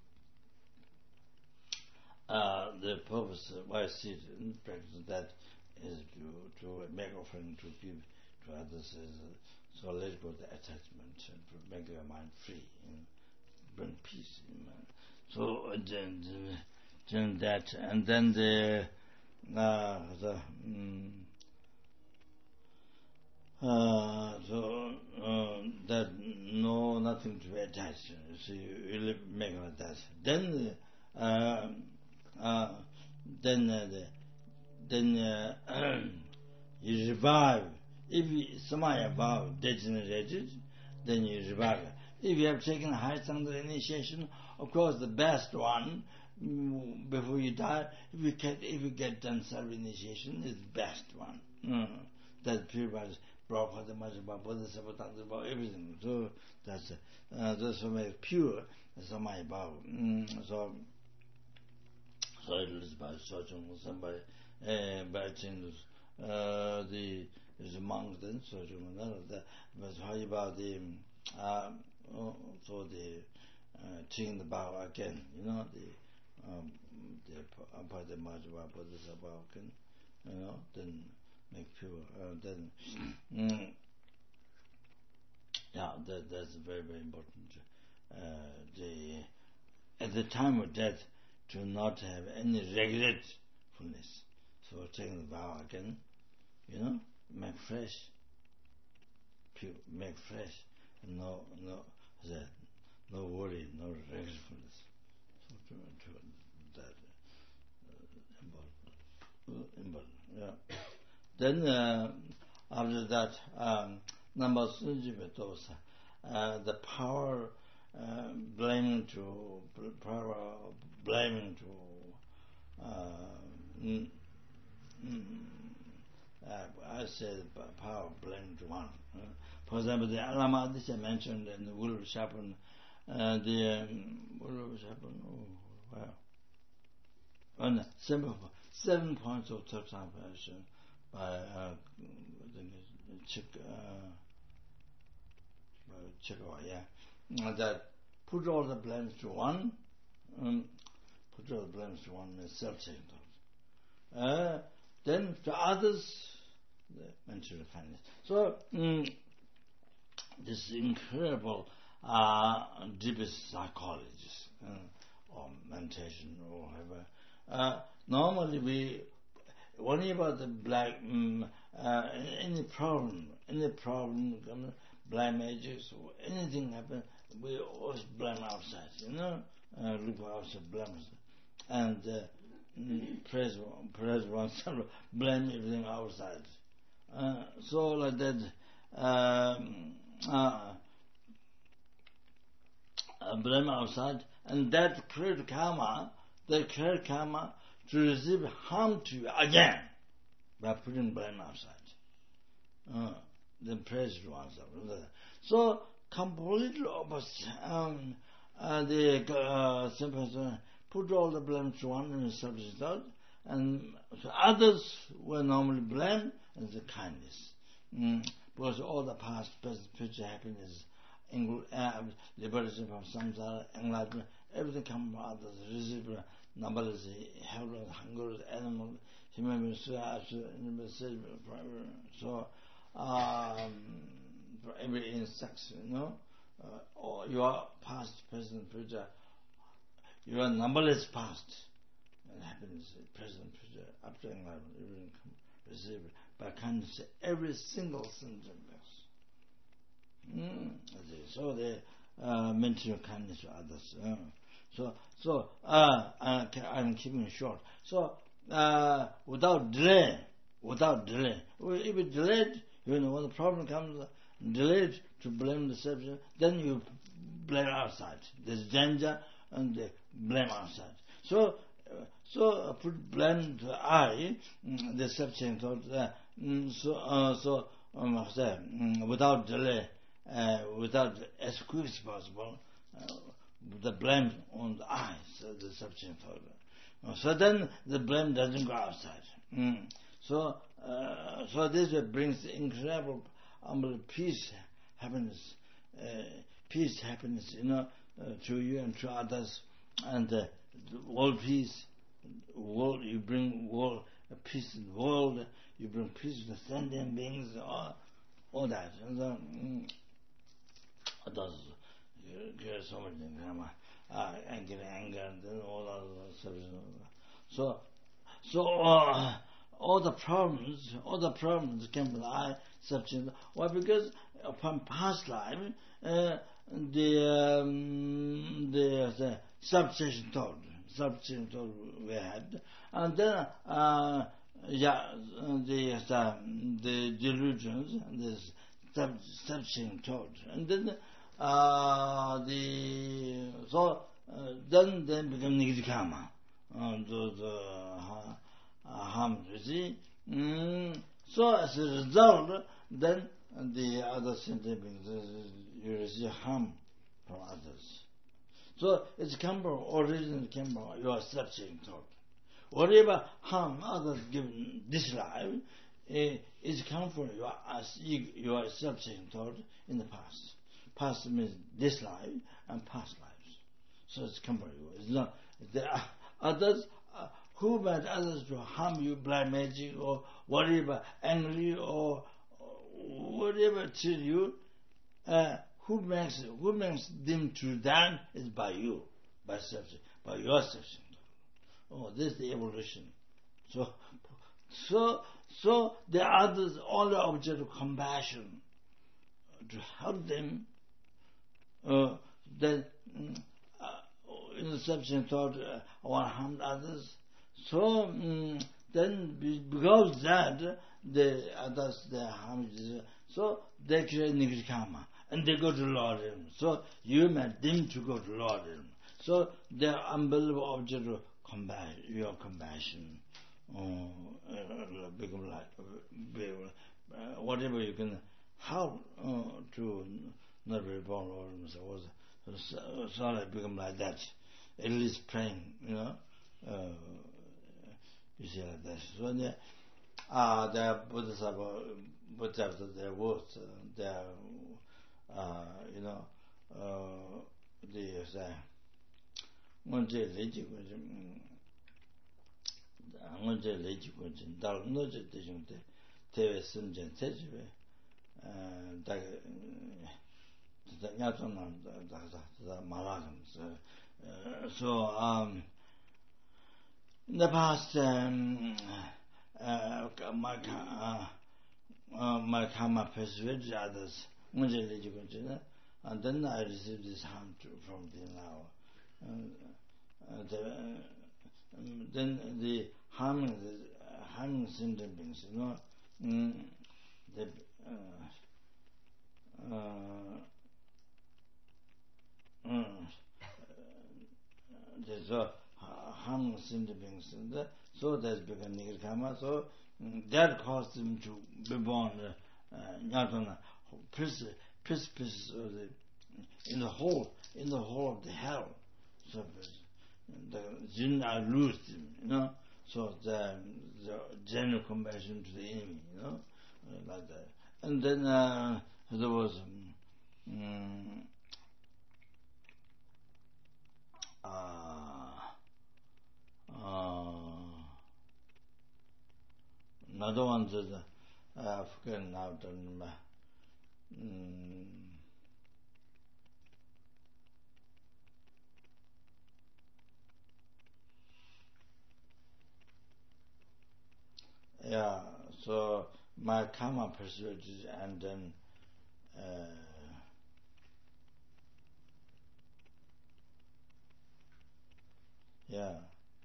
Uh, the purpose why I sit in practice that is to to make offering to give to others is uh, so let go the attachment and to make your mind free and bring peace in mind. So uh, then, then that and then the uh, the um, uh, so uh, that no nothing to attach. So you, you make like that. Then. Uh, Uh, then uh, the, then uh, you revive. If you, somebody above degenerated, then you revive. If you have taken high standard initiation, of course the best one mm, before you die. If you get if you get done self initiation, is the best one. Mm. That purifies Prabhupada, Majjhima, Bodhisattva, Tantra, everything. So that's uh, that's what makes pure. Somebody above. Mm. So. So it is by Sojung, somebody uh, by Chinese, uh, the is monks then Sojung, none of that. But how about the uh, so the uh, Ching the Bao again, you know the um, the Apata Majwa Bodhisattva again, you know, then make pure, uh, then mm, yeah, that that's very very important. Uh, the at the time of death. To not have any regretfulness. So taking the vow again, you know, make fresh, pure, make fresh, no, no, no worry, no regretfulness. So to, to that uh, important, important, yeah. Then uh, after that, um, number sunjiva uh the power. Uh, blaming to power, blaming to uh, mm, mm, uh, I said power blaming to one. Uh, for example, the Alama this I mentioned in the Guru Shapan, uh, the um, Guru Shapan. Oh wow! On oh, seven seven points of third version by uh, the Chick uh, Chikawa, yeah. That put all the blames to one, um, put all the blames to one means self-centered. Uh, then to others, the mental kindness. So um, this incredible uh, deepest psychologist uh, or meditation or whatever. Uh, normally we worry about the black um, uh, any problem, any problem. Blame ages or anything happen, we always blame outside, you know, uh, look outside, blame outside. And uh, mm, praise, praise oneself, blame everything outside. Uh, so like that, um, uh, uh, blame outside, and that create karma, they create karma to receive harm to you again by putting blame outside. Uh, then praise oneself. So completely opposite. Um, uh, the uh, same person put all the blame to one and self-result, and so others were normally blamed and the kindness. Mm, because all the past, present, future happiness, uh, liberation from samsara, enlightenment, everything comes from others. Receive numberless, helpless, hunger, animal, human beings, so. Um, for every insect, you know, uh, or your past, present, future, your numberless past, and happiness, present, future, after enlightenment, everything receive by kindness, every single symptom. Mm, so they uh, mention kindness to others. Uh. So, so uh, I'm keeping it short. So, uh, without delay, without delay, if it delayed. You know, when the problem comes, delayed to blame the subject, then you blame outside. There's danger and they blame outside. So, uh, So uh, put blame to I, mm, the subject thought. Uh, mm, so uh, so um, say, mm, without delay, uh, without as quick as possible, uh, the blame on the I, so the subject thought. Uh, so then the blame doesn't go outside. Mm. So uh, so this brings incredible um, peace, happiness, uh, peace, happiness, you know, uh, to you and to others, and uh, world peace. World, you bring world peace in the world. You bring peace to the sentient beings, all, all that. And so, mm, others get so much things, uh, anger, anger, and then all that stuff. So, so uh, all the problems, all the problems came from the I subject. Why? Because from past life, uh, the um, the, the subsection thought, subsection thought we had, and then uh, yeah, the the, the delusions, this sub subsection thought, and then uh, the so uh, then then become negative karma. Uh, the, the uh, harm, you see. Mm, so as a result, then the other sentient beings, you receive harm from others. So it's come from origin, came from your subject thought. Whatever harm others give this life, eh, is come from your your subject thought in the past. Past means this life and past lives. So it's come from you. It's not there are others uh, who made others to harm you, blind magic or whatever, angry or, or whatever to you. Uh, who makes who makes them to that is by you, by subject, by your subject. Oh, this is the evolution. So, so, so the others only object of compassion to help them. Uh, that. Mm, in the subject thought, uh, I want to harm others. So um, then, because that, the others they harm. So they create negative karma, and they go to Lord. So you made them to go to Lord. So they are unbelievable object of compassion, your compassion, uh, uh, become like uh, whatever you can help uh, to not be born or so, so I become like that. At least praying, you know, uh, you see like that. So the, uh, the Bodhisattva, Bodhisattva, their words, uh, their, uh, you know, uh, the, say, 먼저 레지 거지, 먼저 레지 거지, 달 너저 대중대 대외 선전 대집에, 어, 다, 다 야전난 다, 다, 다 말하면서. Uh, so um, in the past, um, uh, my uh, uh, my karma persuaded others, and then I received this harm to, from the now. Uh, uh, the, uh, um, then the harming, the uh, harming sentient beings, you know, mm, the. Uh, uh, mm, there's a harm sentient beings, so that's become negative karma. So um, that caused them to be born uh, precipice of the in the whole in the whole of the hell. So the jinn are loosed, you know. So the the general compassion to the enemy, you know, uh, like that. And then uh, there was. Um, uh, uh, another one is uh, I forget now. Um, yeah, so my karma pursued, and then uh, yeah.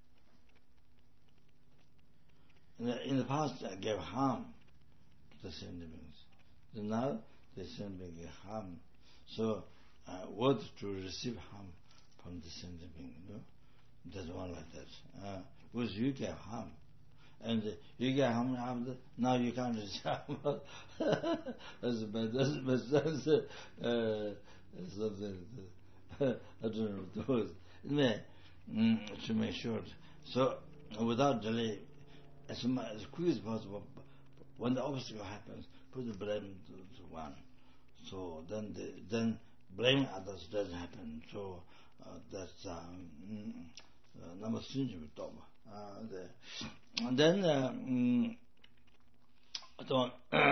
In the, in the past, I gave harm to the sentient beings. So now, the sentient beings give harm. So, uh, what to receive harm from the sentient being, you know? There's one like that. Uh, because you get harm. And uh, you get harm, harm, now you can't harm. That's bad, that's bad, that's uh, something, I don't know those. Anyway, mm, to make short, so without delay, as, much, as quick as possible, when the obstacle happens, put the blame to, to one. So then the, then blaming others doesn't happen. So uh, that's um, uh, number three. Uh, the, and then uh, mm, other one,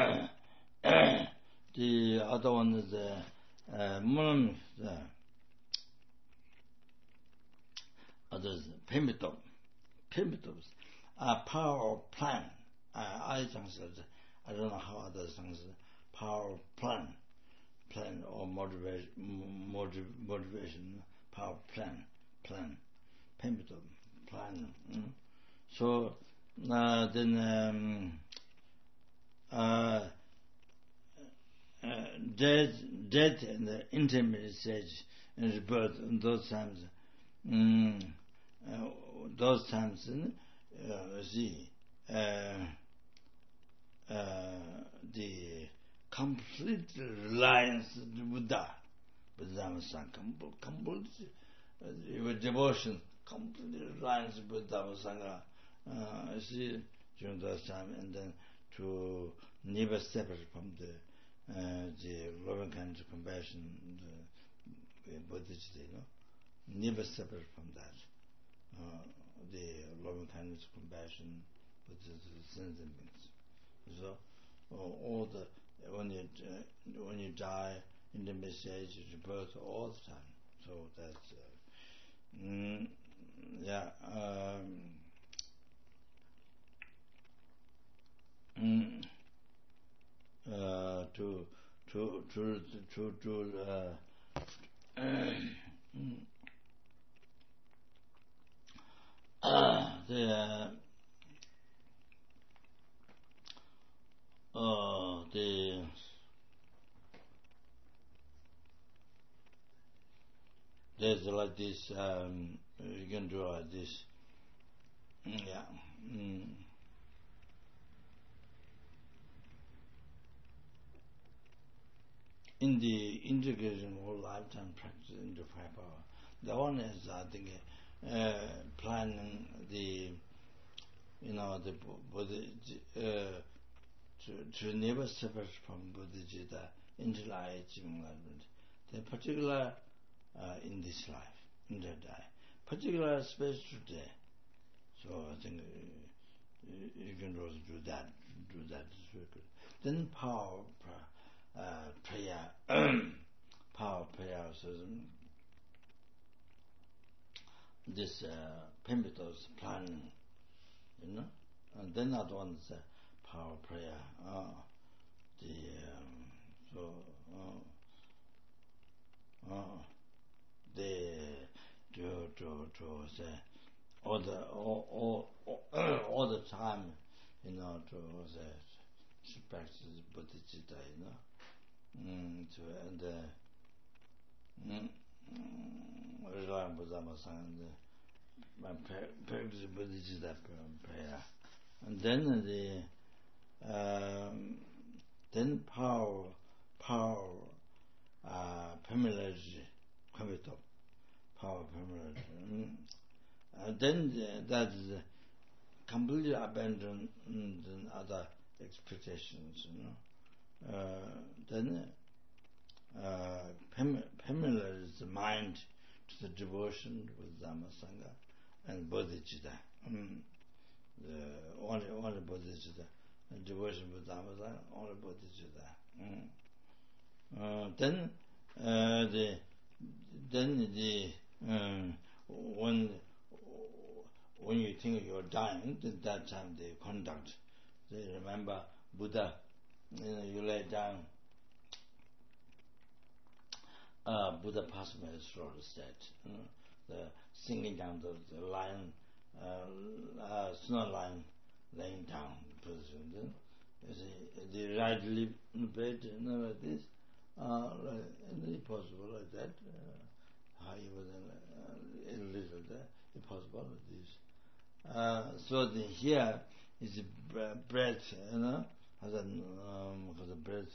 the other one is the uh, the others primitive, primitives, uh, power of plan. Uh, I said, I don't know how others say power of plan. Plan or motivation, motiv, motivation, power, plan, plan, primitive, plan. Mm. So uh, then um, uh, uh, death, death in the intermediate stage and rebirth in those times, mm, uh, those times, uh, see, uh, uh, the complete reliance on Buddha, Buddha-san, complete uh, devotion, complete reliance on Buddha-sangha, uh, see, during those time, and then to never separate from the uh, the loving kindness, compassion, the Buddhist, you know, never separate from that, uh, the loving kindness, compassion, Buddhist sins and beings. So uh, all the when you uh, when you die in the message, you rebirth all the time. So that's uh, mm, yeah. Um, mm, uh, to to to to to uh, uh, the uh, the there's like this, um, you can do like this, yeah. Mm. In the integration whole lifetime practice into five power, the one is, I think, uh, planning the, you know, the Buddha, uh, to, to never separate from Buddha intellect, the particular uh, in this life, in the die, particular space today. So I think uh, you can also do that, do that is very good. Then power, uh, prayer, power prayer. So this uh, pivotal planning, you know, and then other ones uh, power prayer. Uh, the um, so uh, uh, the to to to say all the all all all, all the time, you know, to say practice bodhicitta, you know. Mm, to, and uh, mm, rely on Buddha-san and practice bodhicitta prayer, and then the um, then power power uh, familiarity comes up, power familiarity. Mm. Uh, then uh, that is completely abandoned mm, other expectations, you know. Uh, then uh, familiarize the mind to the devotion with Dhamma Sangha and bodhicitta. Mm. The only only bodhicitta, and devotion with Dhamma Sangha, only bodhicitta. Mm. Uh, then uh, the then the um, when when you think you're dying, at that time they conduct. They remember Buddha. You know, you lay down. Uh, Buddha passed by his throat, said, you know, the singing down the, the lion, uh, uh, snow lion, laying down position. You see, the right lip in the bed, you know, like this. Uh, like, impossible like that. Uh, high was uh, a little there, impossible like this. Uh, so the here is breath, you know, has a um, has a breath.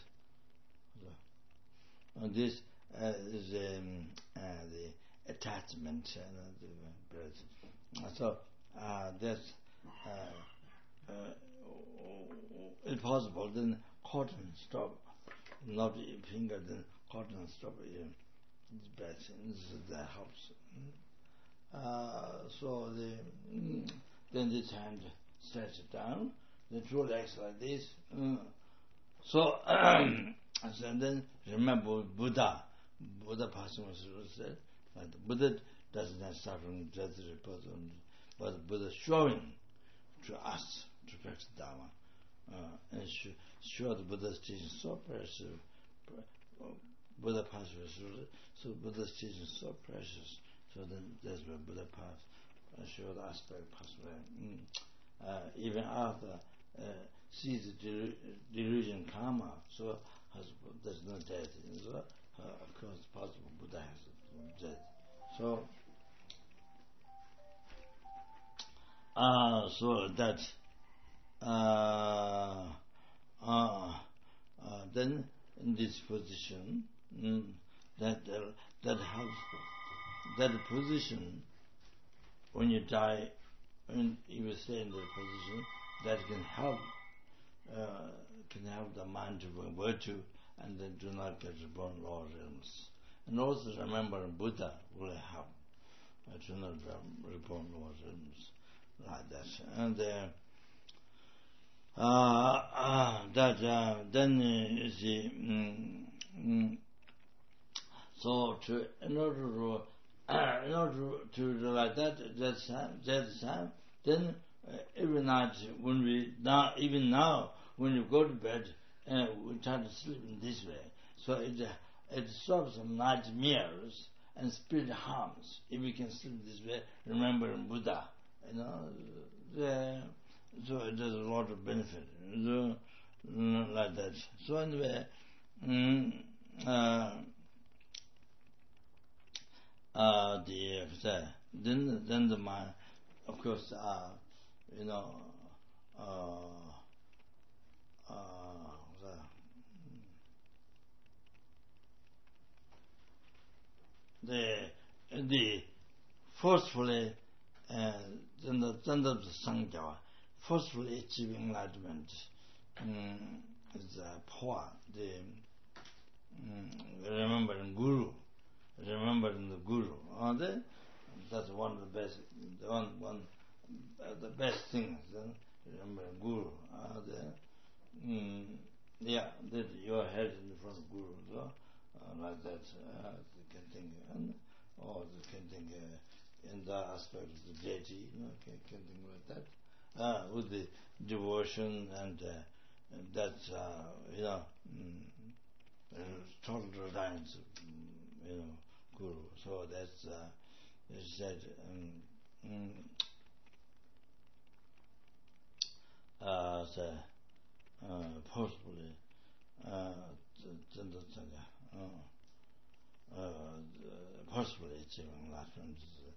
And this uh, is um, uh, the attachment, you know, the breath. So uh, that's uh, uh, if possible, then cotton stop, not the finger, then cotton stop. Yeah, it's breath. That helps. Uh, so the mm, then this hand stretch it down, then relax like this. Mm. So and then remember Buddha. Buddha Pasama said, like Buddha does not start from just repose only, but Buddha showing to us to practice Dharma. Uh, and show, show the Buddha's teaching so precious. Buddha Pasama, so Buddha's teaching so precious. So then that's where Buddha passed, uh, showed the aspect passed away. Mm. Uh, even after uh, sees the delu- delusion karma, so has, there's no death. So, uh, of course, possible Buddha has death. So, uh, so that uh, uh, uh, then in this position, mm, that uh, that has that position when you die, when you stay in that position, that can help uh, can help the mind to bring virtue and then do not get reborn lower realms. And also remember Buddha will help uh, to not be reborn lower realms like that. And uh, uh, uh, that uh, then uh, you see. Mm, mm, So to in order to uh, in order to realize that that time, that time, then uh, every night when we now even now when you go to bed, uh, we try to sleep in this way. So it uh, it stops some nightmares and spirit harms. If we can sleep this way, remembering Buddha, you know, the, so it has a lot of benefit. So, mm, like that. So anyway. Mm, uh, Uh, the then then the mind, of course, uh, you know, uh, uh, the the forcefully uh, then the then the sangha forcefully achieving enlightenment um, is uh, power. The um, remembering Guru. Remembering the Guru. Uh, the, that's one of the best, one, one, uh, the best things. Uh, remembering Guru. Uh, the, mm, yeah, that your head in front of Guru. So, uh, like that, uh, you can think, and, or you can think uh, in the aspect of the deity, you know, can, can think like that. Uh, with the devotion and, uh, and that's, uh, you know, mm, uh, total reliance, you know, Guru. So that's, uh, it said, um, mm, uh, so, uh, possibly, uh, uh, uh, possibly achieving enlightenment.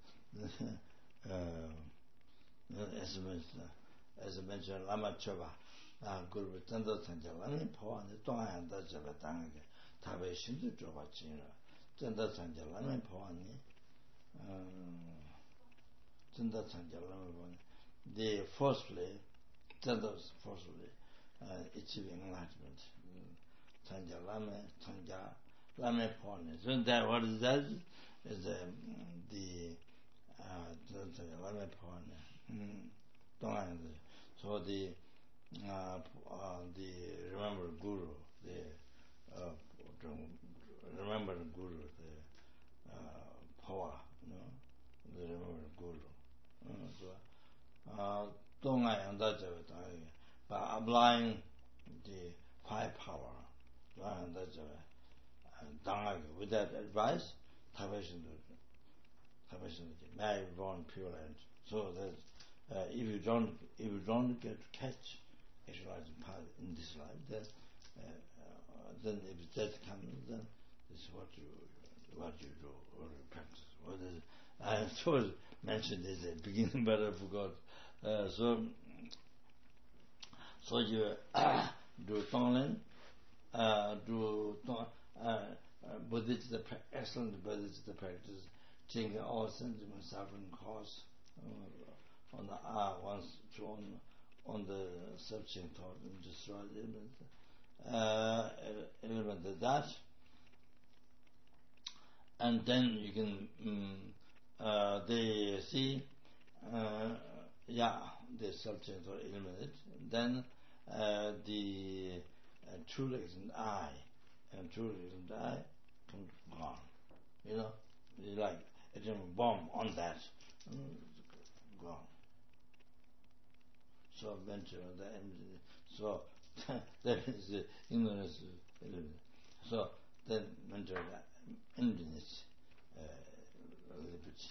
uh, as mentioned, as mentioned, Lama Choba, uh, Guru Tanda Tanja, Lama Pawan, the Tongan Dajaba Tanga, Tabe Shindu Choba China, Tanda Tanja, Lama Pawan, Tanda Tanja, Lama Pawan, they forcefully, Tanda forcefully, uh, achieving enlightenment. Tanja Lama, Tanja, Lama Pawan. So that what is that? Is um, the uh, Lama Pawan. So the uh, uh, the remember Guru, the uh, remember Guru, the uh, power, you know, the remember Guru. Uh, so, don't I understand by applying the five power, and that's with that advice, Tavishan, Tavishan, may born pure land. So that. Uh, if you don't, if you don't get to catch actualizing power in this life, then, uh, uh, then if death comes, then this is what you, what you do or you practice. What is, I was mentioned this at the beginning, but I forgot. Uh, so, so you do Tonglen, uh, do uh, uh, Buddhist, excellent Buddhist practice, taking all sentiments, suffering, cause uh, on the uh, once to on on the subject thought and destroy the element, uh, element of that, and then you can um, uh, they see. Uh, yeah, the subject or eliminate. Then uh, the uh, true legs and eye, and true legs and eye come gone. You know, it's like a bomb on that, mm, gone. So venture the empty. So that is the ignorance eliminate. So then venture the emptiness, uh, liberty.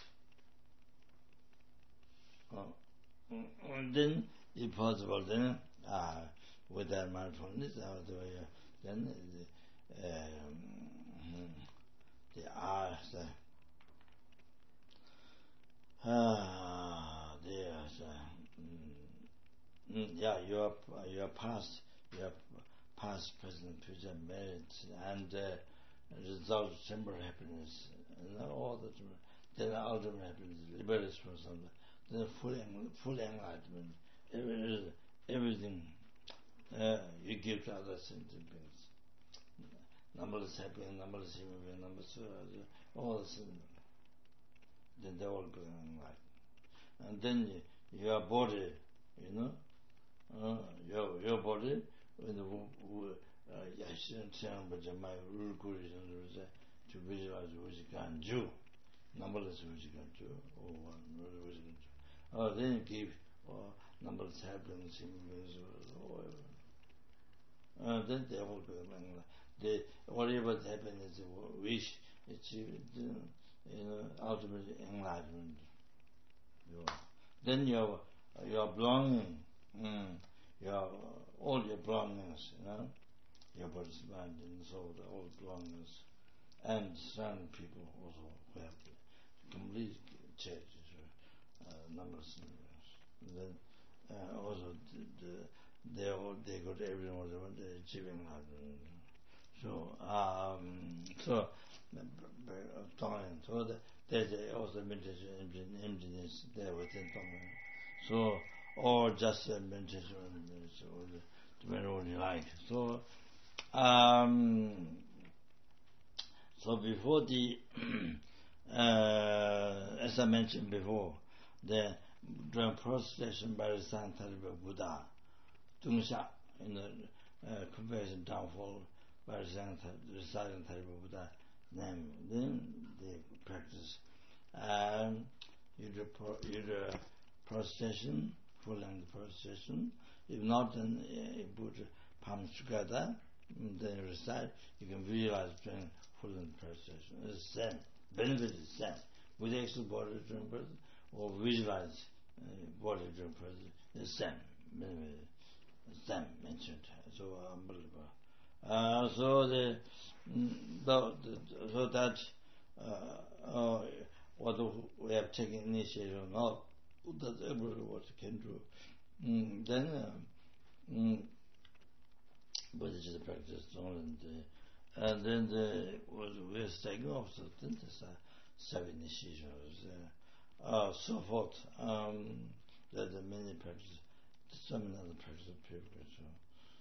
Oh. And then, if possible, then uh, with that mindfulness, uh, then the, um, the eyes, uh, ah, there's, uh, mm, yeah, your your past, your past, present, future merits, and uh, result temporary happiness, and all the then ultimate happiness, liberation from something. The full, full enlightenment, every, everything uh, you give to other sentient beings. Numberless happiness, numberless human beings, numberless, uh, all the sentient. Then they all become enlightened. And then your body, you know, uh, your your body, when the Yashin Tian Bajamai Rul Guru to visualize what you can do, numberless what you can do, or one what you can do. Or then you give or numberless happiness, or uh, then they all become they whatever happiness wish achieve, you know, ultimately enlightenment. Then your your belonging, mm, your all your belongings, you know, your body's mind and soul, all belongings, and surrounding people also who have complete changes. Uh, numbers, and then uh, also the, the, they all they got everyone they want they're achieving that. So um, so Tonglen, so the, there's also meditation emptiness there within Tonglen. So or just uh, meditation, so depending on what you like. So um, so before the uh, as I mentioned before, the during prostration by the Santariva Buddha, Tungsha, in the uh, comparison downfall by the Santariva Buddha name, then they practice. Um, you do, pro, you do prostration, full length prostration. If not, then uh, you put palms together, then you recite, you can visualize doing full length prostration. It's the same. Benefit is the same. With the actual body during prostration, or visualize uh, body during prostration, the same. Benefit is the same mentioned. So unbelievable. Uh, so the, the, the so that uh, uh, whether we have taken initiative or not, that's everybody what can do. Mm, then, uh, mm, Buddhist practice, and, uh, and then the was we are taking off so then there's uh, seven initiations, uh, uh, so forth. Um, there are many practices, some other practices of pilgrimage. So,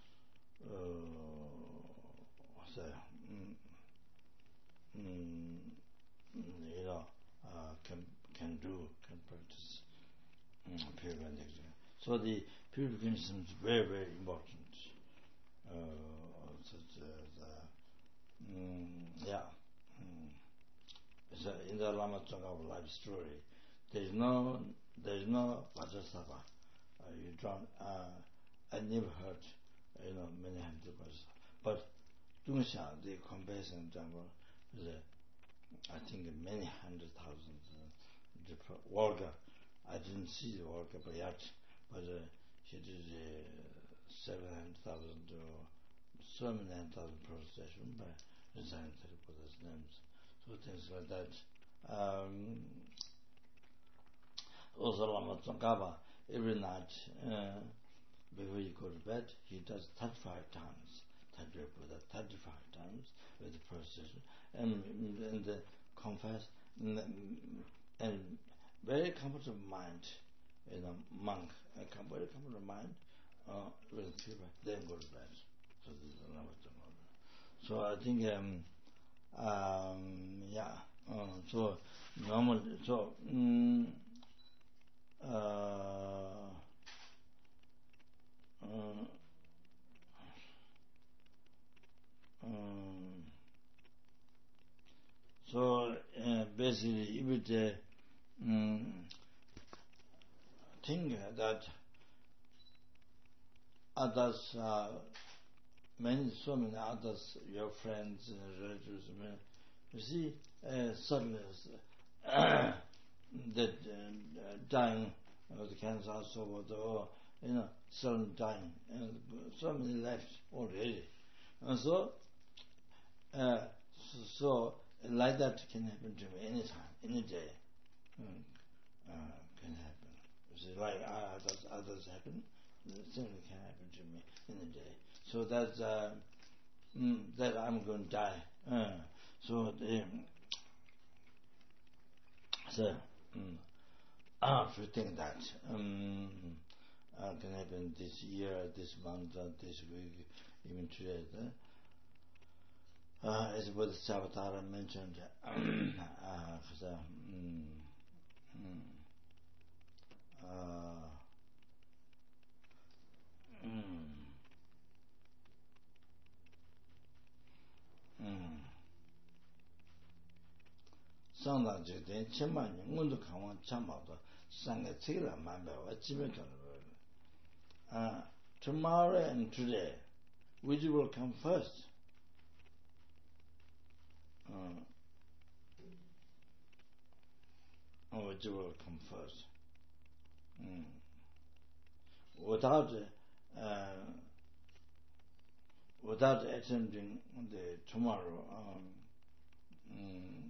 uh, so, mm, mm, you know, uh, can can do, can practice mm, pilgrimage. So the pilgrimage is very, very important. Uh, such as, uh, mm, yeah, mm, it's a, in the Lama Tsongkhapa life story, there is no, there is no Vajrasattva. Uh, you don't. Uh, I never heard, you know, many hundred Vajrasattva. But Tungsha, the comparison jungle, is a, I think many hundred thousands. Uh, Volga, I didn't see the Volga, but yet, but uh, he did uh, seven hundred thousand or so many hundred thousand prostration by reciting the Buddha's names. So things like that. Um, also Lama Tsongkhapa, every night uh, before you go to bed, he does thirty-five times. thirty-five times with the procession and, and the confess and, and very comfortable mind, you know, monk, a very comfortable mind uh, with fever, then go to bed. So this is another thing. So I think um, um, yeah, uh, so normal, so um, uh, uh, um, so uh, basically if it uh, um, think that others uh, many so many others, your friends, uh, relatives, you see uh, suddenly uh, that uh, dying of the cancer, so or you know, sudden dying, and so many left already, and so, uh, so, so like that can happen to me anytime, any day, mm, uh, can happen. You see, like uh, others, others happen, certainly can happen to me in a day. So that's uh, mm, that I'm going to die. Uh, so the, so mm, if you think that um, uh, can happen this year, this month, uh, this week, even today. Uh, as Bodhisattva mentioned, uh, so, mm, mm, uh, mm, mm. 상당 적대 천만 년도 강원 참마도 상가 체라 만배와 집에 가는 아 tomorrow and today which will come first uh, which will come first mm. without uh, without attending the tomorrow um, mm,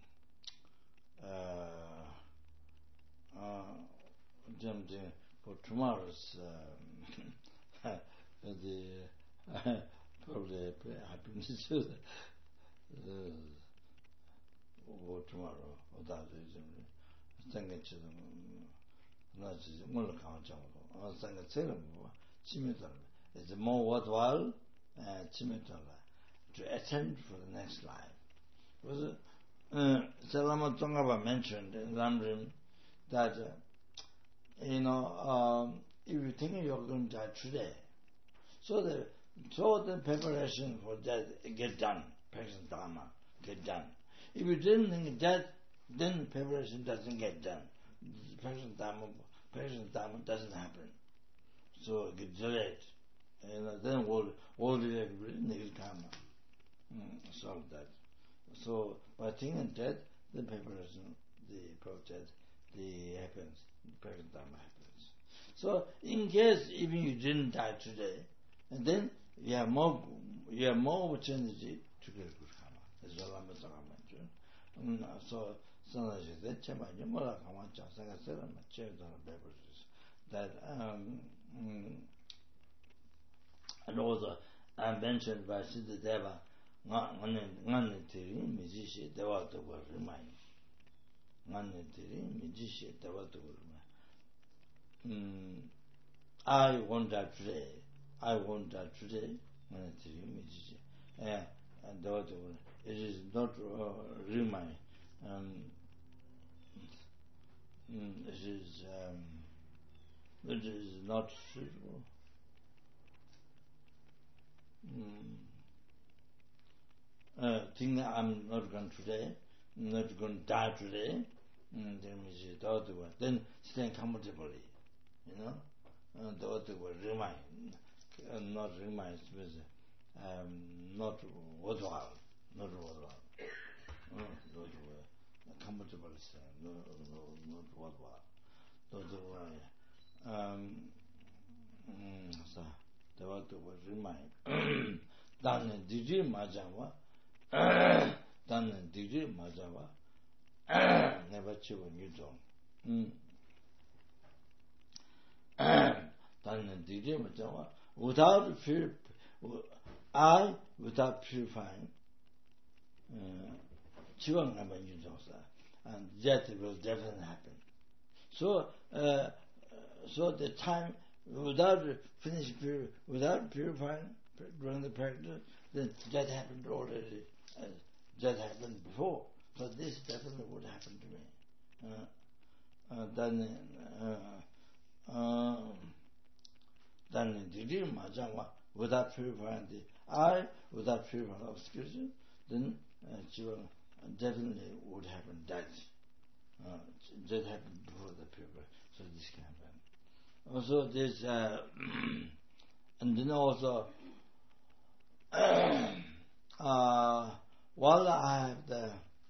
uh, uh, for tomorrow's um, the uh, probably happiness uh, or tomorrow or that is 생각처럼 나지 뭘 강조하고 어 생각처럼 뭐 치매들 is more worthwhile uh, 치매들 to attend for the next life. Was uh, Salama Tsongkhapa mentioned in Lamrim that uh, you know um, if you think you're going to die today, so the so the preparation for that get done, practice Dharma get done. If you didn't think that, then preparation doesn't get done. Practice Dharma, practice Dharma doesn't happen. So it gets delayed. And then all all the negative karma mm, solve that. So by thinking that, the preparation, the project, the happens, the present Dharma happens. So in case even you didn't die today, and then you have more you have more opportunity to get good karma. That's what I'm mentioning. Um, so sometimes that chama mola kama cha sanga sera ma che da beverages that um mm, and also I mentioned by Siddha Deva ngane ngane tiri miji she dewa to go remind ngane tiri miji she dewa to go remind I want that today I want that today ngane tiri miji she eh and dewa to go it is not uh, remind um mm, it is um it is not suitable. Mm. Uh, think that I'm not going today, not going to die today, mm, then we say the other one. Then stand comfortably, you know. Uh, the other one remind, uh, not remind, but um, not worthwhile, not worthwhile, uh, not worthwhile. Comfortable stand, no, no, not worthwhile. The other one, um, mm, so the other one remind. Then did you majawa? Then did you majawa? Never chill when you don't. without pure, I without purifying, chiwang namba yunjongsa, and that will definitely happen. So, uh, so the time without finish pur- without purifying during the practice, then that happened already. Uh, that happened before. So this definitely would happen to me. Uh, uh, then, uh, uh, then the without purifying the I, without purifying obscurity, then uh, definitely would happen that. Uh, that happened before the purifying. So this can happen. Also, this, uh, and then also, uh, while I have the,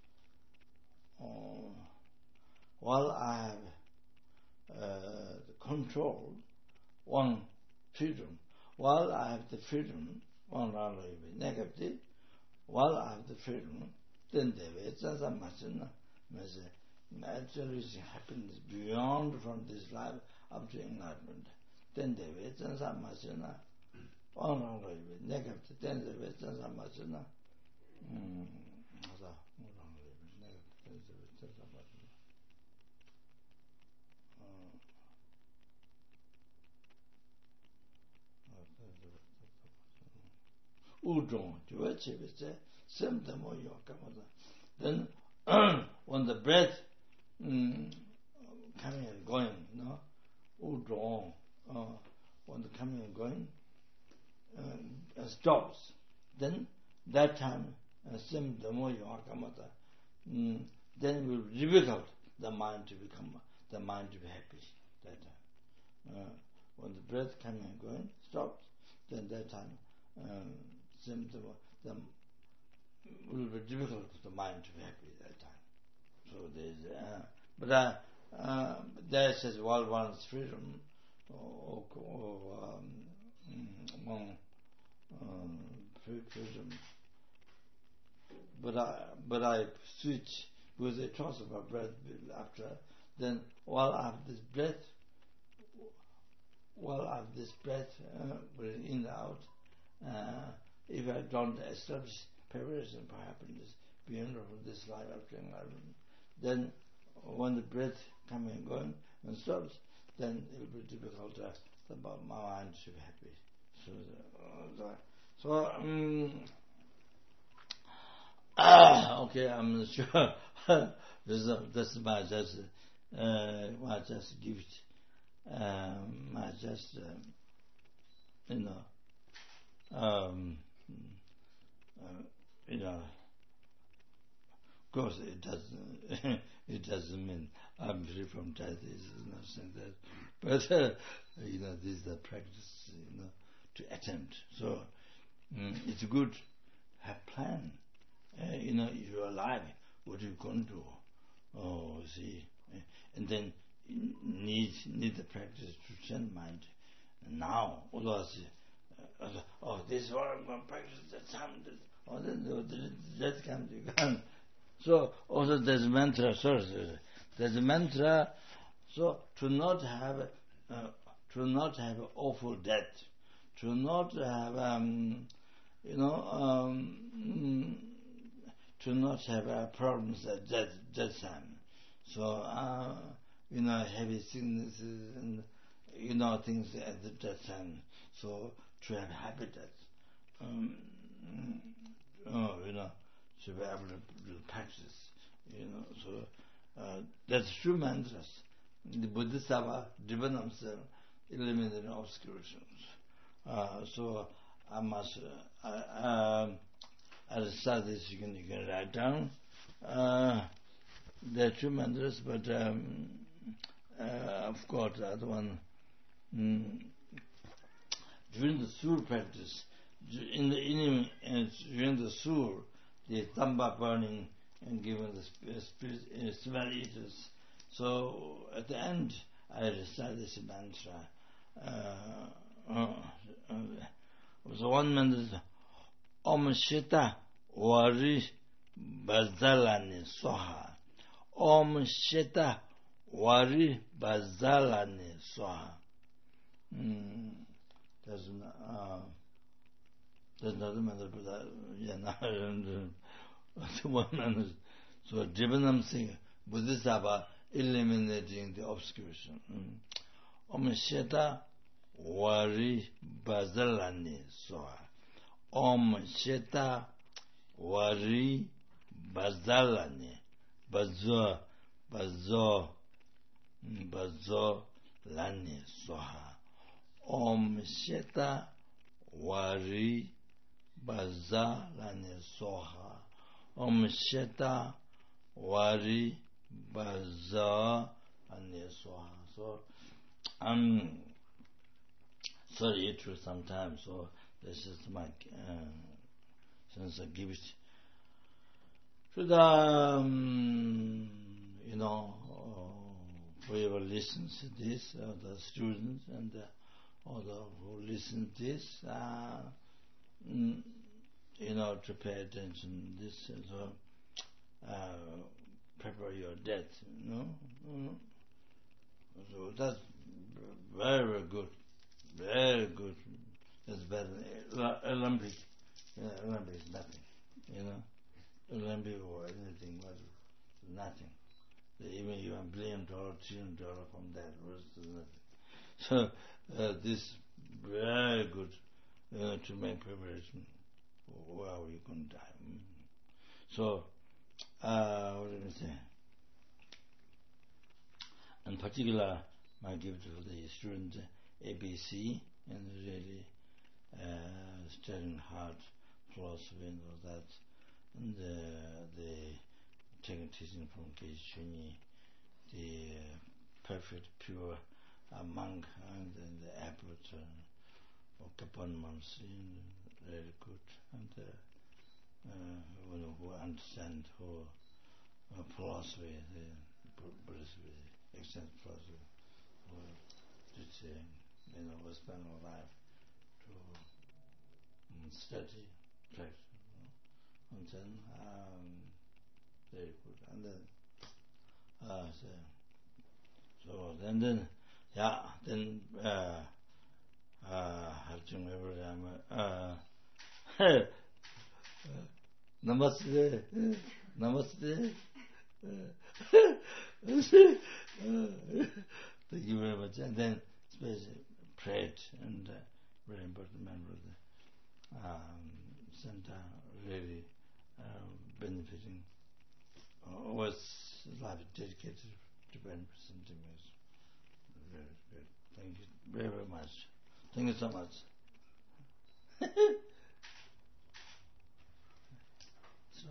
uh, while I have uh, the control, one freedom, while I have the freedom, one rather negative, while I have the freedom, then there is a machine, naturally happens beyond from this life up to enlightenment. Then there is a machine, one rather negative, then there is a machine. Then when the breath mm, coming and going, you know, udong, uh, when the coming and going uh, stops, then that time sim the more yakamata, then it will be difficult the mind to become the mind to be happy that time. Uh, when the breath coming and going stops, then that time um, sim the, the will be difficult for the mind to be happy at that time. So there's, uh, but uh, uh, that says while one's freedom, or, or um, um, um, freedom, but I, but I switch with a transfer of breath after. Then while I have this breath, while I have this breath, uh, in and out, uh, if I don't establish preparation for happiness beyond this life after enlightenment, then when the breath coming and going and stops, then it will be difficult uh, about my mind to be happy. So, uh, so um, ah, okay, I'm not sure. this is this is my just uh, my just gift, um, my just um, you know. Um, uh, you know, of course, it doesn't. It doesn't mean I'm free from death. It's not saying that, but uh, you know, this is the practice. You know, to attempt. So mm, it's good. Have plan. Uh, you know, if you're alive, what are you going to do? Oh, see, and then need need the practice to send mind now. Otherwise, uh, oh, this is what I'm going to practice. That time, oh, then that comes. You can. So also there's mantra. Sorry, there's a mantra. So to not have, uh, to not have awful death, to not have, um, you know, um, to not have uh, problems at that that time. So uh, you know, heavy sicknesses and you know things at that time. So to have happy death. Um, oh, you know. To be able to practice, you know, so uh, that's true mantras. The Bodhisattva driven themselves, eliminating obscurations. Uh, so I must, uh, uh, as I start this, you can, you can write down. Uh, they're true mantras, but um, uh, of course, the other one, mm, during the sur practice, in the in, in, during the sur, the tamba burning and given the spirit, uh, smell eaters. So at the end, I recited this mantra. Uh, uh, uh, so one mantra is Om Shita Wari Bazalani Soha. Om Shita Wari Bazalani Soha. Mm, there's an, uh, there's another matter, but I, yeah, now I don't one man so Jibanam Singh, Bodhisattva eliminating the obscuration. Mm. Om Sheta Wari Bazalani Soha. Om Sheta Wari Bazalani Bazo Bazo Bazo Lani Soha. Om Sheta Wari Bazalani Soha. Om Sheta Wari Bazalani Soha. So I'm sorry to sometimes, so this is my uh, since I give it to the um, you know uh, whoever listens to this, uh, the students and the other who listen to this, uh, mm, you know, to pay attention to this, so uh, prepare your death, you know. Mm. So that's very, very good. Very good. It's better than Olympic. Yeah, Olympic is nothing. You know, Olympic or anything was nothing. Even you have billion dollar, trillion dollar from that was nothing. So uh, this very good uh, to make preparation. Wow, you can die. Mm. So uh, what did I say? In particular, I give to the student A B C and really uh, studying hard philosophy and all that, and uh, the taking teaching from Keiichi, the uh, perfect pure uh, monk, and then the abbot uh, of Kapon Monsi, very good, and uh, uh, who understand who uh, philosophy, the Buddhist extent philosophy, who did, uh, you know, will spend our life to um, study, practice, you know, and then um, very good, and then uh, so, so then then yeah, then uh, uh, Harjun Abraham, uh, Namaste, Namaste. Thank you very much. And then especially prayed, and uh, very important member of the um, center, really um, benefiting. Uh, was life dedicated to benefiting us. Very good. Thank you very, very much. Thank you so much. So.